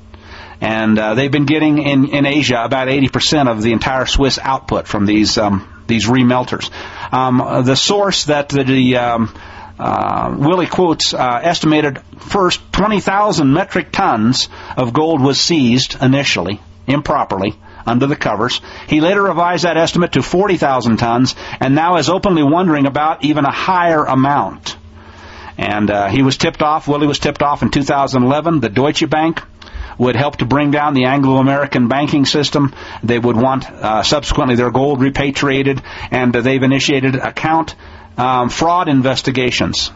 And uh, they've been getting in, in Asia about eighty percent of the entire Swiss output from these um, these remelters. Um, the source that the, the um, uh, Willie quotes uh, estimated first twenty thousand metric tons of gold was seized initially, improperly, under the covers. He later revised that estimate to forty thousand tons, and now is openly wondering about even a higher amount. And uh, he was tipped off, Willie was tipped off in two thousand eleven. The Deutsche Bank would help to bring down the Anglo-American banking system. They would want uh, subsequently their gold repatriated, and uh, they've initiated account um, fraud investigations.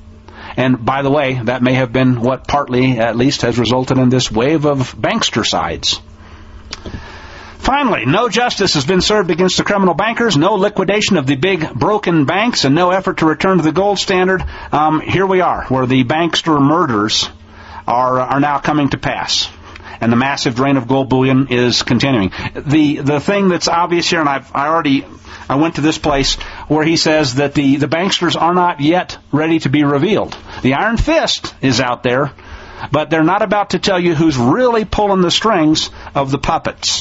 And by the way, that may have been what partly, at least, has resulted in this wave of bankstercides. Finally, no justice has been served against the criminal bankers, no liquidation of the big broken banks, and no effort to return to the gold standard. Um, here we are, where the bankster murders are are now coming to pass, and the massive drain of gold bullion is continuing. The the thing that's obvious here, and I've I already I went to this place where he says that the the banksters are not yet ready to be revealed. The iron fist is out there, but they're not about to tell you who's really pulling the strings of the puppets.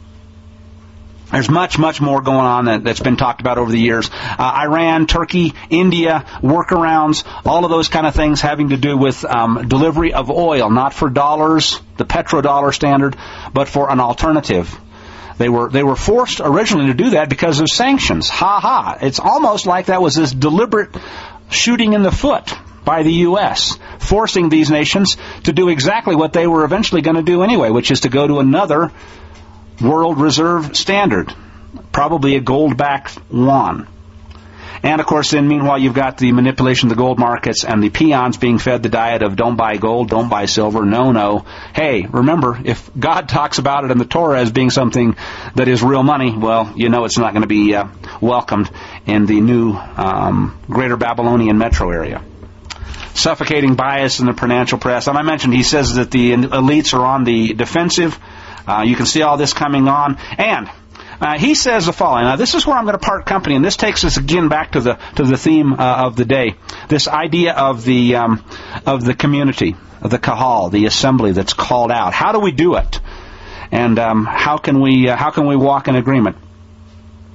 There's much, much more going on that, that's been talked about over the years. Uh, Iran, Turkey, India, workarounds, all of those kind of things having to do with um, delivery of oil, not for dollars, the petrodollar standard, but for an alternative. They were they were forced originally to do that because of sanctions. Ha ha. It's almost like that was this deliberate shooting in the foot by the U S, forcing these nations to do exactly what they were eventually going to do anyway, which is to go to another world reserve standard, probably a gold-backed yuan. And, of course, then, meanwhile, you've got the manipulation of the gold markets and the peons being fed the diet of don't buy gold, don't buy silver, no, no. Hey, remember, if God talks about it in the Torah as being something that is real money, well, you know it's not going to be uh, welcomed in the new um, Greater Babylonian metro area. Suffocating bias in the financial press. And I mentioned he says that the elites are on the defensive. Uh, you can see all this coming on. And uh, he says the following. Now, this is where I'm going to part company, and this takes us again back to the to the theme uh, of the day. This idea of the um, of the community, of the kahal, the assembly that's called out. How do we do it? And um, how can we uh, how can we walk in agreement?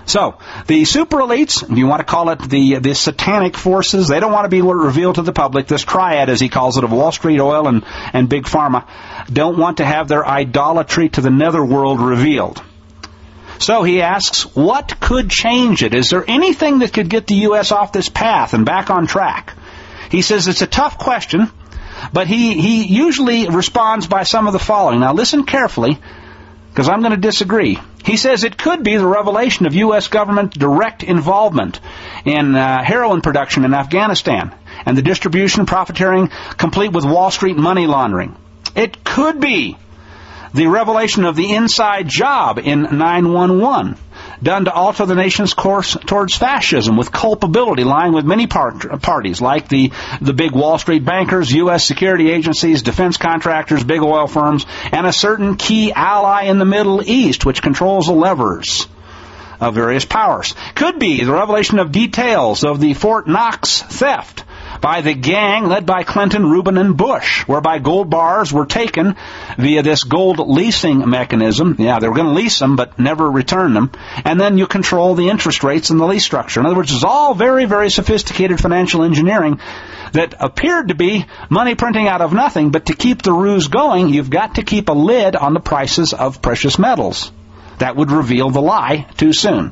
So, the super elites, if you want to call it the the satanic forces, they don't want to be revealed to the public. This triad, as he calls it, of Wall Street, oil, and, and Big Pharma, don't want to have their idolatry to the netherworld revealed. So he asks, what could change it? Is there anything that could get the U S off this path and back on track? He says it's a tough question, but he, he usually responds by some of the following. Now listen carefully, because I'm going to disagree. He says it could be the revelation of U S government direct involvement in uh, heroin production in Afghanistan and the distribution, profiteering, complete with Wall Street money laundering. It could be the revelation of the inside job in nine one one, done to alter the nation's course towards fascism, with culpability lying with many part- parties, like the, the big Wall Street bankers, U S security agencies, defense contractors, big oil firms, and a certain key ally in the Middle East, which controls the levers of various powers. Could be the revelation of details of the Fort Knox theft by the gang led by Clinton, Rubin, and Bush, whereby gold bars were taken via this gold leasing mechanism. Yeah, they were going to lease them, but never return them. And then you control the interest rates and the lease structure. In other words, it's all very, very sophisticated financial engineering that appeared to be money printing out of nothing, but to keep the ruse going, you've got to keep a lid on the prices of precious metals. That would reveal the lie too soon.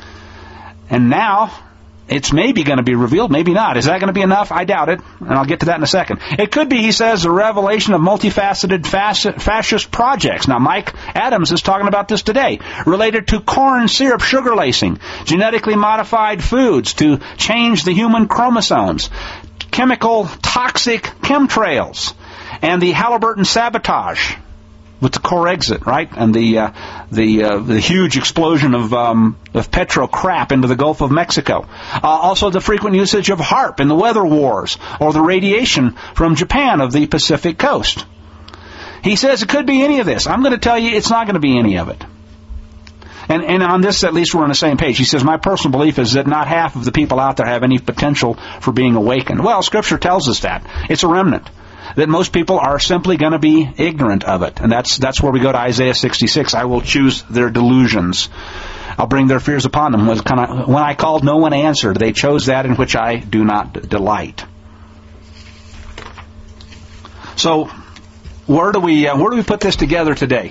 And now it's maybe going to be revealed, maybe not. Is that going to be enough? I doubt it, and I'll get to that in a second. It could be, he says, a revelation of multifaceted fascist projects. Now, Mike Adams is talking about this today, related to corn syrup sugar lacing, genetically modified foods to change the human chromosomes, chemical toxic chemtrails, and the Halliburton sabotage with the core exit, right, and the uh, the uh, the huge explosion of um, of petro crap into the Gulf of Mexico. Uh, also, the frequent usage of HAARP in the weather wars, or the radiation from Japan of the Pacific coast. He says it could be any of this. I'm going to tell you, it's not going to be any of it. And and on this, at least we're on the same page. He says, my personal belief is that not half of the people out there have any potential for being awakened. Well, Scripture tells us that. It's a remnant. That most people are simply going to be ignorant of it. And that's that's where we go to Isaiah sixty-six. I will choose their delusions. I'll bring their fears upon them. When I called, no one answered. They chose that in which I do not delight. So, where do we uh, where do we put this together today?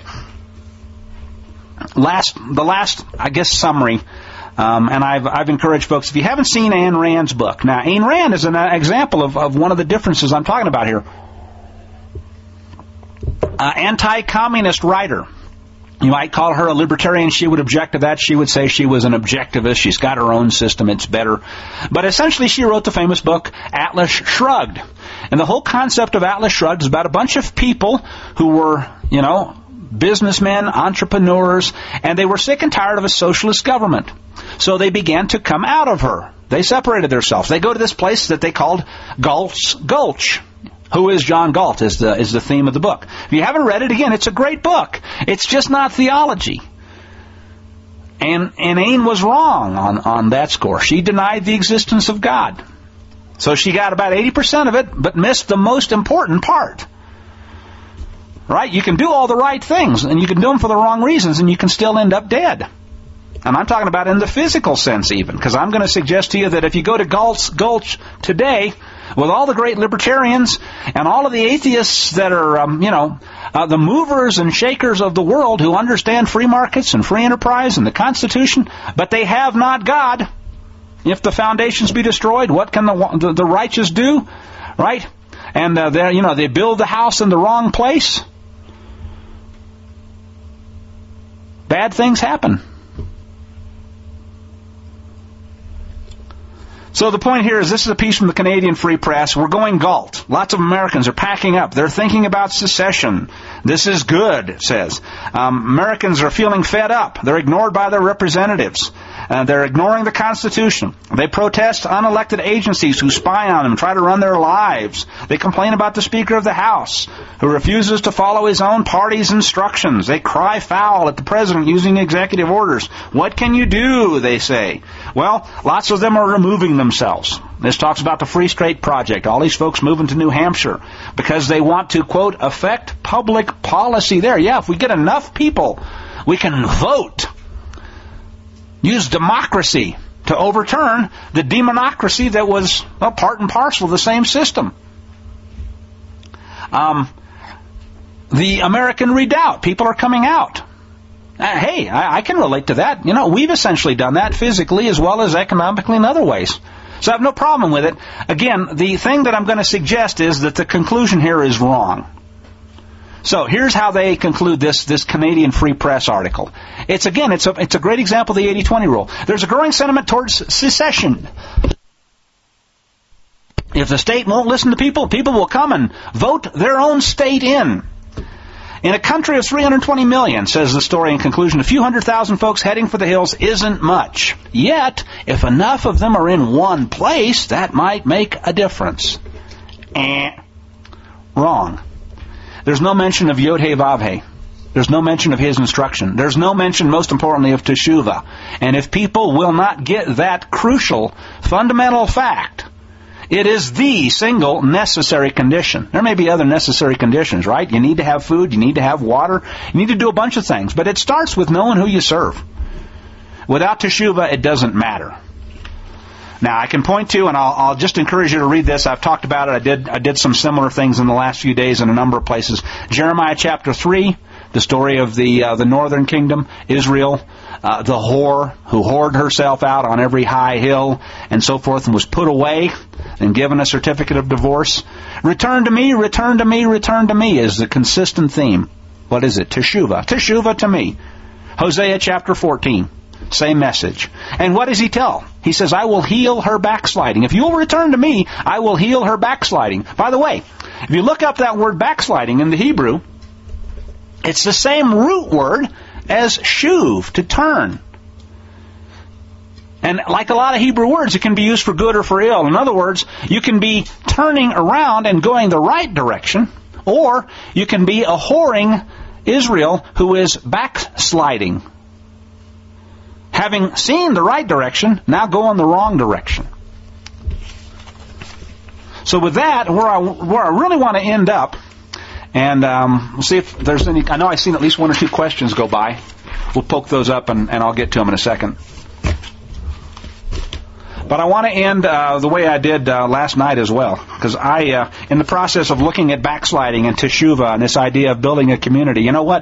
Last the last I guess summary. Um, and I've I've encouraged folks, if you haven't seen Ayn Rand's book. Now, Ayn Rand is an example of, of one of the differences I'm talking about here. Uh, anti-communist writer. You might call her a libertarian. She would object to that. She would say she was an objectivist. She's got her own system. It's better. But essentially, she wrote the famous book, Atlas Shrugged. And the whole concept of Atlas Shrugged is about a bunch of people who were, you know, businessmen, entrepreneurs, and they were sick and tired of a socialist government. So they began to come out of her. They separated themselves. They go to this place that they called Galt's Gulch. Who is John Galt is the is the theme of the book. If you haven't read it, again, it's a great book. It's just not theology. And and Ayn was wrong on, on that score. She denied the existence of God. So she got about eighty percent of it, but missed the most important part. Right? You can do all the right things, and you can do them for the wrong reasons, and you can still end up dead. And I'm talking about in the physical sense even, because I'm going to suggest to you that if you go to Galt's Gulch today, with all the great libertarians and all of the atheists that are, um, you know, uh, the movers and shakers of the world who understand free markets and free enterprise and the Constitution, but they have not God. If the foundations be destroyed, what can the the, the righteous do? Right? And uh, they, you know, they build the house in the wrong place. Bad things happen. So the point here is, this is a piece from the Canadian Free Press. We're going Galt. Lots of Americans are packing up. They're thinking about secession. This is good, it says. Um, Americans are feeling fed up. They're ignored by their representatives. Uh, they're ignoring the Constitution. They protest unelected agencies who spy on them, try to run their lives. They complain about the Speaker of the House, who refuses to follow his own party's instructions. They cry foul at the President using executive orders. What can you do, they say. Well, lots of them are removing themselves. This talks about the Free State Project. All these folks moving to New Hampshire because they want to, quote, affect public policy there. Yeah, if we get enough people, we can vote. use democracy to overturn the demonocracy that was well, part and parcel of the same system. Um, the American Redoubt, people are coming out. Uh, hey, I, I can relate to that. You know, we've essentially done that physically as well as economically in other ways. So I have no problem with it. Again, the thing that I'm going to suggest is that the conclusion here is wrong. So here's how they conclude this this Canadian Free Press article. It's again, it's a it's a great example of the eighty twenty rule. There's a growing sentiment towards secession. If the state won't listen to people, people will come and vote their own state in. In a country of three hundred twenty million, says the story in conclusion, a few hundred thousand folks heading for the hills isn't much. Yet, if enough of them are in one place, that might make a difference. Eh. Wrong. There's no mention of Yod-Heh-Vav-Heh. There's no mention of his instruction. There's no mention, most importantly, of Teshuvah. And if people will not get that crucial, fundamental fact, it is the single necessary condition. There may be other necessary conditions, right? You need to have food, you need to have water, you need to do a bunch of things. But it starts with knowing who you serve. Without Teshuvah, it doesn't matter. Now, I can point to, and I'll, I'll just encourage you to read this. I've talked about it. I did I did some similar things in the last few days in a number of places. Jeremiah chapter three, the story of the uh, the northern kingdom, Israel, uh, the whore who whored herself out on every high hill and so forth and was put away and given a certificate of divorce. Return to me, return to me, return to me is the consistent theme. What is it? Teshuvah. Teshuvah to me. Hosea chapter fourteen. Same message. And what does he tell? He says, I will heal her backsliding. If you'll return to me, I will heal her backsliding. By the way, if you look up that word backsliding in the Hebrew, it's the same root word as shuv, to turn. And like a lot of Hebrew words, it can be used for good or for ill. In other words, you can be turning around and going the right direction, or you can be a whoring Israel who is backsliding. Having seen the right direction, now go in the wrong direction. So with that, where I, where I really want to end up, and um, we'll see if there's any, I know I've seen at least one or two questions go by. We'll poke those up and, and I'll get to them in a second. But I want to end uh, the way I did uh, last night as well. Because I, uh, in the process of looking at backsliding and Teshuvah and this idea of building a community, you know what?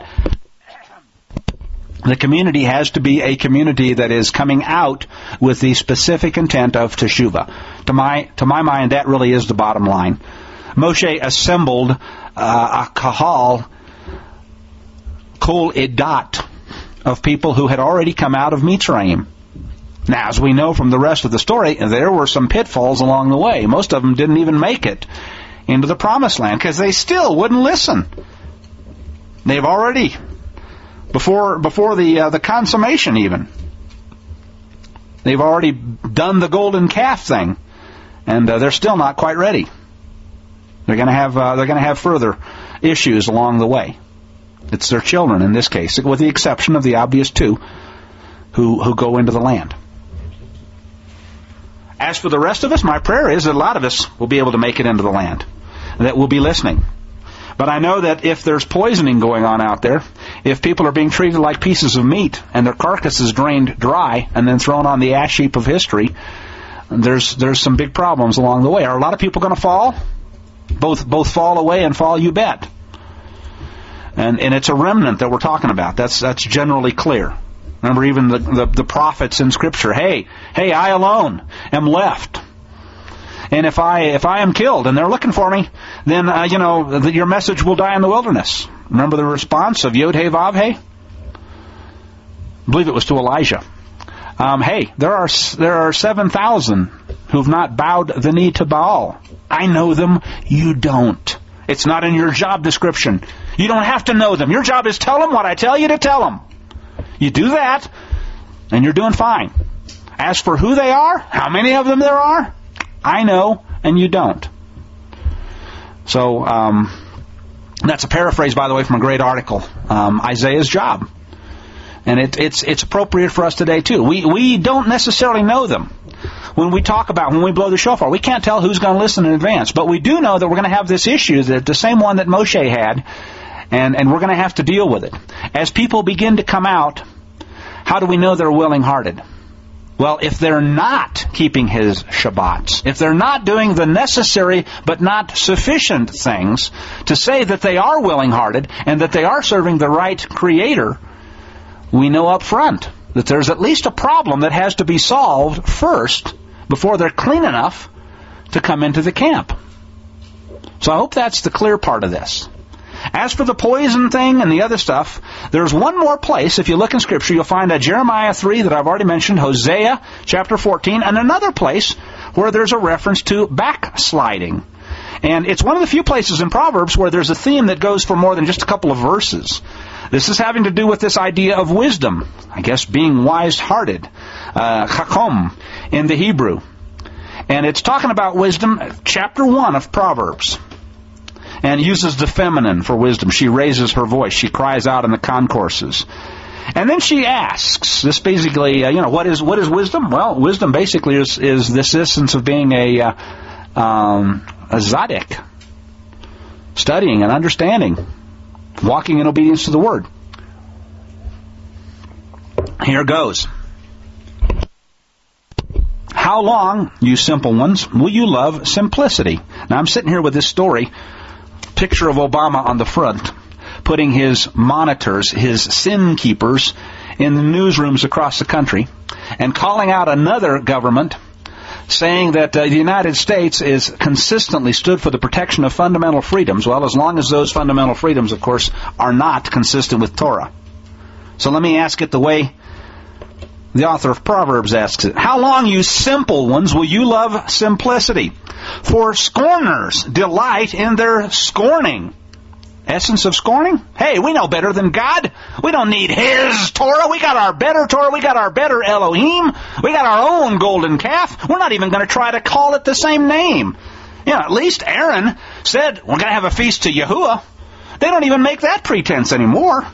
The community has to be a community that is coming out with the specific intent of Teshuvah. To my to my mind, that really is the bottom line. Moshe assembled uh, a kahal, kol edat, of people who had already come out of Mitzrayim. Now, as we know from the rest of the story, there were some pitfalls along the way. Most of them didn't even make it into the Promised Land because they still wouldn't listen. They've already... Before before the uh, the consummation even, they've already done the golden calf thing, and uh, they're still not quite ready. They're going to have uh, they're going to have further issues along the way. It's their children in this case, with the exception of the obvious two, who who go into the land. As for the rest of us, my prayer is that a lot of us will be able to make it into the land, that we'll be listening. But I know that if there's poisoning going on out there, if people are being treated like pieces of meat and their carcasses drained dry and then thrown on the ash heap of history, there's there's some big problems along the way. Are a lot of people going to fall? Both both fall away and fall, you bet. And and it's a remnant that we're talking about. That's that's generally clear. Remember even the, the, the prophets in Scripture. Hey, hey, I alone am left. And if I if I am killed and they're looking for me, then, uh, you know, the, your message will die in the wilderness. Remember the response of Yod-Heh-Vav-Heh? I believe it was to Elijah. Um, hey, there are there are seven thousand who've not bowed the knee to Baal. I know them, you don't. It's not in your job description. You don't have to know them. Your job is tell them what I tell you to tell them. You do that, and you're doing fine. As for who they are, how many of them there are, I know, and you don't. So, um, that's a paraphrase, by the way, from a great article, um, Isaiah's job. And it, it's it's appropriate for us today, too. We we don't necessarily know them. When we talk about, when we blow the shofar, we can't tell who's going to listen in advance. But we do know that we're going to have this issue, that the same one that Moshe had, and, and we're going to have to deal with it. As people begin to come out, how do we know they're willing-hearted? Well, if they're not keeping his Shabbats, if they're not doing the necessary but not sufficient things to say that they are willing-hearted and that they are serving the right Creator, we know up front that there's at least a problem that has to be solved first before they're clean enough to come into the camp. So I hope that's the clear part of this. As for the poison thing and the other stuff, there's one more place. If you look in Scripture, you'll find a Jeremiah three that I've already mentioned, Hosea chapter fourteen, and another place where there's a reference to backsliding. And it's one of the few places in Proverbs where there's a theme that goes for more than just a couple of verses. This is having to do with this idea of wisdom, I guess being wise-hearted, uh, chakom in the Hebrew. And it's talking about wisdom, chapter one of Proverbs. And uses the feminine for wisdom. She raises her voice. She cries out in the concourses. And then she asks, this basically, uh, you know, what is what is wisdom? Well, wisdom basically is, is this essence of being a, uh, um, a tzaddik, studying and understanding, walking in obedience to the Word. Here goes. How long, you simple ones, will you love simplicity? Now, I'm sitting here with this story, picture of Obama on the front, putting his monitors, his sin keepers, in the newsrooms across the country, and calling out another government, saying that uh, the United States is consistently stood for the protection of fundamental freedoms, well, as long as those fundamental freedoms, of course, are not consistent with Torah. So let me ask it the way the author of Proverbs asks it. How long, you simple ones, will you love simplicity? For scorners delight in their scorning. Essence of scorning? Hey, we know better than God. We don't need His Torah. We got our better Torah. We got our better Elohim. We got our own golden calf. We're not even going to try to call it the same name. You know, at least Aaron said, we're going to have a feast to Yahuwah. They don't even make that pretense anymore.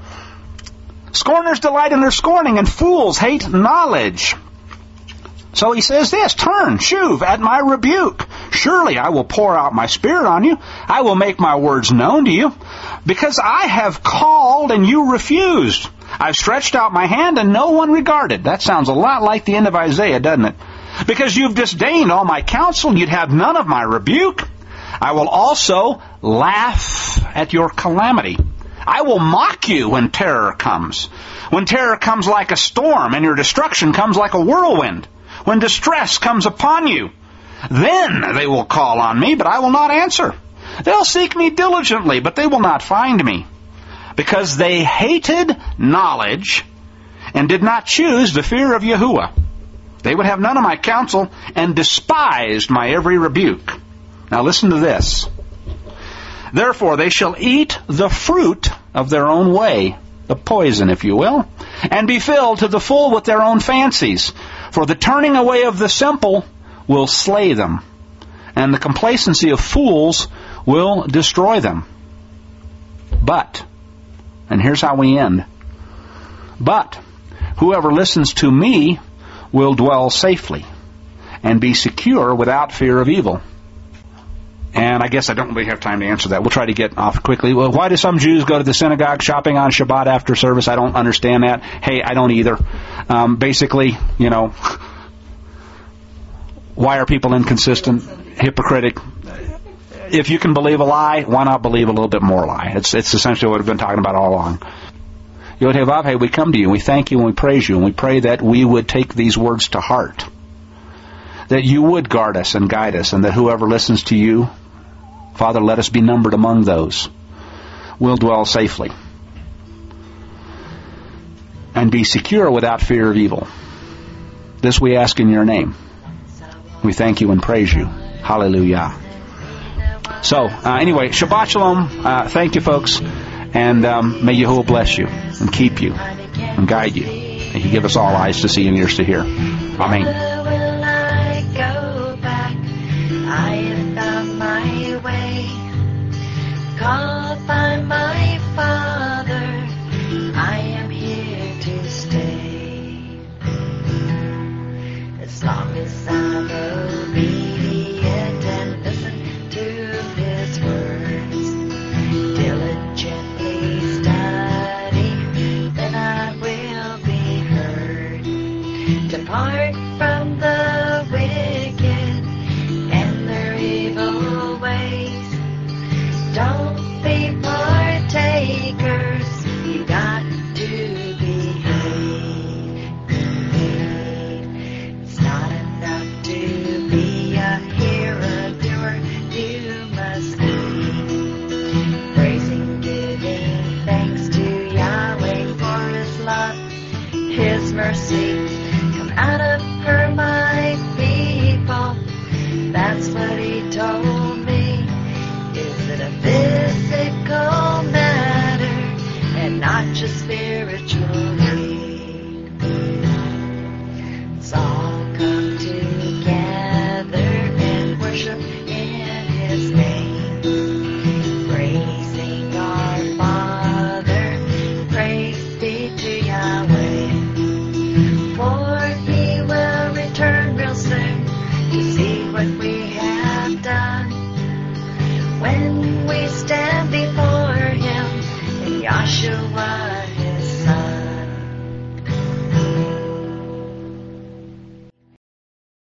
Scorners delight in their scorning, and fools hate knowledge. So he says this, turn, shuv, at my rebuke. Surely I will pour out my Spirit on you. I will make my words known to you. Because I have called and you refused. I've stretched out my hand and no one regarded. That sounds a lot like the end of Isaiah, doesn't it? Because you've disdained all my counsel, you'd have none of my rebuke. I will also laugh at your calamity. I will mock you when terror comes. When terror comes like a storm and your destruction comes like a whirlwind. When distress comes upon you, then they will call on me, but I will not answer. They'll seek me diligently, but they will not find me. Because they hated knowledge and did not choose the fear of Yahuwah. They would have none of my counsel and despised my every rebuke. Now listen to this. Therefore they shall eat the fruit of their own way, the poison, if you will, and be filled to the full with their own fancies. For the turning away of the simple will slay them, and the complacency of fools will destroy them. But, and here's how we end, but whoever listens to me will dwell safely and be secure without fear of evil. And I guess I don't really have time to answer that. We'll try to get off quickly. Well, why do some Jews go to the synagogue shopping on Shabbat after service? I don't understand that. Hey, I don't either. Um, basically, you know, why are people inconsistent, hypocritic? If you can believe a lie, why not believe a little bit more lie? It's it's essentially what we've been talking about all along. Yod Heh Vav Heh, we come to you, we thank you, and we praise you, and we pray that we would take these words to heart. That you would guard us and guide us, and that whoever listens to you, Father, let us be numbered among those. We'll dwell safely and be secure without fear of evil. This we ask in your name. We thank you and praise you. Hallelujah. So, uh, anyway, Shabbat Shalom. Uh, thank you, folks. And um, may Yahuwah bless you and keep you and guide you. May He give us all eyes to see and ears to hear. Amen. Called by my Father, I am here to stay. As long as I'm obedient and listen to His words, diligently study, then I will be heard. Depart Joshua